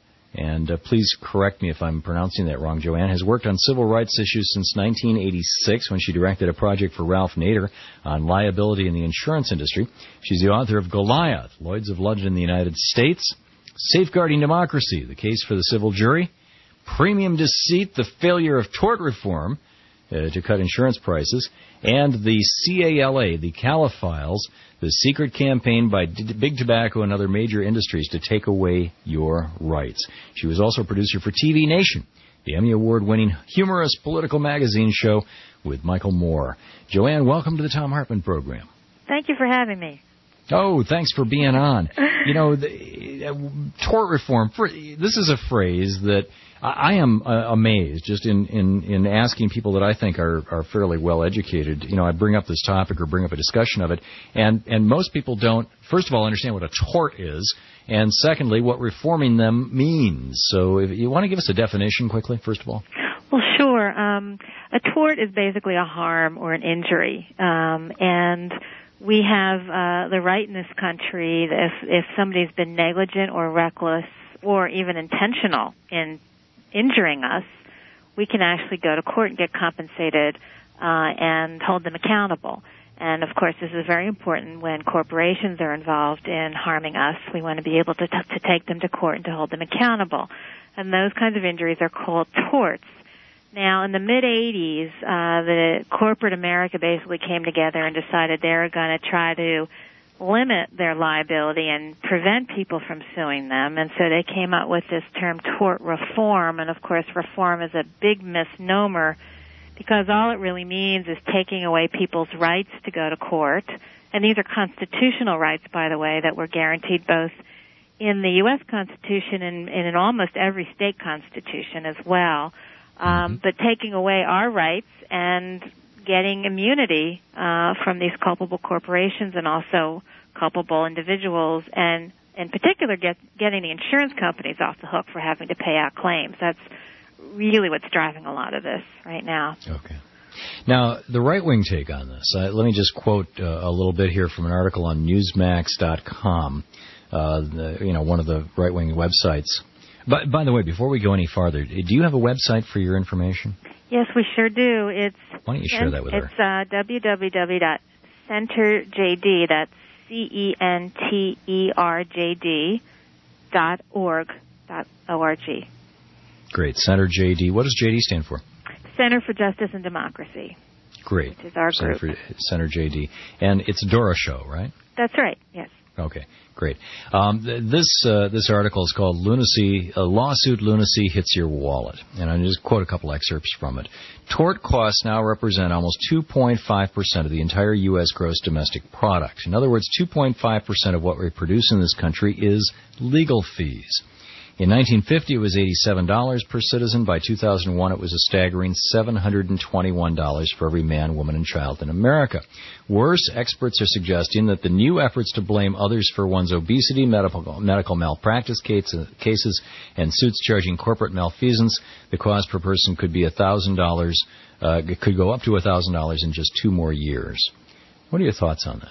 and uh, please correct me if I'm pronouncing that wrong, Joanne, has worked on civil rights issues since nineteen eighty-six when she directed a project for Ralph Nader on liability in the insurance industry. She's the author of Goliath, Lloyd's of London in the United States, Safeguarding Democracy, the case for the civil jury, Premium Deceit, the failure of tort reform uh, to cut insurance prices, and the C A L A, the Cala Files, the secret campaign by D- Big Tobacco and other major industries to take away your rights. She was also a producer for T V Nation, the Emmy Award-winning humorous political magazine show with Michael Moore. Joanne, welcome to the Thom Hartmann program. Thank you for having me. Oh, thanks for being on. You know, the, uh, tort reform, for, this is a phrase that I, I am uh, amazed just in, in, in asking people that I think are, are fairly well educated. You know, I bring up this topic or bring up a discussion of it, and, and most people don't, first of all, understand what a tort is, and secondly, what reforming them means. So if you want to give us a definition quickly, first of all? Well, sure. Um, a tort is basically a harm or an injury, um, and we have uh, the right in this country that if, if somebody's been negligent or reckless or even intentional in injuring us, we can actually go to court and get compensated uh, and hold them accountable. And, of course, this is very important when corporations are involved in harming us. We want to be able to, t- to take them to court and to hold them accountable. And those kinds of injuries are called torts. Now, in the mid-eighties, uh, the corporate America basically came together and decided they were going to try to limit their liability and prevent people from suing them. And so they came up with this term tort reform. And, of course, reform is a big misnomer because all it really means is taking away people's rights to go to court. And these are constitutional rights, by the way, that were guaranteed both in the U S Constitution and, and in almost every state constitution as well. Um, but taking away our rights and getting immunity uh, from these culpable corporations and also culpable individuals, and in particular get, getting the insurance companies off the hook for having to pay out claims. That's really what's driving a lot of this right now. Okay. Now, the right-wing take on this, uh, let me just quote uh, a little bit here from an article on Newsmax dot com, uh, the, you know, one of the right-wing websites. But, by the way, before we go any farther, do you have a website for your information? Yes, we sure do. It's Why don't you share that with it's, her? It's uh, w w w dot center j d, that's C E N T E R J D, dot org, dot O R G. Great. Center J D. What does J D stand for? Center for Justice and Democracy. Great. Which is our Center group. For, Center J D. And it's Doroshow, right? That's right, yes. Okay, great. Um, th- this uh, this article is called "Lunacy: A Lawsuit Lunacy Hits Your Wallet," and I'll just quote a couple excerpts from it. Tort costs now represent almost two point five percent of the entire U S gross domestic product. In other words, two point five percent of what we produce in this country is legal fees. In nineteen fifty, it was eighty-seven dollars per citizen. By two thousand one, it was a staggering seven hundred twenty-one dollars for every man, woman, and child in America. Worse, experts are suggesting that the new efforts to blame others for one's obesity, medical, medical malpractice cases, and suits charging corporate malfeasance, the cost per person could be one thousand dollars. Uh, it could go up to one thousand dollars in just two more years. What are your thoughts on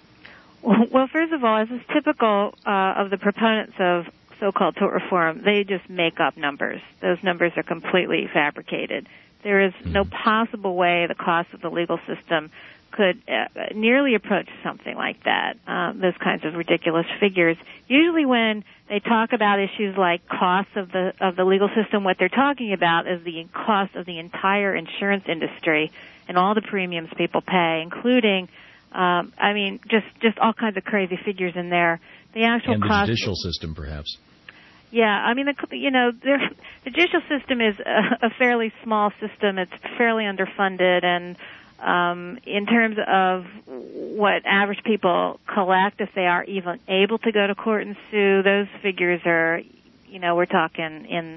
that? Well, first of all, as is typical uh, of the proponents of so-called tort reform, they just make up numbers. Those numbers are completely fabricated. There is no possible way the cost of the legal system could uh, nearly approach something like that, um, those kinds of ridiculous figures. Usually when they talk about issues like costs of the of the legal system, what they're talking about is the cost of the entire insurance industry and all the premiums people pay, including, um, I mean, just, just all kinds of crazy figures in there. The actual and the cost judicial system, perhaps. Yeah, I mean, the, you know, the judicial system is a, a fairly small system. It's fairly underfunded, and um, in terms of what average people collect, if they are even able to go to court and sue, those figures are, you know, we're talking in,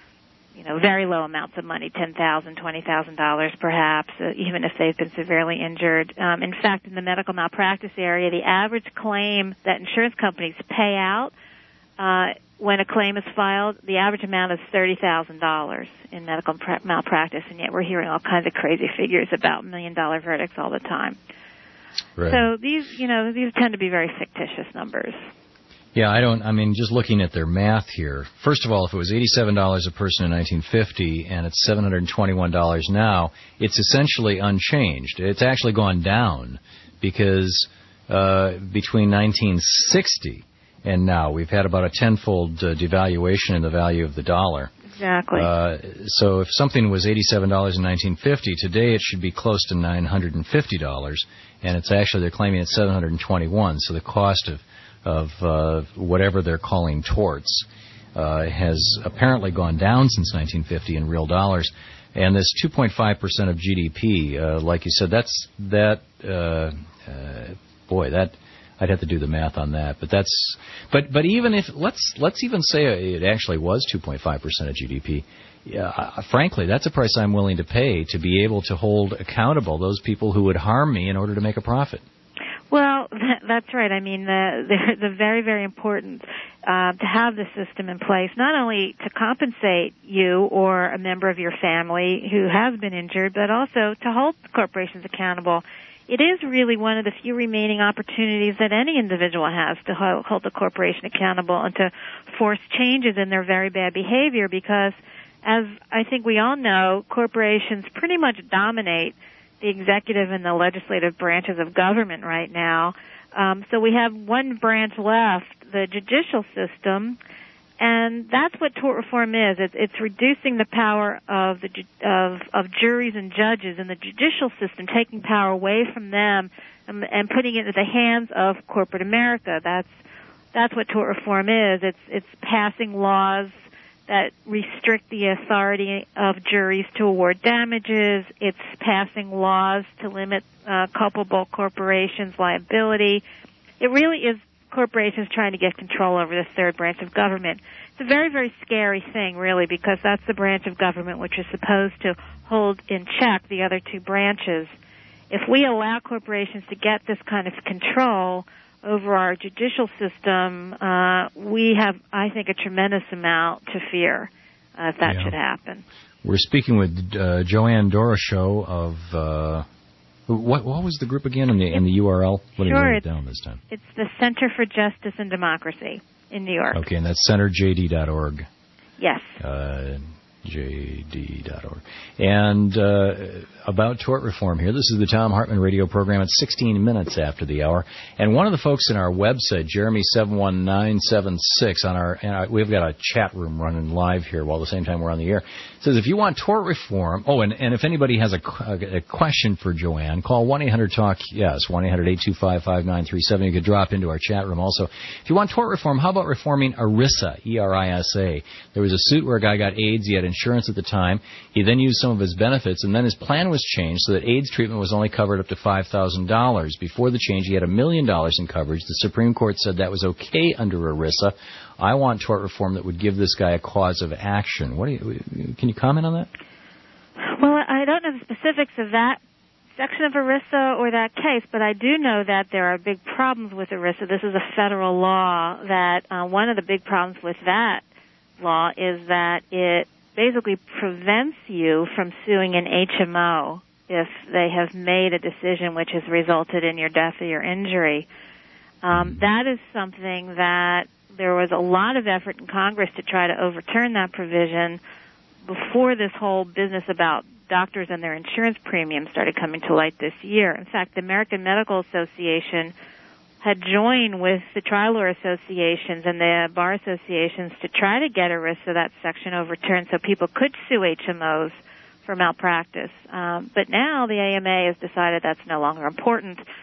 you know, very low amounts of money, ten thousand dollars, twenty thousand dollars perhaps, uh, even if they've been severely injured. Um, in fact, in the medical malpractice area, the average claim that insurance companies pay out uh, when a claim is filed, the average amount is thirty thousand dollars in medical malpractice, and yet we're hearing all kinds of crazy figures about million-dollar verdicts all the time. Right. So these, you know, these tend to be very fictitious numbers. Yeah, I don't, I mean, just looking at their math here, first of all, if it was eighty-seven dollars a person in nineteen fifty and it's seven hundred twenty-one dollars now, it's essentially unchanged. It's actually gone down because uh, between nineteen sixty and now we've had about a tenfold uh, devaluation in the value of the dollar. Exactly. Uh, so if something was eighty-seven dollars in nineteen fifty, today it should be close to nine hundred fifty dollars, and it's actually, they're claiming it's seven hundred twenty-one dollars, so the cost of of uh, whatever they're calling torts uh, has apparently gone down since nineteen fifty in real dollars. And this two point five percent of G D P, uh, like you said, that's, that, uh, uh, boy, that, I'd have to do the math on that. But that's, but, but even if, let's, let's even say it actually was two point five percent of G D P. Yeah, frankly, that's a price I'm willing to pay to be able to hold accountable those people who would harm me in order to make a profit. Well, that, that's right. I mean, the, the, the very, very important uh, to have the system in place, not only to compensate you or a member of your family who has been injured, but also to hold corporations accountable. It is really one of the few remaining opportunities that any individual has to hold the corporation accountable and to force changes in their very bad behavior, because, as I think we all know, corporations pretty much dominate the executive and the legislative branches of government right now. Um, so we have one branch left, the judicial system, and that's what tort reform is. It's, it's reducing the power of the of, of juries and judges in the judicial system, taking power away from them and, and putting it into the hands of corporate America. That's that's what tort reform is. It's it's passing laws that restrict the authority of juries to award damages. It's passing laws to limit uh, culpable corporations' liability. It really is corporations trying to get control over the third branch of government. It's a very, very scary thing, really, because that's the branch of government which is supposed to hold in check the other two branches. If we allow corporations to get this kind of control over our judicial system, uh, we have, I think, a tremendous amount to fear uh, if that yeah. should happen. We're speaking with uh, Joanne Doroshow of, uh, what, what was the group again in the, in the U R L? Let me sure, write it down this time. It's the Center for Justice and Democracy in New York. Okay, and that's center j d dot org. Yes. Uh, j d dot org. And uh, about tort reform here, this is the Thom Hartmann radio program at sixteen minutes after the hour. And one of the folks in our website, Jeremy seven one nine seven six, on our, and our, we've got a chat room running live here while at the same time we're on the air, says if you want tort reform, oh, and, and if anybody has a, a, a question for Joanne, call one eight hundred talk yes, one eight hundred eight two five five nine three seven. You could drop into our chat room also. If you want tort reform, how about reforming ERISA, E R I S A? There was a suit where a guy got AIDS, he had insurance at the time, he then used some of his benefits, and then his plan was changed so that AIDS treatment was only covered up to five thousand dollars. Before the change, he had a million dollars in coverage. The Supreme Court said that was okay under ERISA. I want tort reform that would give this guy a cause of action. What do you, can you comment on that? Well, I don't know the specifics of that section of ERISA or that case, but I do know that there are big problems with ERISA. This is a federal law that uh, one of the big problems with that law is that it basically prevents you from suing an H M O if they have made a decision which has resulted in your death or your injury. Um, that is something that there was a lot of effort in Congress to try to overturn that provision before this whole business about doctors and their insurance premiums started coming to light this year. In fact, the American Medical Association had joined with the trial lawyer associations and the bar associations to try to get ERISA, that section, overturned so people could sue H M Os for malpractice. Um, but now the A M A has decided that's no longer important.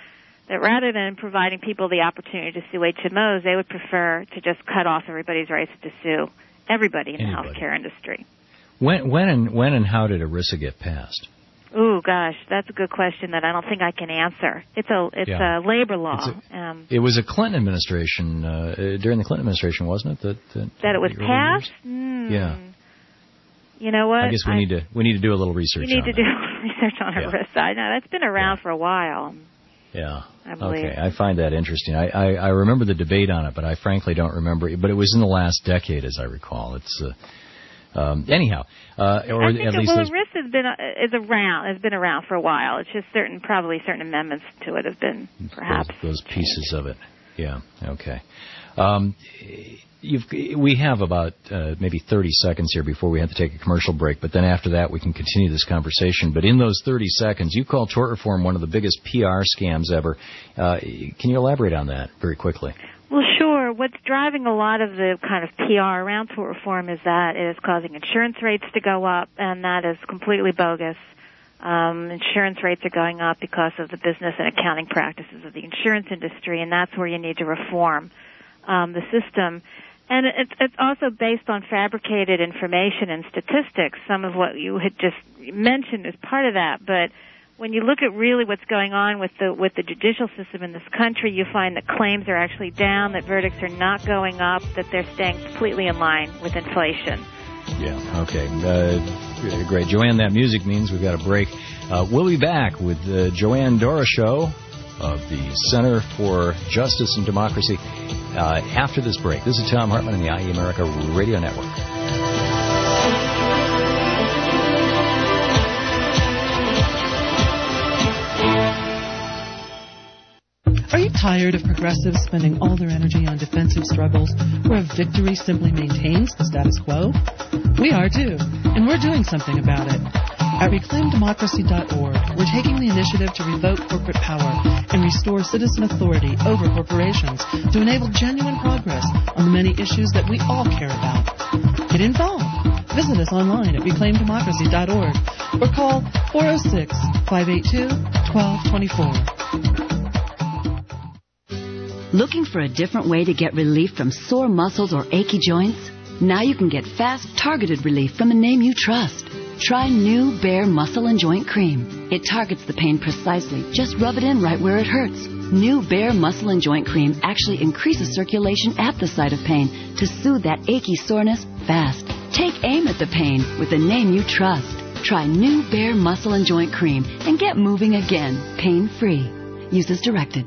that rather than providing people the opportunity to sue H M Os, they would prefer to just cut off everybody's rights to sue everybody in Anybody. the healthcare industry. When, when, and when and how did ERISA get passed? Ooh, gosh, that's a good question that I don't think I can answer. It's a it's Yeah. a labor law. A, um, it was a Clinton administration, uh, during the Clinton administration, wasn't it? That, that, that it was the early passed? years? Mm. Yeah. You know what? I guess we I, need to we need to do a little research We need on to that. do a little research on Yeah. ERISA. I know, that's been around for a while. Yeah. I believe. Okay, I find that interesting. I, I, I remember the debate on it, but I frankly don't remember it. But it was in the last decade, as I recall. It's uh, um, anyhow, uh, or I think at that, least well, those- ERISA has been uh, is around has been around for a while. It's just certain probably certain amendments to it have been perhaps those, those pieces of it. Yeah. Okay. Um, you've, we have about uh, maybe thirty seconds here before we have to take a commercial break, but then after that we can continue this conversation. But in those thirty seconds, you call tort reform one of the biggest P R scams ever. Uh, can you elaborate on that very quickly? Well, sure. What's driving a lot of the kind of P R around tort reform is that it is causing insurance rates to go up, and that is completely bogus. Um, insurance rates are going up because of the business and accounting practices of the insurance industry, and that's where you need to reform um, the system. And it's, it's also based on fabricated information and statistics. Some of what you had just mentioned is part of that, but when you look at really what's going on with the with the judicial system in this country, you find that claims are actually down, that verdicts are not going up, that they're staying completely in line with inflation. Yeah, okay. Uh, great. Joanne, that music means we've got a break. Uh, we'll be back with the Joanne Dora Show of the Center for Justice and Democracy uh, after this break. This is Tom Hartman on the I E America Radio Network. Are you tired of progressives spending all their energy on defensive struggles where a victory simply maintains the status quo? We are too, and we're doing something about it. At reclaim democracy dot org, we're taking the initiative to revoke corporate power and restore citizen authority over corporations to enable genuine progress on the many issues that we all care about. Get involved. Visit us online at reclaim democracy dot org or call four oh six, five eight two, one two two four. Looking for a different way to get relief from sore muscles or achy joints? Now you can get fast, targeted relief from a name you trust. Try New Bare Muscle and Joint Cream. It targets the pain precisely. Just rub it in right where it hurts. New Bare Muscle and Joint Cream actually increases circulation at the site of pain to soothe that achy soreness fast. Take aim at the pain with a name you trust. Try New Bare Muscle and Joint Cream and get moving again, pain-free. Use as directed.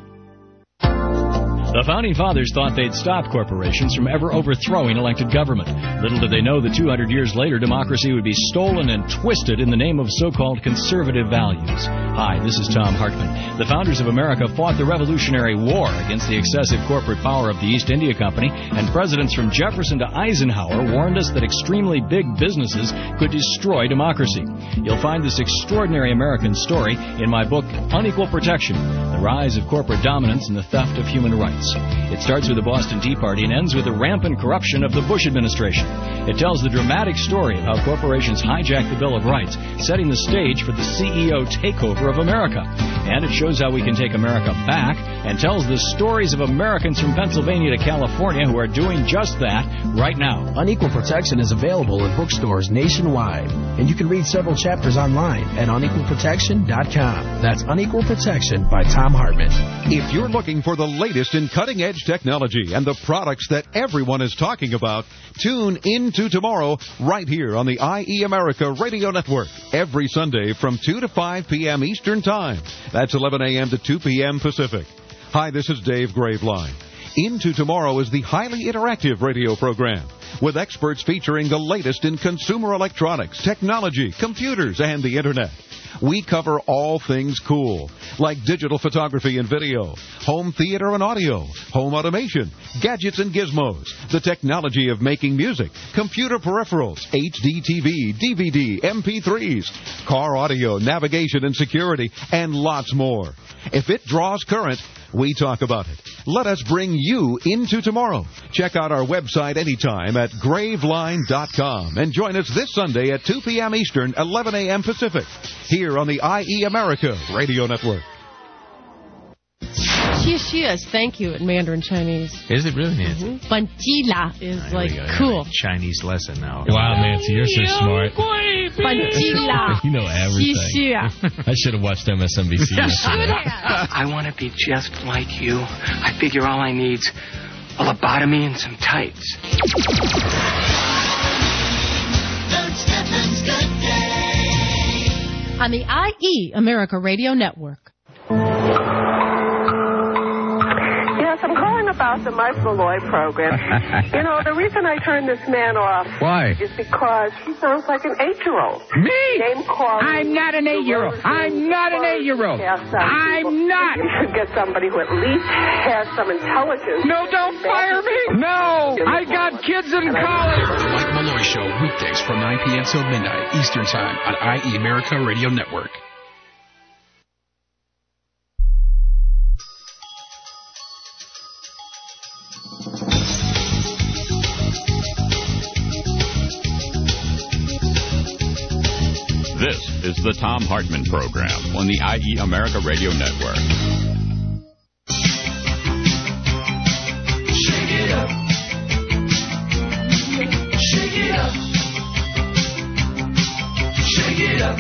The Founding Fathers thought they'd stop corporations from ever overthrowing elected government. Little did they know that two hundred years later, democracy would be stolen and twisted in the name of so-called conservative values. Hi, this is Tom Hartman. The founders of America fought the Revolutionary War against the excessive corporate power of the East India Company, and presidents from Jefferson to Eisenhower warned us that extremely big businesses could destroy democracy. You'll find this extraordinary American story in my book, Unequal Protection, The Rise of Corporate Dominance and the Theft of Human Rights. It starts with the Boston Tea Party and ends with the rampant corruption of the Bush administration. It tells the dramatic story of how corporations hijacked the Bill of Rights, setting the stage for the C E O takeover of America. And it shows how we can take America back and tells the stories of Americans from Pennsylvania to California who are doing just that right now. Unequal Protection is available in bookstores nationwide, and you can read several chapters online at unequal protection dot com. That's Unequal Protection by Tom Hartman. If you're looking for the latest in cutting-edge technology and the products that everyone is talking about, tune into tomorrow right here on the I E America Radio Network every Sunday from two to five p.m. Eastern Time. That's eleven a.m. to two p.m. Pacific. Hi, this is Dave Graveline. Into Tomorrow is the highly interactive radio program with experts featuring the latest in consumer electronics, technology, computers, and the Internet. We cover all things cool, like digital photography and video, home theater and audio, home automation, gadgets and gizmos, the technology of making music, computer peripherals, H D T V, D V D, M P threes, car audio, navigation and security, and lots more. If it draws current, we talk about it. Let us bring you into tomorrow. Check out our website anytime at graveline dot com and join us this Sunday at two p.m. Eastern, eleven a.m. Pacific, here on the I E America Radio Network. Xie xie is thank you in Mandarin Chinese. Is it really, Nancy? Mm-hmm. Banjila is There like we go. cool. Chinese lesson now. Wow, Nancy, you're so smart. Banjila. You know everything. Xie I should have watched M S N B C yesterday. I want to be just like you. I figure all I need's a lobotomy and some tights. On the I E America Radio Network. Yes, I'm calling about the Mike Malloy program. You know, the reason I turned this man off Why? is because he sounds like an eight-year-old. Me? Name calling. I'm not an eight-year-old. I'm not an eight-year-old. I'm not. You should get somebody who at least has some intelligence. No, don't fire me. No, I got kids in college. The Mike Malloy Show, weekdays from nine p.m. till midnight Eastern Time on I E America Radio Network. This is the Thom Hartmann Program on the I E America Radio Network. Shake it up. Shake it up. Shake it up.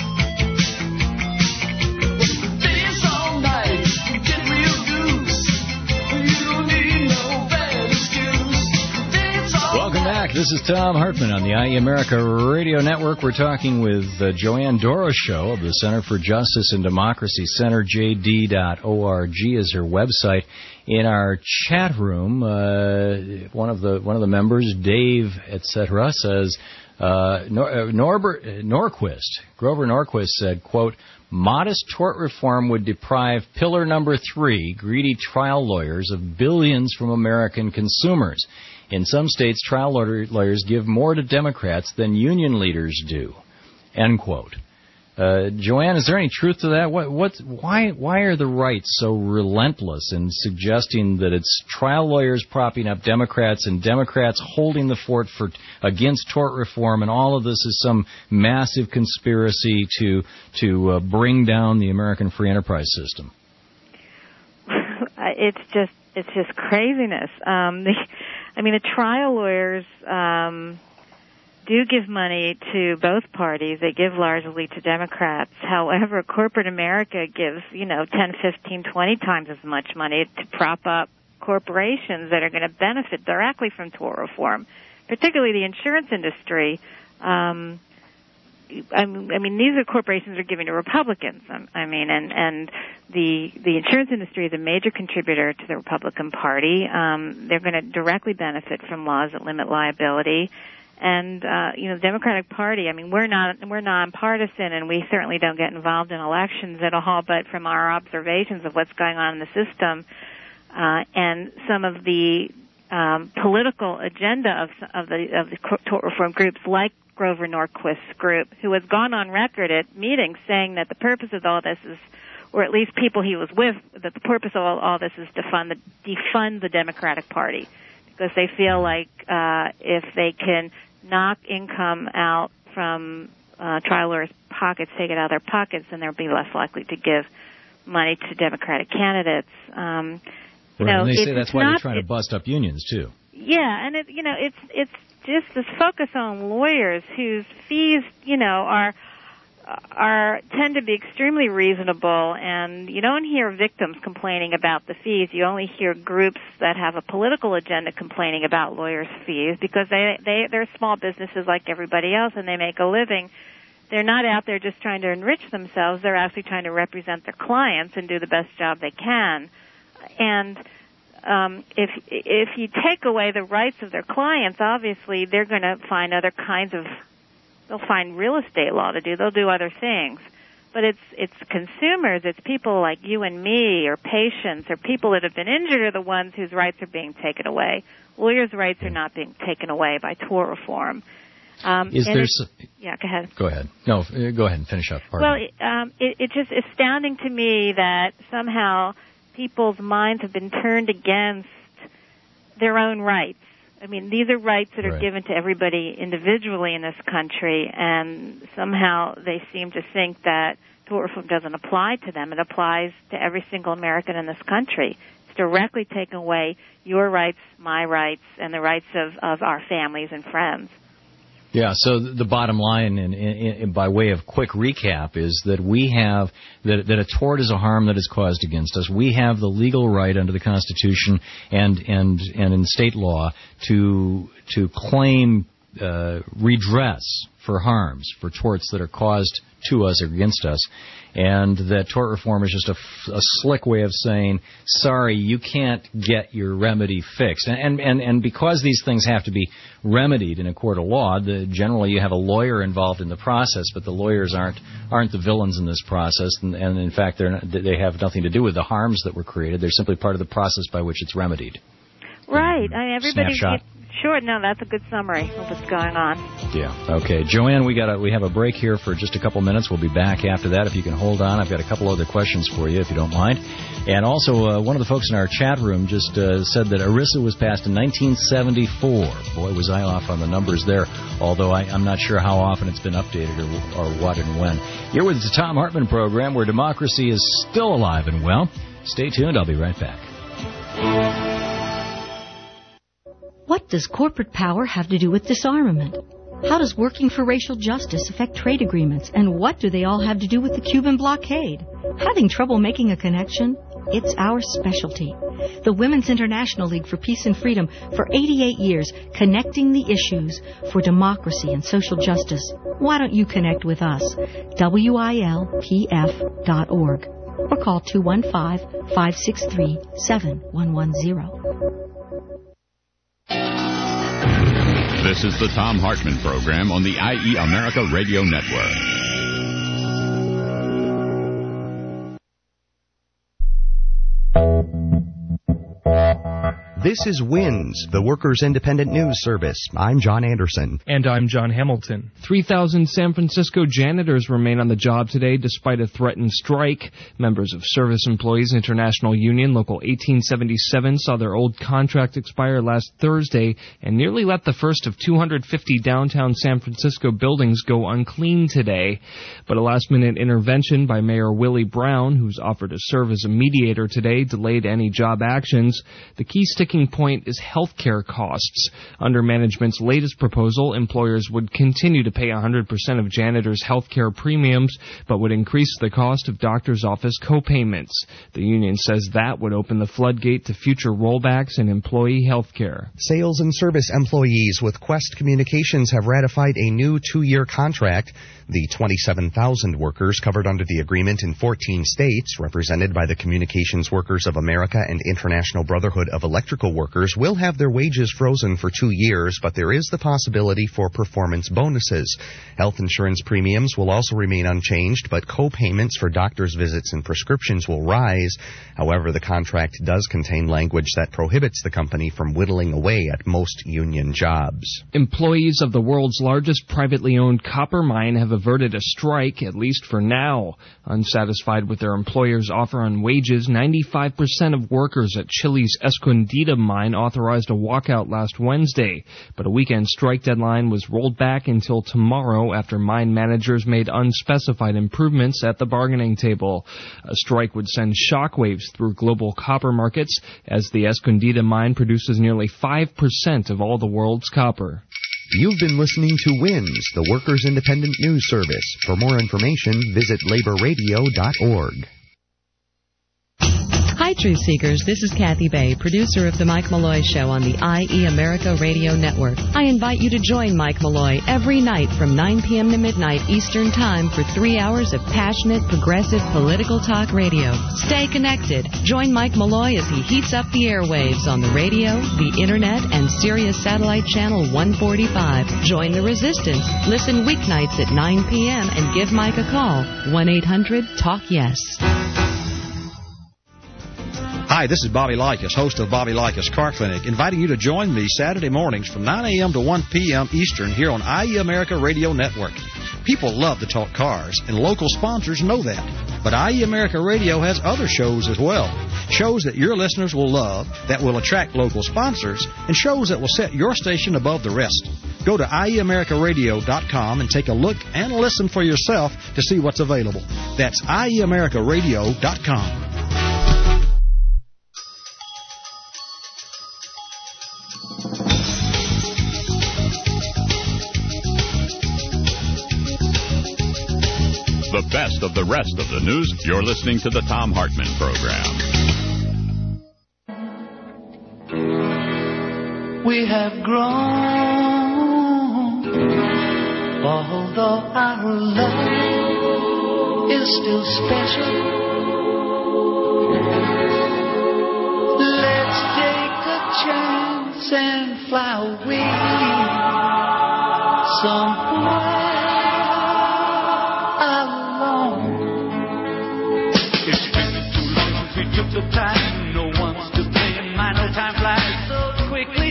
Dance all night. Get real loose. You don't need no bad excuse. Dance all Welcome back. This is Thom Hartmann on the I E America Radio Network. We're talking with uh, Joanne Doroshow of the Center for Justice and Democracy. Center J D dot org is her website. In our chat room, uh, one of the one of the members, Dave, et cetera, says uh, Nor- uh, Norbert uh, Norquist, Grover Norquist said, "quote Modest tort reform would deprive pillar number three, greedy trial lawyers, of billions from American consumers. In some states, trial lawyers give more to Democrats than union leaders do." End quote. Uh, Joanne, is there any truth to that? What, what, why, why are the rights so relentless in suggesting that it's trial lawyers propping up Democrats and Democrats holding the fort for against tort reform, and all of this is some massive conspiracy to to uh, bring down the American free enterprise system? It's just it's just craziness. Um, the, I mean, the trial lawyers um, do give money to both parties. They give largely to Democrats. However, corporate America gives, you know, ten, fifteen, twenty times as much money to prop up corporations that are going to benefit directly from tort reform, particularly the insurance industry. Um, I mean, these are corporations that are giving to Republicans. I mean, and and the the insurance industry is a major contributor to the Republican Party. Um, they're going to directly benefit from laws that limit liability. And uh, you know, the Democratic Party. I mean, we're not we're nonpartisan, and we certainly don't get involved in elections at all. But from our observations of what's going on in the system, uh, and some of the um, political agenda of of the of the tort reform groups, like Grover Norquist's group, who has gone on record at meetings saying that the purpose of all this is, or at least people he was with, that the purpose of all, all this is to fund the, defund the Democratic Party, because they feel like uh, if they can knock income out from uh, trial lawyers' pockets, take it out of their pockets, then they'll be less likely to give money to Democratic candidates. Um, you right, know, and they say it's that's why not, they're trying it, to bust up unions too. Yeah, and it, you know, it's it's just this focus on lawyers whose fees, you know, are are tend to be extremely reasonable, and you don't hear victims complaining about the fees. You only hear groups that have a political agenda complaining about lawyers' fees, because they they they're small businesses like everybody else, and they make a living. They're not out there just trying to enrich themselves. They're actually trying to represent their clients and do the best job they can. And Um, if if you take away the rights of their clients, obviously they're going to find other kinds of, they'll find real estate law to do. They'll do other things. But it's it's consumers, it's people like you and me, or patients, or people that have been injured, are the ones whose rights are being taken away. Lawyers' rights are not being taken away by tort reform. Um, Is there? S- yeah, go ahead. Go ahead. No, go ahead and finish up. Pardon. Well, it, um, it, it's just astounding to me that somehow people's minds have been turned against their own rights. I mean, these are rights that are right. given to everybody individually in this country, and somehow they seem to think that tort reform doesn't apply to them. It applies to every single American in this country. It's directly taking away your rights, my rights, and the rights of, of our families and friends. Yeah, so the bottom line, in, in, in, by way of quick recap, is that we have, that, that a tort is a harm that is caused against us. We have the legal right under the Constitution and, and, and in state law to, to claim uh, redress for harms, for torts that are caused to us or against us. And that tort reform is just a, a slick way of saying, sorry, you can't get your remedy fixed. And, and, and because these things have to be remedied in a court of law, the, generally you have a lawyer involved in the process, but the lawyers aren't aren't the villains in this process. And, and in fact, they're not, they have nothing to do with the harms that were created. They're simply part of the process by which it's remedied. Right. I mean, everybody. Snapshot. Sure. No, that's a good summary of what's going on. Yeah. Okay, Joanne, we got a, we have a break here for just a couple minutes. We'll be back after that. If you can hold on, I've got a couple other questions for you, if you don't mind. And also, uh, one of the folks in our chat room just uh, said that ERISA was passed in nineteen seventy-four. Boy, was I off on the numbers there. Although I, I'm not sure how often it's been updated or, or what and when. You're with the Thom Hartmann program, where democracy is still alive and well. Stay tuned. I'll be right back. What does corporate power have to do with disarmament? How does working for racial justice affect trade agreements? And what do they all have to do with the Cuban blockade? Having trouble making a connection? It's our specialty. The Women's International League for Peace and Freedom, for eighty-eight years, connecting the issues for democracy and social justice. Why don't you connect with us? W I L P F dot org or call two one five, five six three, seven one one zero. This is the Thom Hartmann program on the I E America Radio Network. This is WINS, the Workers' Independent News Service. I'm John Anderson. And I'm John Hamilton. three thousand San Francisco janitors remain on the job today despite a threatened strike. Members of Service Employees International Union Local eighteen seventy-seven saw their old contract expire last Thursday and nearly let the first of two hundred fifty downtown San Francisco buildings go unclean today. But a last-minute intervention by Mayor Willie Brown, who's offered to serve as a mediator today, delayed any job actions. The key sticking point is health care costs. Under management's latest proposal, employers would continue to pay one hundred percent of janitors' health care premiums, but would increase the cost of doctor's office co-payments. The union says that would open the floodgate to future rollbacks in employee health care. Sales and service employees with Quest Communications have ratified a new two-year contract. The twenty-seven thousand workers covered under the agreement in fourteen states, represented by the Communications Workers of America and International Brotherhood of Electrical Workers, will have their wages frozen for two years, but there is the possibility for performance bonuses. Health insurance premiums will also remain unchanged, but co-payments for doctor's visits and prescriptions will rise. However, the contract does contain language that prohibits the company from whittling away at most union jobs. Employees of the world's largest privately owned copper mine have averted a strike, at least for now. Unsatisfied with their employer's offer on wages, ninety-five percent of workers at Chile's Escondida mine authorized a walkout last Wednesday, but a weekend strike deadline was rolled back until tomorrow after mine managers made unspecified improvements at the bargaining table. A strike would send shockwaves through global copper markets, as the Escondida mine produces nearly five percent of all the world's copper. You've been listening to WINS, the Workers' Independent News Service. For more information, visit labor radio dot org. Hi, Truth Seekers. This is Kathy Bay, producer of The Mike Malloy Show on the I E America Radio Network. I invite you to join Mike Malloy every night from nine p.m. to midnight Eastern Time for three hours of passionate, progressive, political talk radio. Stay connected. Join Mike Malloy as he heats up the airwaves on the radio, the Internet, and Sirius Satellite Channel one forty-five. Join the resistance. Listen weeknights at nine p.m. and give Mike a call. one eight hundred talk yes. Hi, this is Bobby Likas, host of Bobby Likas Car Clinic, inviting you to join me Saturday mornings from nine a.m. to one p.m. Eastern here on I E America Radio Network. People love to talk cars, and local sponsors know that. But I E America Radio has other shows as well. Shows that your listeners will love, that will attract local sponsors, and shows that will set your station above the rest. Go to I E America Radio dot com and take a look and listen for yourself to see what's available. That's I E America Radio dot com. The best of the rest of the news. You're listening to the Thom Hartmann Program. We have grown, although our love is still special. Let's take a chance and fly away somewhere alone. It's been too long since we took the time. No one's to blame. I know time flies so quickly.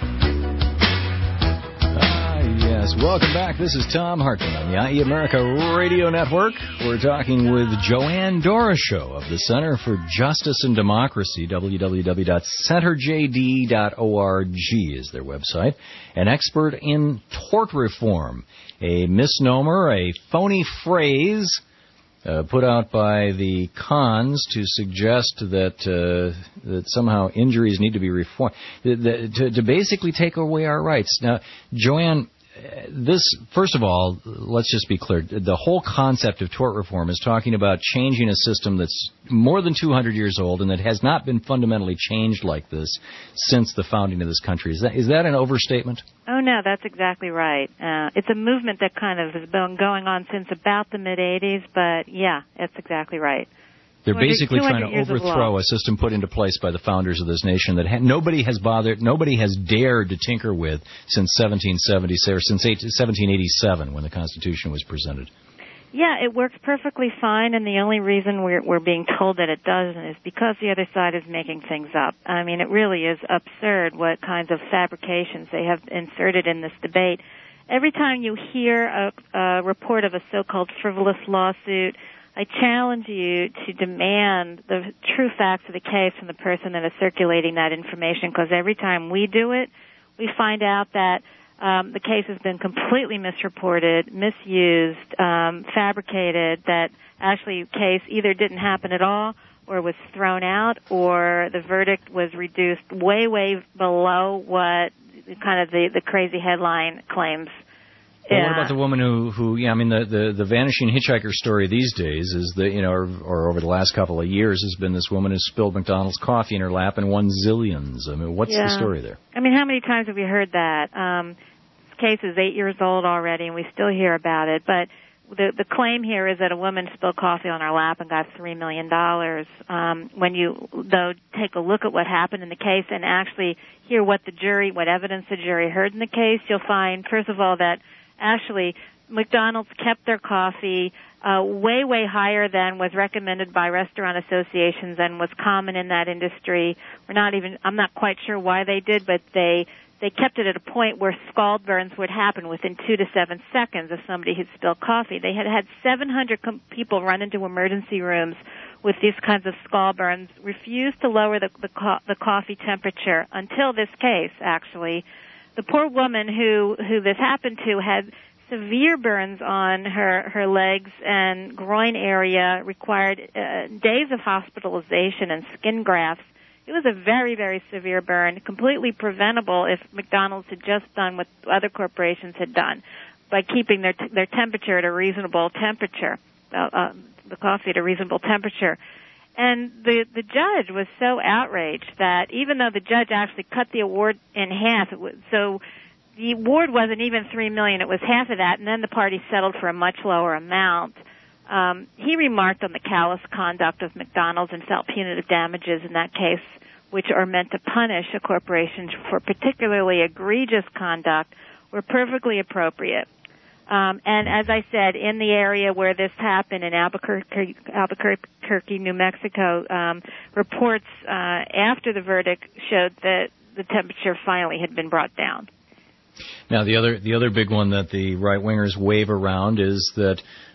Yes, welcome back. This is Thom Hartmann on the I E America Radio Network. We're talking with Joanne Doroshow of the Center for Justice and Democracy. w w w dot center j d dot org is their website. An expert in tort reform, a misnomer, a phony phrase uh, put out by the cons to suggest that uh, that somehow injuries need to be reformed, the, the, to, to basically take away our rights. Now, Joanne, this, first of all, let's just be clear. The whole concept of tort reform is talking about changing a system that's more than two hundred years old and that has not been fundamentally changed like this since the founding of this country. Is that, is that an overstatement? Oh, no, that's exactly right. Uh, it's a movement that kind of has been going on since about the mid-eighties, but, yeah, that's exactly right. They're basically trying to overthrow a system put into place by the founders of this nation that ha- nobody has bothered, nobody has dared to tinker with since seventeen seventy or since seventeen eighty-seven when the Constitution was presented. Yeah, it works perfectly fine, and the only reason we're, we're being told that it doesn't is because the other side is making things up. I mean, it really is absurd what kinds of fabrications they have inserted in this debate. Every time you hear a, a report of a so-called frivolous lawsuit, I challenge you to demand the true facts of the case from the person that is circulating that information, because every time we do it, we find out that um, the case has been completely misreported, misused, um, fabricated, that actually the case either didn't happen at all or was thrown out, or the verdict was reduced way, way below what kind of the, the crazy headline claims. Well, what about the woman who, who yeah, I mean, the, the, the vanishing hitchhiker story these days is that, you know, or, or over the last couple of years has been this woman who spilled McDonald's coffee in her lap and won zillions. I mean, what's yeah. the story there? I mean, how many times have we heard that? Um, this case is eight years old already, and we still hear about it. But the the claim here is that a woman spilled coffee on her lap and got three million dollars. Um, when you, though, take a look at what happened in the case and actually hear what the jury, what evidence the jury heard in the case, you'll find, first of all, that actually, McDonald's kept their coffee uh, way, way higher than was recommended by restaurant associations and was common in that industry. We're not even, I'm not quite sure why they did, but they they kept it at a point where scald burns would happen within two to seven seconds if somebody had spilled coffee. They had had seven hundred com- people run into emergency rooms with these kinds of scald burns, refused to lower the, the, co- the coffee temperature until this case, actually. The poor woman who, who this happened to had severe burns on her, her legs and groin area, required uh, days of hospitalization and skin grafts. It was a very, very severe burn, completely preventable if McDonald's had just done what other corporations had done by keeping their, t- their temperature at a reasonable temperature, uh, uh, the coffee at a reasonable temperature. And the the judge was so outraged that even though the judge actually cut the award in half, it was, so the award wasn't even three million dollars, it was half of that, and then the party settled for a much lower amount. Um, he remarked on the callous conduct of McDonald's and felt punitive damages in that case, which are meant to punish a corporation for particularly egregious conduct, were perfectly appropriate. Um, and as I said, in the area where this happened in Albuquerque, Albuquerque, New Mexico, um, reports uh, after the verdict showed that the temperature finally had been brought down. Now, the other the other big one that the right-wingers wave around is that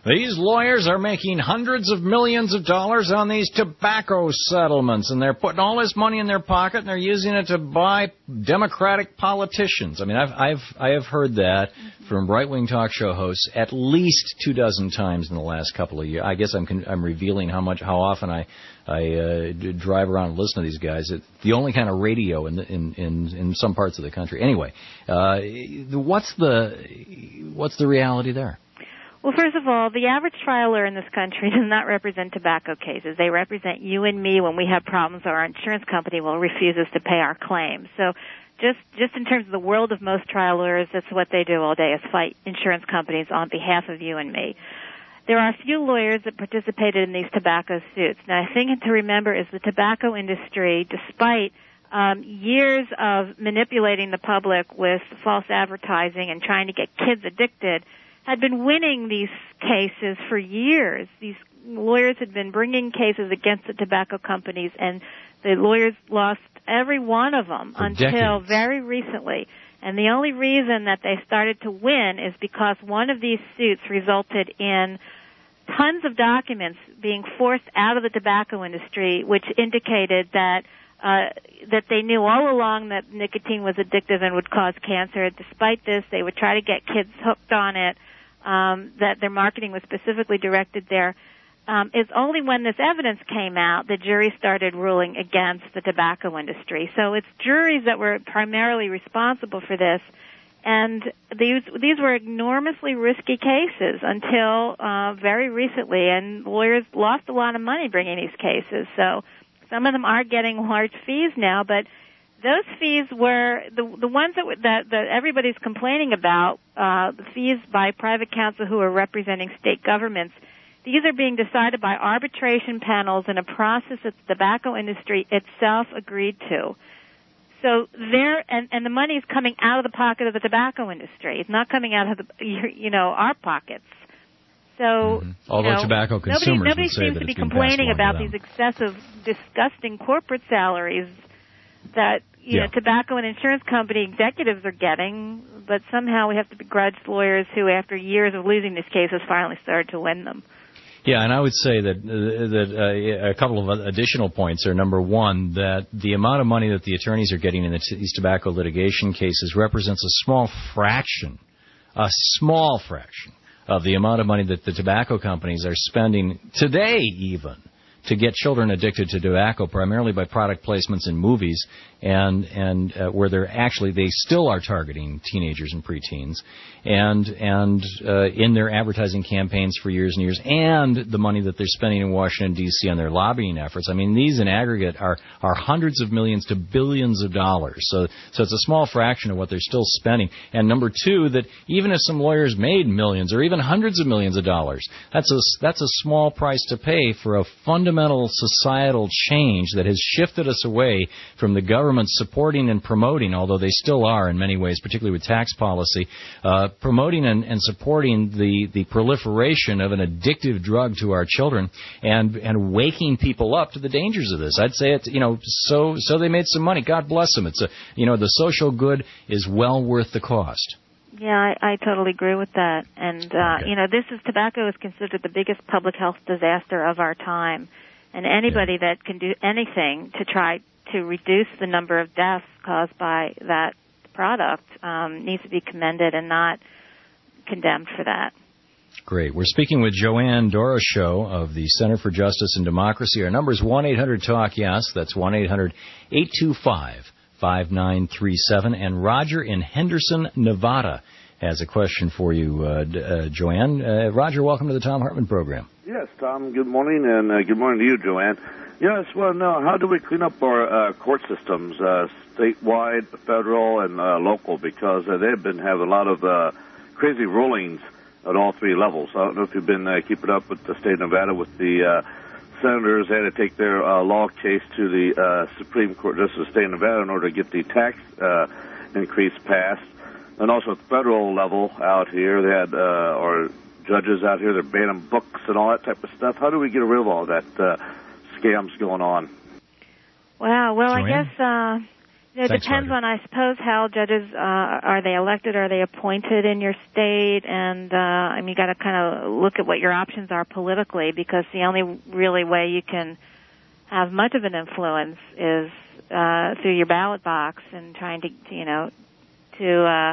These lawyers are making hundreds of millions of dollars on these tobacco settlements, and they're putting all this money in their pocket, and they're using it to buy Democratic politicians. I mean, I've I've I have heard that from right-wing talk show hosts at least two dozen times in the last couple of years. I guess I'm I'm revealing how much how often I I uh, drive around and listen to these guys. It's the only kind of radio in the, in, in in some parts of the country. Anyway, uh, what's the what's the reality there? Well, first of all, the average trial lawyer in this country does not represent tobacco cases. They represent you and me when we have problems or our insurance company will refuse us to pay our claims. So just just in terms of the world of most trial lawyers, that's what they do all day is fight insurance companies on behalf of you and me. There are a few lawyers that participated in these tobacco suits. Now, the thing to remember is the tobacco industry, despite um, years of manipulating the public with false advertising and trying to get kids addicted, had been winning these cases for years. These lawyers had been bringing cases against the tobacco companies, and the lawyers lost every one of them for until decades. very recently. And the only reason that they started to win is because one of these suits resulted in tons of documents being forced out of the tobacco industry, which indicated that uh, that they knew all along that nicotine was addictive and would cause cancer. Despite this, they would try to get kids hooked on it. Um, that their marketing was specifically directed there. Um, it's only when this evidence came out that juries started ruling against the tobacco industry. So it's juries that were primarily responsible for this, and these these were enormously risky cases until uh, very recently, and lawyers lost a lot of money bringing these cases. So some of them are getting large fees now, but those fees were the the ones that that, that everybody's complaining about, uh, the fees by private counsel who are representing state governments. These are being decided by arbitration panels in a process that the tobacco industry itself agreed to. So there, and, and the money is coming out of the pocket of the tobacco industry. It's not coming out of the, you know, our pockets. So, Mm-hmm. Although you know, tobacco consumers nobody, nobody would say seems that to be it's being passed complaining along to about them. these excessive, disgusting corporate salaries that, you Yeah. know, tobacco and insurance company executives are getting, but somehow we have to begrudge lawyers who, after years of losing these cases, finally started to win them. Yeah, and I would say that uh, that uh, a couple of additional points are, number one, that the amount of money that the attorneys are getting in the t- these tobacco litigation cases represents a small fraction, a small fraction of the amount of money that the tobacco companies are spending today even to get children addicted to tobacco, primarily by product placements in movies, and and uh, where they're actually they still are targeting teenagers and preteens, and and uh, in their advertising campaigns for years and years, and the money that they're spending in Washington D C on their lobbying efforts. I mean, these in aggregate are are hundreds of millions to billions of dollars. So so it's a small fraction of what they're still spending. And number two, that even if some lawyers made millions or even hundreds of millions of dollars, that's a that's a small price to pay for a fundamental societal change that has shifted us away from the government supporting and promoting, although they still are in many ways, particularly with tax policy, uh, promoting and, and supporting the, the proliferation of an addictive drug to our children, and and waking people up to the dangers of this. I'd say it's, you know, so so they made some money. God bless them. It's a, you know, the social good is well worth the cost. Yeah, I, I totally agree with that. And, uh, Okay. you know, this is tobacco is considered the biggest public health disaster of our time. And anybody that can do anything to try to reduce the number of deaths caused by that product um, needs to be commended and not condemned for that. Great. We're speaking with Joanne Doroshow of the Center for Justice and Democracy. Our number is one eight hundred talk yes. That's one eight hundred eight two five five nine three seven. And Roger in Henderson, Nevada, has a question for you, uh, uh, Joanne. Uh, Roger, welcome to the Tom Hartman program. Yes, Tom, good morning, and uh, good morning to you, Joanne. Yes, well, now, how do we clean up our uh, court systems, uh, statewide, federal, and uh, local? Because uh, they've been having a lot of uh, crazy rulings at all three levels. I don't know if you've been uh, keeping up with the state of Nevada with the uh, senators. They had to take their uh, law case to the uh, Supreme Court, just the state of Nevada, in order to get the tax uh, increase passed. And also at the federal level out here, they had, uh, or judges out here, they're banning books and all that type of stuff. How do we get rid of all that uh, scams going on? Wow. Well, Joanne? I guess uh, It Thanks, depends Roger. on, I suppose, how judges, uh, are they elected, are they appointed in your state, and, uh, I mean, you gotta kind of look at what your options are politically, because the only really way you can have much of an influence is, uh, through your ballot box and trying to, you know, to, uh,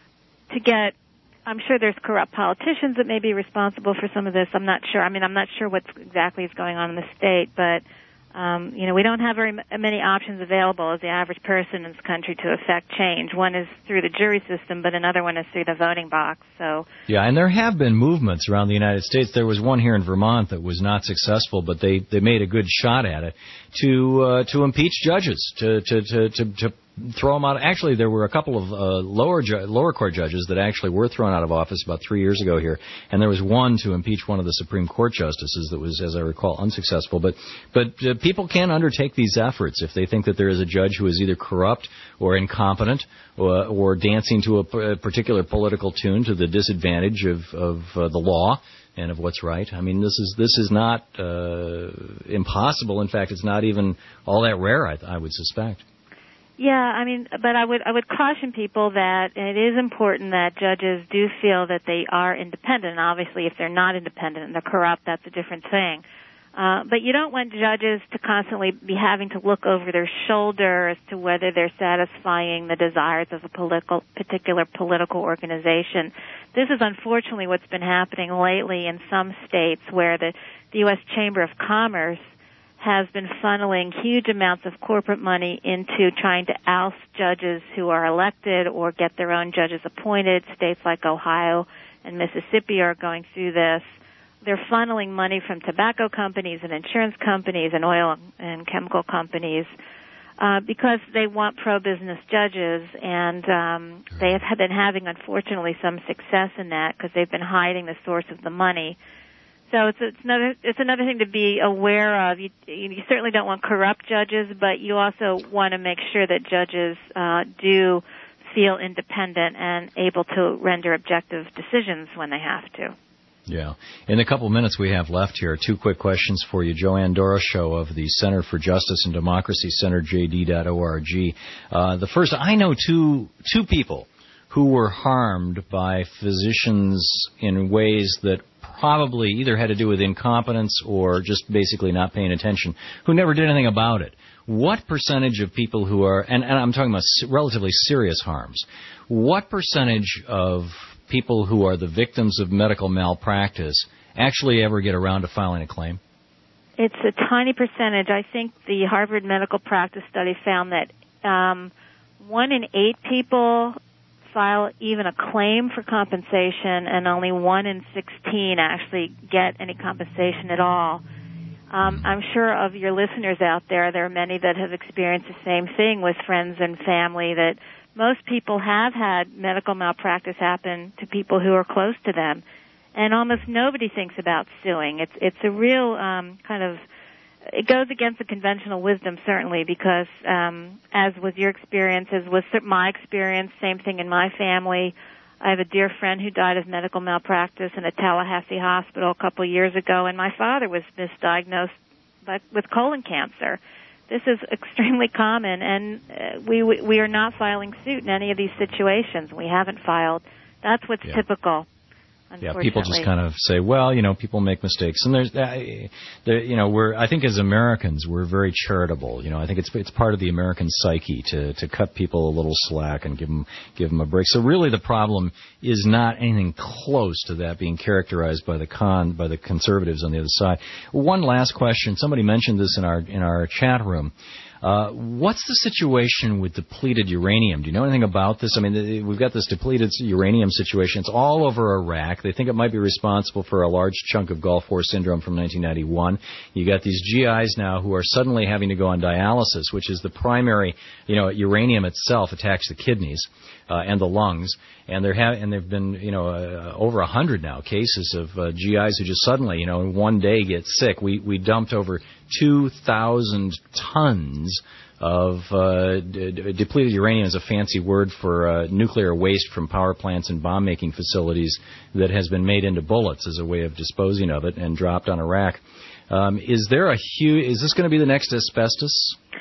to get, I'm sure there's corrupt politicians that may be responsible for some of this. I'm not sure. I mean, I'm not sure what exactly is going on in the state, but, um, you know, we don't have very m- many options available as the average person in this country to affect change. One is through the jury system, but another one is through the voting box. So, Yeah, and there have been movements around the United States. There was one here in Vermont that was not successful, but they, they made a good shot at it to uh, to impeach judges, to to to to, to throw them out. Actually, there were a couple of uh, lower ju- lower court judges that actually were thrown out of office about three years ago here, and there was one to impeach one of the Supreme Court justices that was, as I recall, unsuccessful. But but uh, people can undertake these efforts if they think that there is a judge who is either corrupt or incompetent or, or dancing to a, p- a particular political tune to the disadvantage of of uh, the law and of what's right. I mean, this is this is not uh, impossible. In fact, it's not even all that rare, I, I would suspect. yeah, I mean, but I would I would caution people that it is important that judges do feel that they are independent. And obviously, if they're not independent and they're corrupt, that's a different thing. Uh, but you don't want judges to constantly be having to look over their shoulder as to whether they're satisfying the desires of a political, particular political organization. This is unfortunately what's been happening lately in some states where the, the U S Chamber of Commerce has been funneling huge amounts of corporate money into trying to oust judges who are elected or get their own judges appointed. States like Ohio and Mississippi are going through this. They're funneling money from tobacco companies and insurance companies and oil and chemical companies uh, because they want pro-business judges, and um, they have been having, unfortunately, some success in that because they've been hiding the source of the money. So it's, it's another it's another thing to be aware of. You, you certainly don't want corrupt judges, but you also want to make sure that judges uh, do feel independent and able to render objective decisions when they have to. Yeah. In the couple of minutes we have left here, two quick questions for you. Joanne Doroshow of the Center for Justice and Democracy, center j d dot org. Uh, the first, I know two two people who were harmed by physicians in ways that probably either had to do with incompetence or just basically not paying attention, who never did anything about it. What percentage of people who are, and, and I'm talking about relatively serious harms, what percentage of people who are the victims of medical malpractice actually ever get around to filing a claim? It's a tiny percentage. I think the Harvard Medical Practice Study found that um, one in eight people file even a claim for compensation, and only one in sixteen actually get any compensation at all. Um, I'm sure of your listeners out there, there are many that have experienced the same thing with friends and family, that most people have had medical malpractice happen to people who are close to them, and almost nobody thinks about suing. It's it's a real um, kind of, it goes against the conventional wisdom, certainly, because um, as was your experience, as was my experience, same thing in my family. I have a dear friend who died of medical malpractice in a Tallahassee hospital a couple of years ago, and my father was misdiagnosed by, with colon cancer. This is extremely common, and uh, we we are not filing suit in any of these situations. We haven't filed. That's what's Yeah. typical. Yeah, people just kind of say, well, you know, people make mistakes, and there's, uh, there, you know, we're. I think as Americans, we're very charitable. You know, I think it's it's part of the American psyche to to cut people a little slack and give them give them a break. So really, the problem is not anything close to that being characterized by the con by the conservatives on the other side. One last question. Somebody mentioned this in our in our chat room. Uh, what's the situation with depleted uranium? Do you know anything about this? I mean, we've got this depleted uranium situation. It's all over Iraq. They think it might be responsible for a large chunk of Gulf War syndrome from nineteen ninety-one. You got these G Is now who are suddenly having to go on dialysis, which is the primary, you know, uranium itself attacks the kidneys uh, and the lungs. And there have, and there've been, you know, uh, over a hundred now cases of uh, G Is who just suddenly, you know, in one day get sick. We we dumped over two thousand tons of uh, d- depleted uranium is a fancy word for uh, nuclear waste from power plants and bomb-making facilities that has been made into bullets as a way of disposing of it and dropped on Iraq. Um, is there a huge? Is this going to be the next asbestos?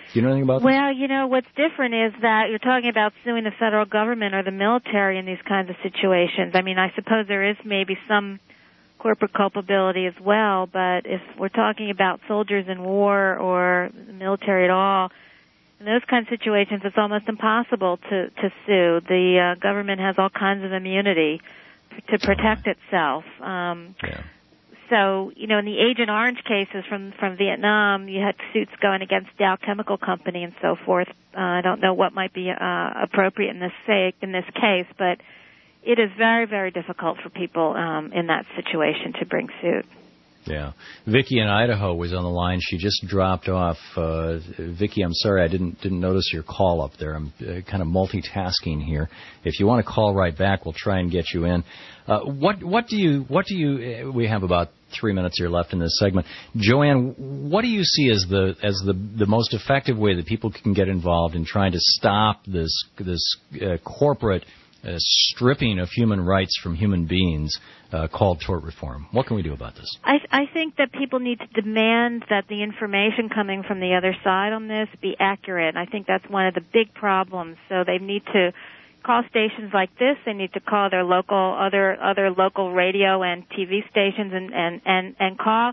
Do you know anything about Well, you know, what's different is that you're talking about suing the federal government or the military in these kinds of situations. I mean, I suppose there is maybe some corporate culpability as well, but if we're talking about soldiers in war or the military at all, in those kinds of situations, it's almost impossible to, to sue. The uh, government has all kinds of immunity to protect itself. Um, yeah. So, you know, in the Agent Orange cases from, from Vietnam, you had suits going against Dow Chemical Company and so forth. Uh, I don't know what might be uh, appropriate in this say, in this case, but it is very, very difficult for people um, in that situation to bring suit. Yeah. Vicki in Idaho was on the line. She just dropped off. Uh, Vicki, I'm sorry I didn't didn't notice your call up there. I'm uh, kind of multitasking here. If you want to call right back, we'll try and get you in. Uh, what what do you what do you? Uh, we have about three minutes here left in this segment. Joanne, what do you see as the as the the most effective way that people can get involved in trying to stop this this uh, corporate uh, stripping of human rights from human beings uh, called tort reform? What can we do about this? I, I think that people need to demand that the information coming from the other side on this be accurate. I think that's one of the big problems. So they need to call stations like this. They need to call their local, other other local radio and T V stations, and and and, and call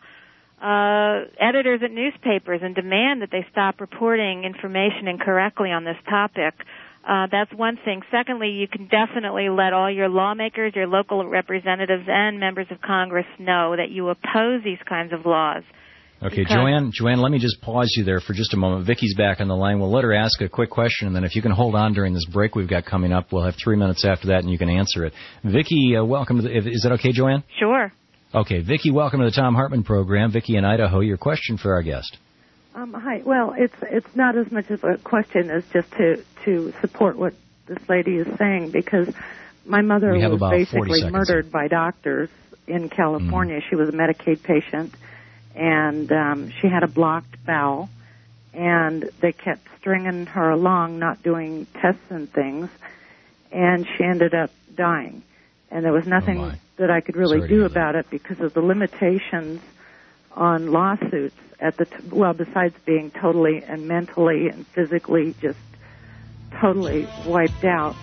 uh, editors at newspapers and demand that they stop reporting information incorrectly on this topic. Uh, that's one thing. Secondly, you can definitely let all your lawmakers, your local representatives, and members of Congress know that you oppose these kinds of laws. Okay, Joanne, Joanne, let me just pause you there for just a moment. Vicki's back on the line. We'll let her ask a quick question, and then if you can hold on during this break we've got coming up, we'll have three minutes after that, and you can answer it. Vicki, uh, welcome to the, is that okay, Joanne? Sure. Okay, Vicki, welcome to the Thom Hartmann program. Vicki in Idaho, your question for our guest. Um, hi. Well, it's it's not as much of a question as just to, to support what this lady is saying, because my mother was basically murdered by doctors in California. Mm. She was a Medicaid patient, and um, she had a blocked bowel, and they kept stringing her along, not doing tests and things, and she ended up dying. And there was nothing oh that I could really Sorry to do hear about it because of the limitations on lawsuits at the, t- well, besides being totally and mentally and physically just totally wiped out.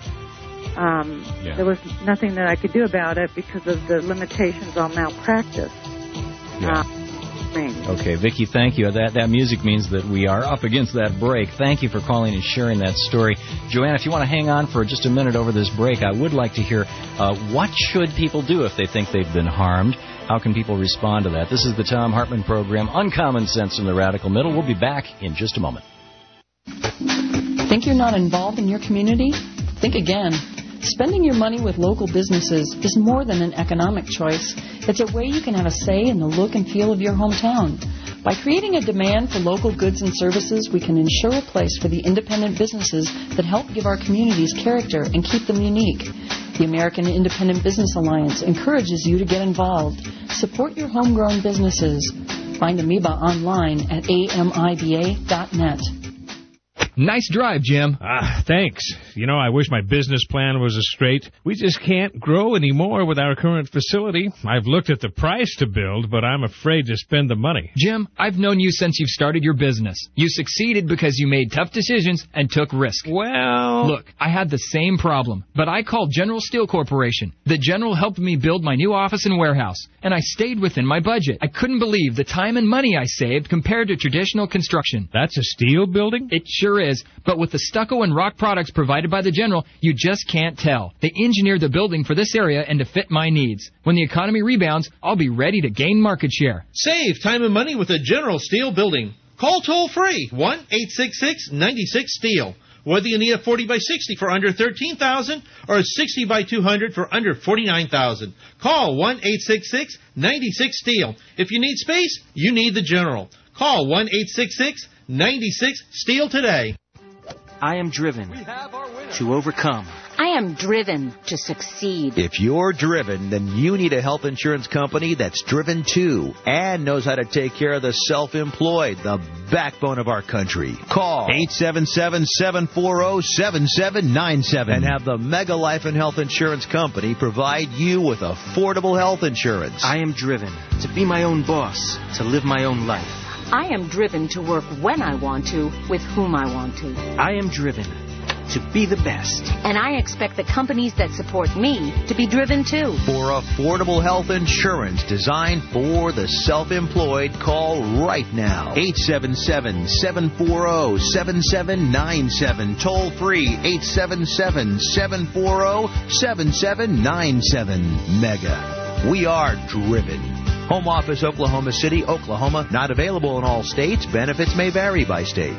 Um, yeah. There was nothing that I could do about it because of the limitations on malpractice. Yeah. Uh, Okay, Vicki, thank you. That that music means that we are up against that break. Thank you for calling and sharing that story. Joanne, if you want to hang on for just a minute over this break, I would like to hear uh, what should people do if they think they've been harmed? How can people respond to that? This is the Thom Hartmann program, Uncommon Sense in the Radical Middle. We'll be back in just a moment. Think you're not involved in your community? Think again. Spending your money with local businesses is more than an economic choice. It's a way you can have a say in the look and feel of your hometown. By creating a demand for local goods and services, we can ensure a place for the independent businesses that help give our communities character and keep them unique. The American Independent Business Alliance encourages you to get involved. Support your homegrown businesses. Find Amoeba online at A M I B A dot net. Nice drive, Jim. Ah, thanks. You know, I wish my business plan was as straight. We just can't grow anymore with our current facility. I've looked at the price to build, but I'm afraid to spend the money. Jim, I've known you since you've started your business. You succeeded because you made tough decisions and took risk. Well... Look, I had the same problem, but I called General Steel Corporation. The General helped me build my new office and warehouse, and I stayed within my budget. I couldn't believe the time and money I saved compared to traditional construction. That's a steel building? It sure is, but with the stucco and rock products provided by the General, you just can't tell. They engineered the building for this area and to fit my needs. When the economy rebounds, I'll be ready to gain market share. Save time and money with a General Steel building. Call toll-free, one eight six six, nine six, steel. Whether you need a forty by sixty for under thirteen thousand dollars or a sixty by two hundred for under forty-nine thousand dollars. Call one eight six six, nine six, steel. If you need space, you need the General. Call one eight six six, nine six, steel today. I am driven to overcome. I am driven to succeed. If you're driven, then you need a health insurance company that's driven too and knows how to take care of the self-employed, the backbone of our country. Call eight seven seven, seven four zero, seven seven nine seven and have the Mega Life and Health Insurance Company provide you with affordable health insurance. I am driven to be my own boss, to live my own life. I am driven to work when I want to, with whom I want to. I am driven to be the best. And I expect the companies that support me to be driven too. For affordable health insurance designed for the self-employed, call right now. eight seven seven, seven four zero, seven seven nine seven. Toll free, eight seven seven, seven four zero, seven seven nine seven. Mega. We are driven. Home Office, Oklahoma City, Oklahoma. Not available in all states. Benefits may vary by state.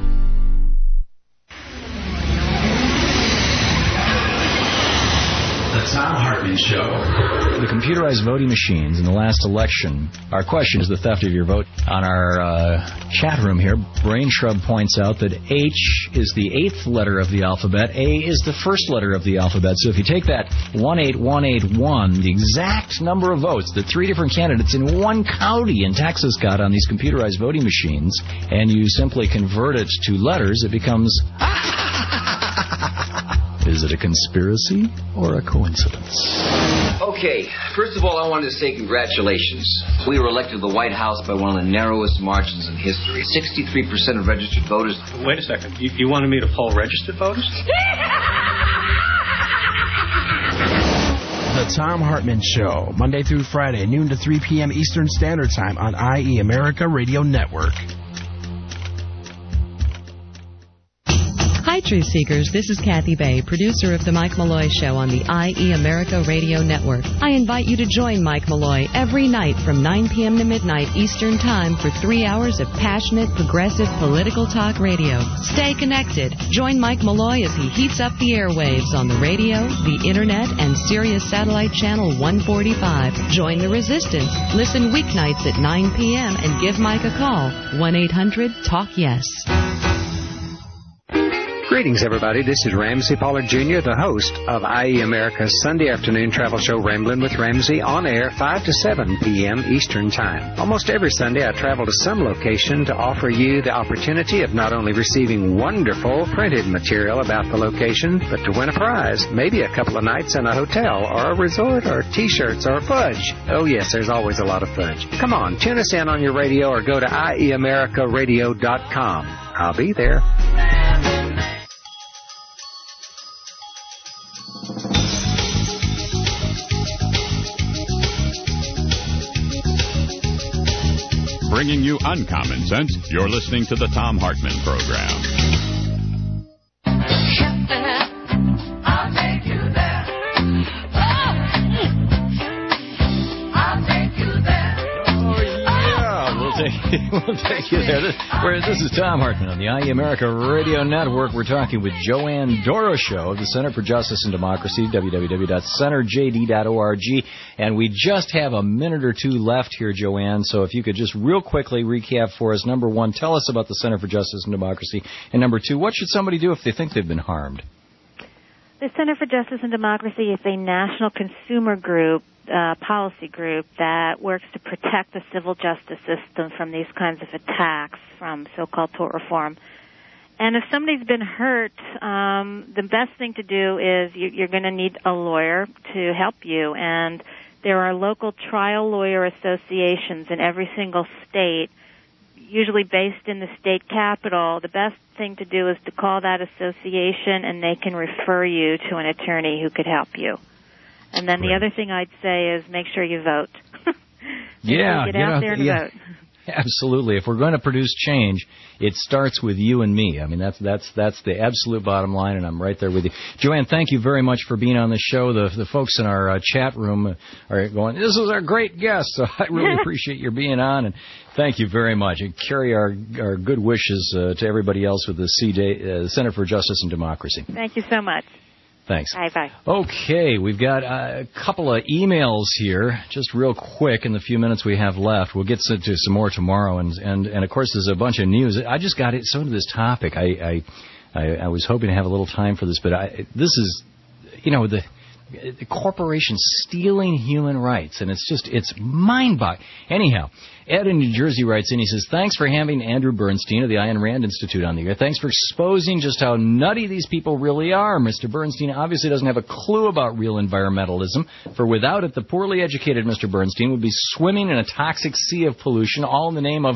The Tom Hartman Show. The computerized voting machines in the last election. Our question is the theft of your vote. On our uh, chat room here, Brain Shrub points out that H is the eighth letter of the alphabet. A is the first letter of the alphabet. So if you take that one eight one eight one, the exact number of votes that three different candidates in one county in Texas got on these computerized voting machines, and you simply convert it to letters, it becomes... Is it a conspiracy or a coincidence? Okay, first of all, I wanted to say congratulations. We were elected to the White House by one of the narrowest margins in history. sixty-three percent of registered voters. Wait a second. You, you wanted me to poll registered voters? The Tom Hartman Show, Monday through Friday, noon to three p.m. Eastern Standard Time on I E America Radio Network. Hi, Truth Seekers. This is Kathy Bay, producer of The Mike Malloy Show on the I E America Radio Network. I invite you to join Mike Malloy every night from nine p.m. to midnight Eastern Time for three hours of passionate, progressive, political talk radio. Stay connected. Join Mike Malloy as he heats up the airwaves on the radio, the Internet, and Sirius Satellite Channel one forty-five. Join the resistance. Listen weeknights at nine p.m. and give Mike a call. one eight hundred talk yes. Greetings, everybody. This is Ramsey Pollard Junior, the host of I E America's Sunday afternoon travel show Ramblin' with Ramsey, on air five to seven p.m. Eastern Time. Almost every Sunday, I travel to some location to offer you the opportunity of not only receiving wonderful printed material about the location, but to win a prize, maybe a couple of nights in a hotel or a resort or T-shirts or fudge. Oh, yes, there's always a lot of fudge. Come on, tune us in on your radio or go to I E America radio dot com. I'll be there. Bringing you uncommon sense, you're listening to the Tom Hartman Program. I'll take you there. I'll take you there. Oh, yeah. We'll take, we'll take you there. This, where, this is Tom Hartman on the I E America Radio Network. We're talking with Joanne Doroshow of the Center for Justice and Democracy, w w w dot center j d dot org. And we just have a minute or two left here, Joanne. So if you could just real quickly recap for us. Number one, tell us about the Center for Justice and Democracy. And number two, what should somebody do if they think they've been harmed? The Center for Justice and Democracy is a national consumer group, uh, policy group that works to protect the civil justice system from these kinds of attacks from so-called tort reform. And if somebody's been hurt, um, the best thing to do is you, you're going to need a lawyer to help you. And there are local trial lawyer associations in every single state, usually based in the state capital. The best thing to do is to call that association, and they can refer you to an attorney who could help you. And then the other thing I'd say is make sure you vote. Yeah, get you out know, there and yeah. vote. Absolutely. If we're going to produce change, it starts with you and me. I mean, that's that's that's the absolute bottom line, and I'm right there with you. Joanne, thank you very much for being on the show. The the folks in our uh, chat room are going, this is our great guest, so I really appreciate your being on, and thank you very much. And carry our, our good wishes uh, to everybody else with the C J, uh, Center for Justice and Democracy. Thank you so much. Thanks. Bye-bye. Okay, we've got a couple of emails here, just real quick in the few minutes we have left. We'll get to some more tomorrow, and and, and of course there's a bunch of news. I just got it so to this topic. I, I I I was hoping to have a little time for this, but I, this is, you know, the, the corporations stealing human rights, and it's just, it's mind-boggling. Anyhow, Ed in New Jersey writes in, he says, thanks for having Andrew Bernstein of the Ayn Rand Institute on the air. Thanks for exposing just how nutty these people really are. Mister Bernstein obviously doesn't have a clue about real environmentalism, for without it, the poorly educated Mister Bernstein would be swimming in a toxic sea of pollution, all in the name of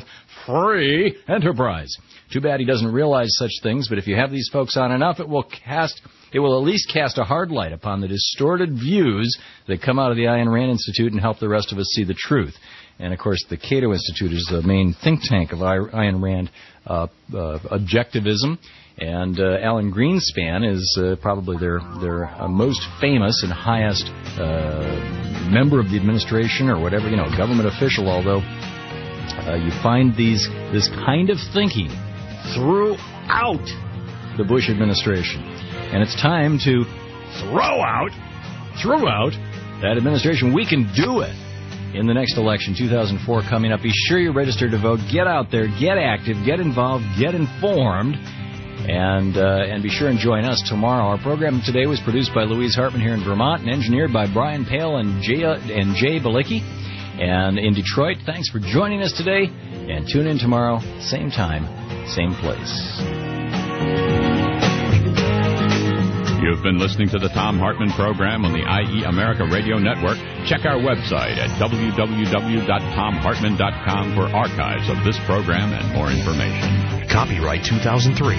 free enterprise. Too bad he doesn't realize such things, but if you have these folks on enough, it will cast, it will at least cast a hard light upon the distorted views that come out of the Ayn Rand Institute and help the rest of us see the truth. And, of course, the Cato Institute is the main think tank of Ayn Rand uh, uh, objectivism. And uh, Alan Greenspan is uh, probably their their uh, most famous and highest uh, member of the administration or whatever, you know, government official, although uh, you find these this kind of thinking throughout the Bush administration. And it's time to throw out, throw out that administration. We can do it in the next election, two thousand four coming up. Be sure you're registered to vote. Get out there, get active, get involved, get informed. And uh, and be sure and join us tomorrow. Our program today was produced by Louise Hartman here in Vermont and engineered by Brian Pale and Jay, and Jay Balicki. And in Detroit, thanks for joining us today. And tune in tomorrow, same time, same place. You've been listening to the Thom Hartmann program on the I E America Radio Network. Check our website at w w w dot tom hartmann dot com for archives of this program and more information. Copyright two thousand three.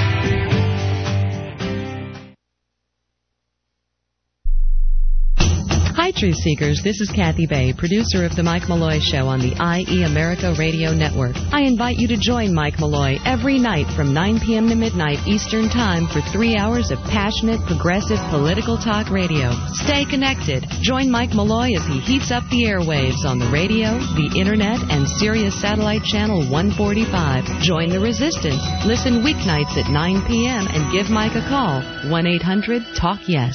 Hi, Truth Seekers. This is Kathy Bay, producer of The Mike Malloy Show on the I E America Radio Network. I invite you to join Mike Malloy every night from nine p.m. to midnight Eastern Time for three hours of passionate, progressive, political talk radio. Stay connected. Join Mike Malloy as he heats up the airwaves on the radio, the Internet, and Sirius Satellite Channel one forty-five. Join the resistance. Listen weeknights at nine p.m. and give Mike a call. one eight hundred talk yes.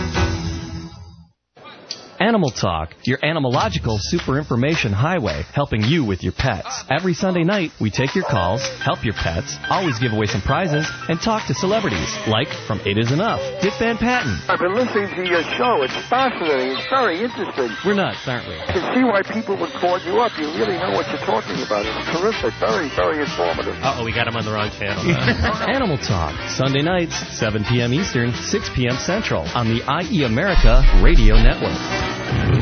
Animal Talk, your animalogical super information highway, helping you with your pets. Every Sunday night, we take your calls, help your pets, always give away some prizes, and talk to celebrities, like from It Is Enough, Dick Van Patten. I've been listening to your show. It's fascinating. It's very interesting. We're nuts, aren't we? I can see why people would call you up. You really know what you're talking about. It's terrific. Very, very informative. Uh-oh, we got him on the wrong channel. Animal Talk, Sunday nights, seven p.m. Eastern, six p.m. Central, on the I E America Radio Network.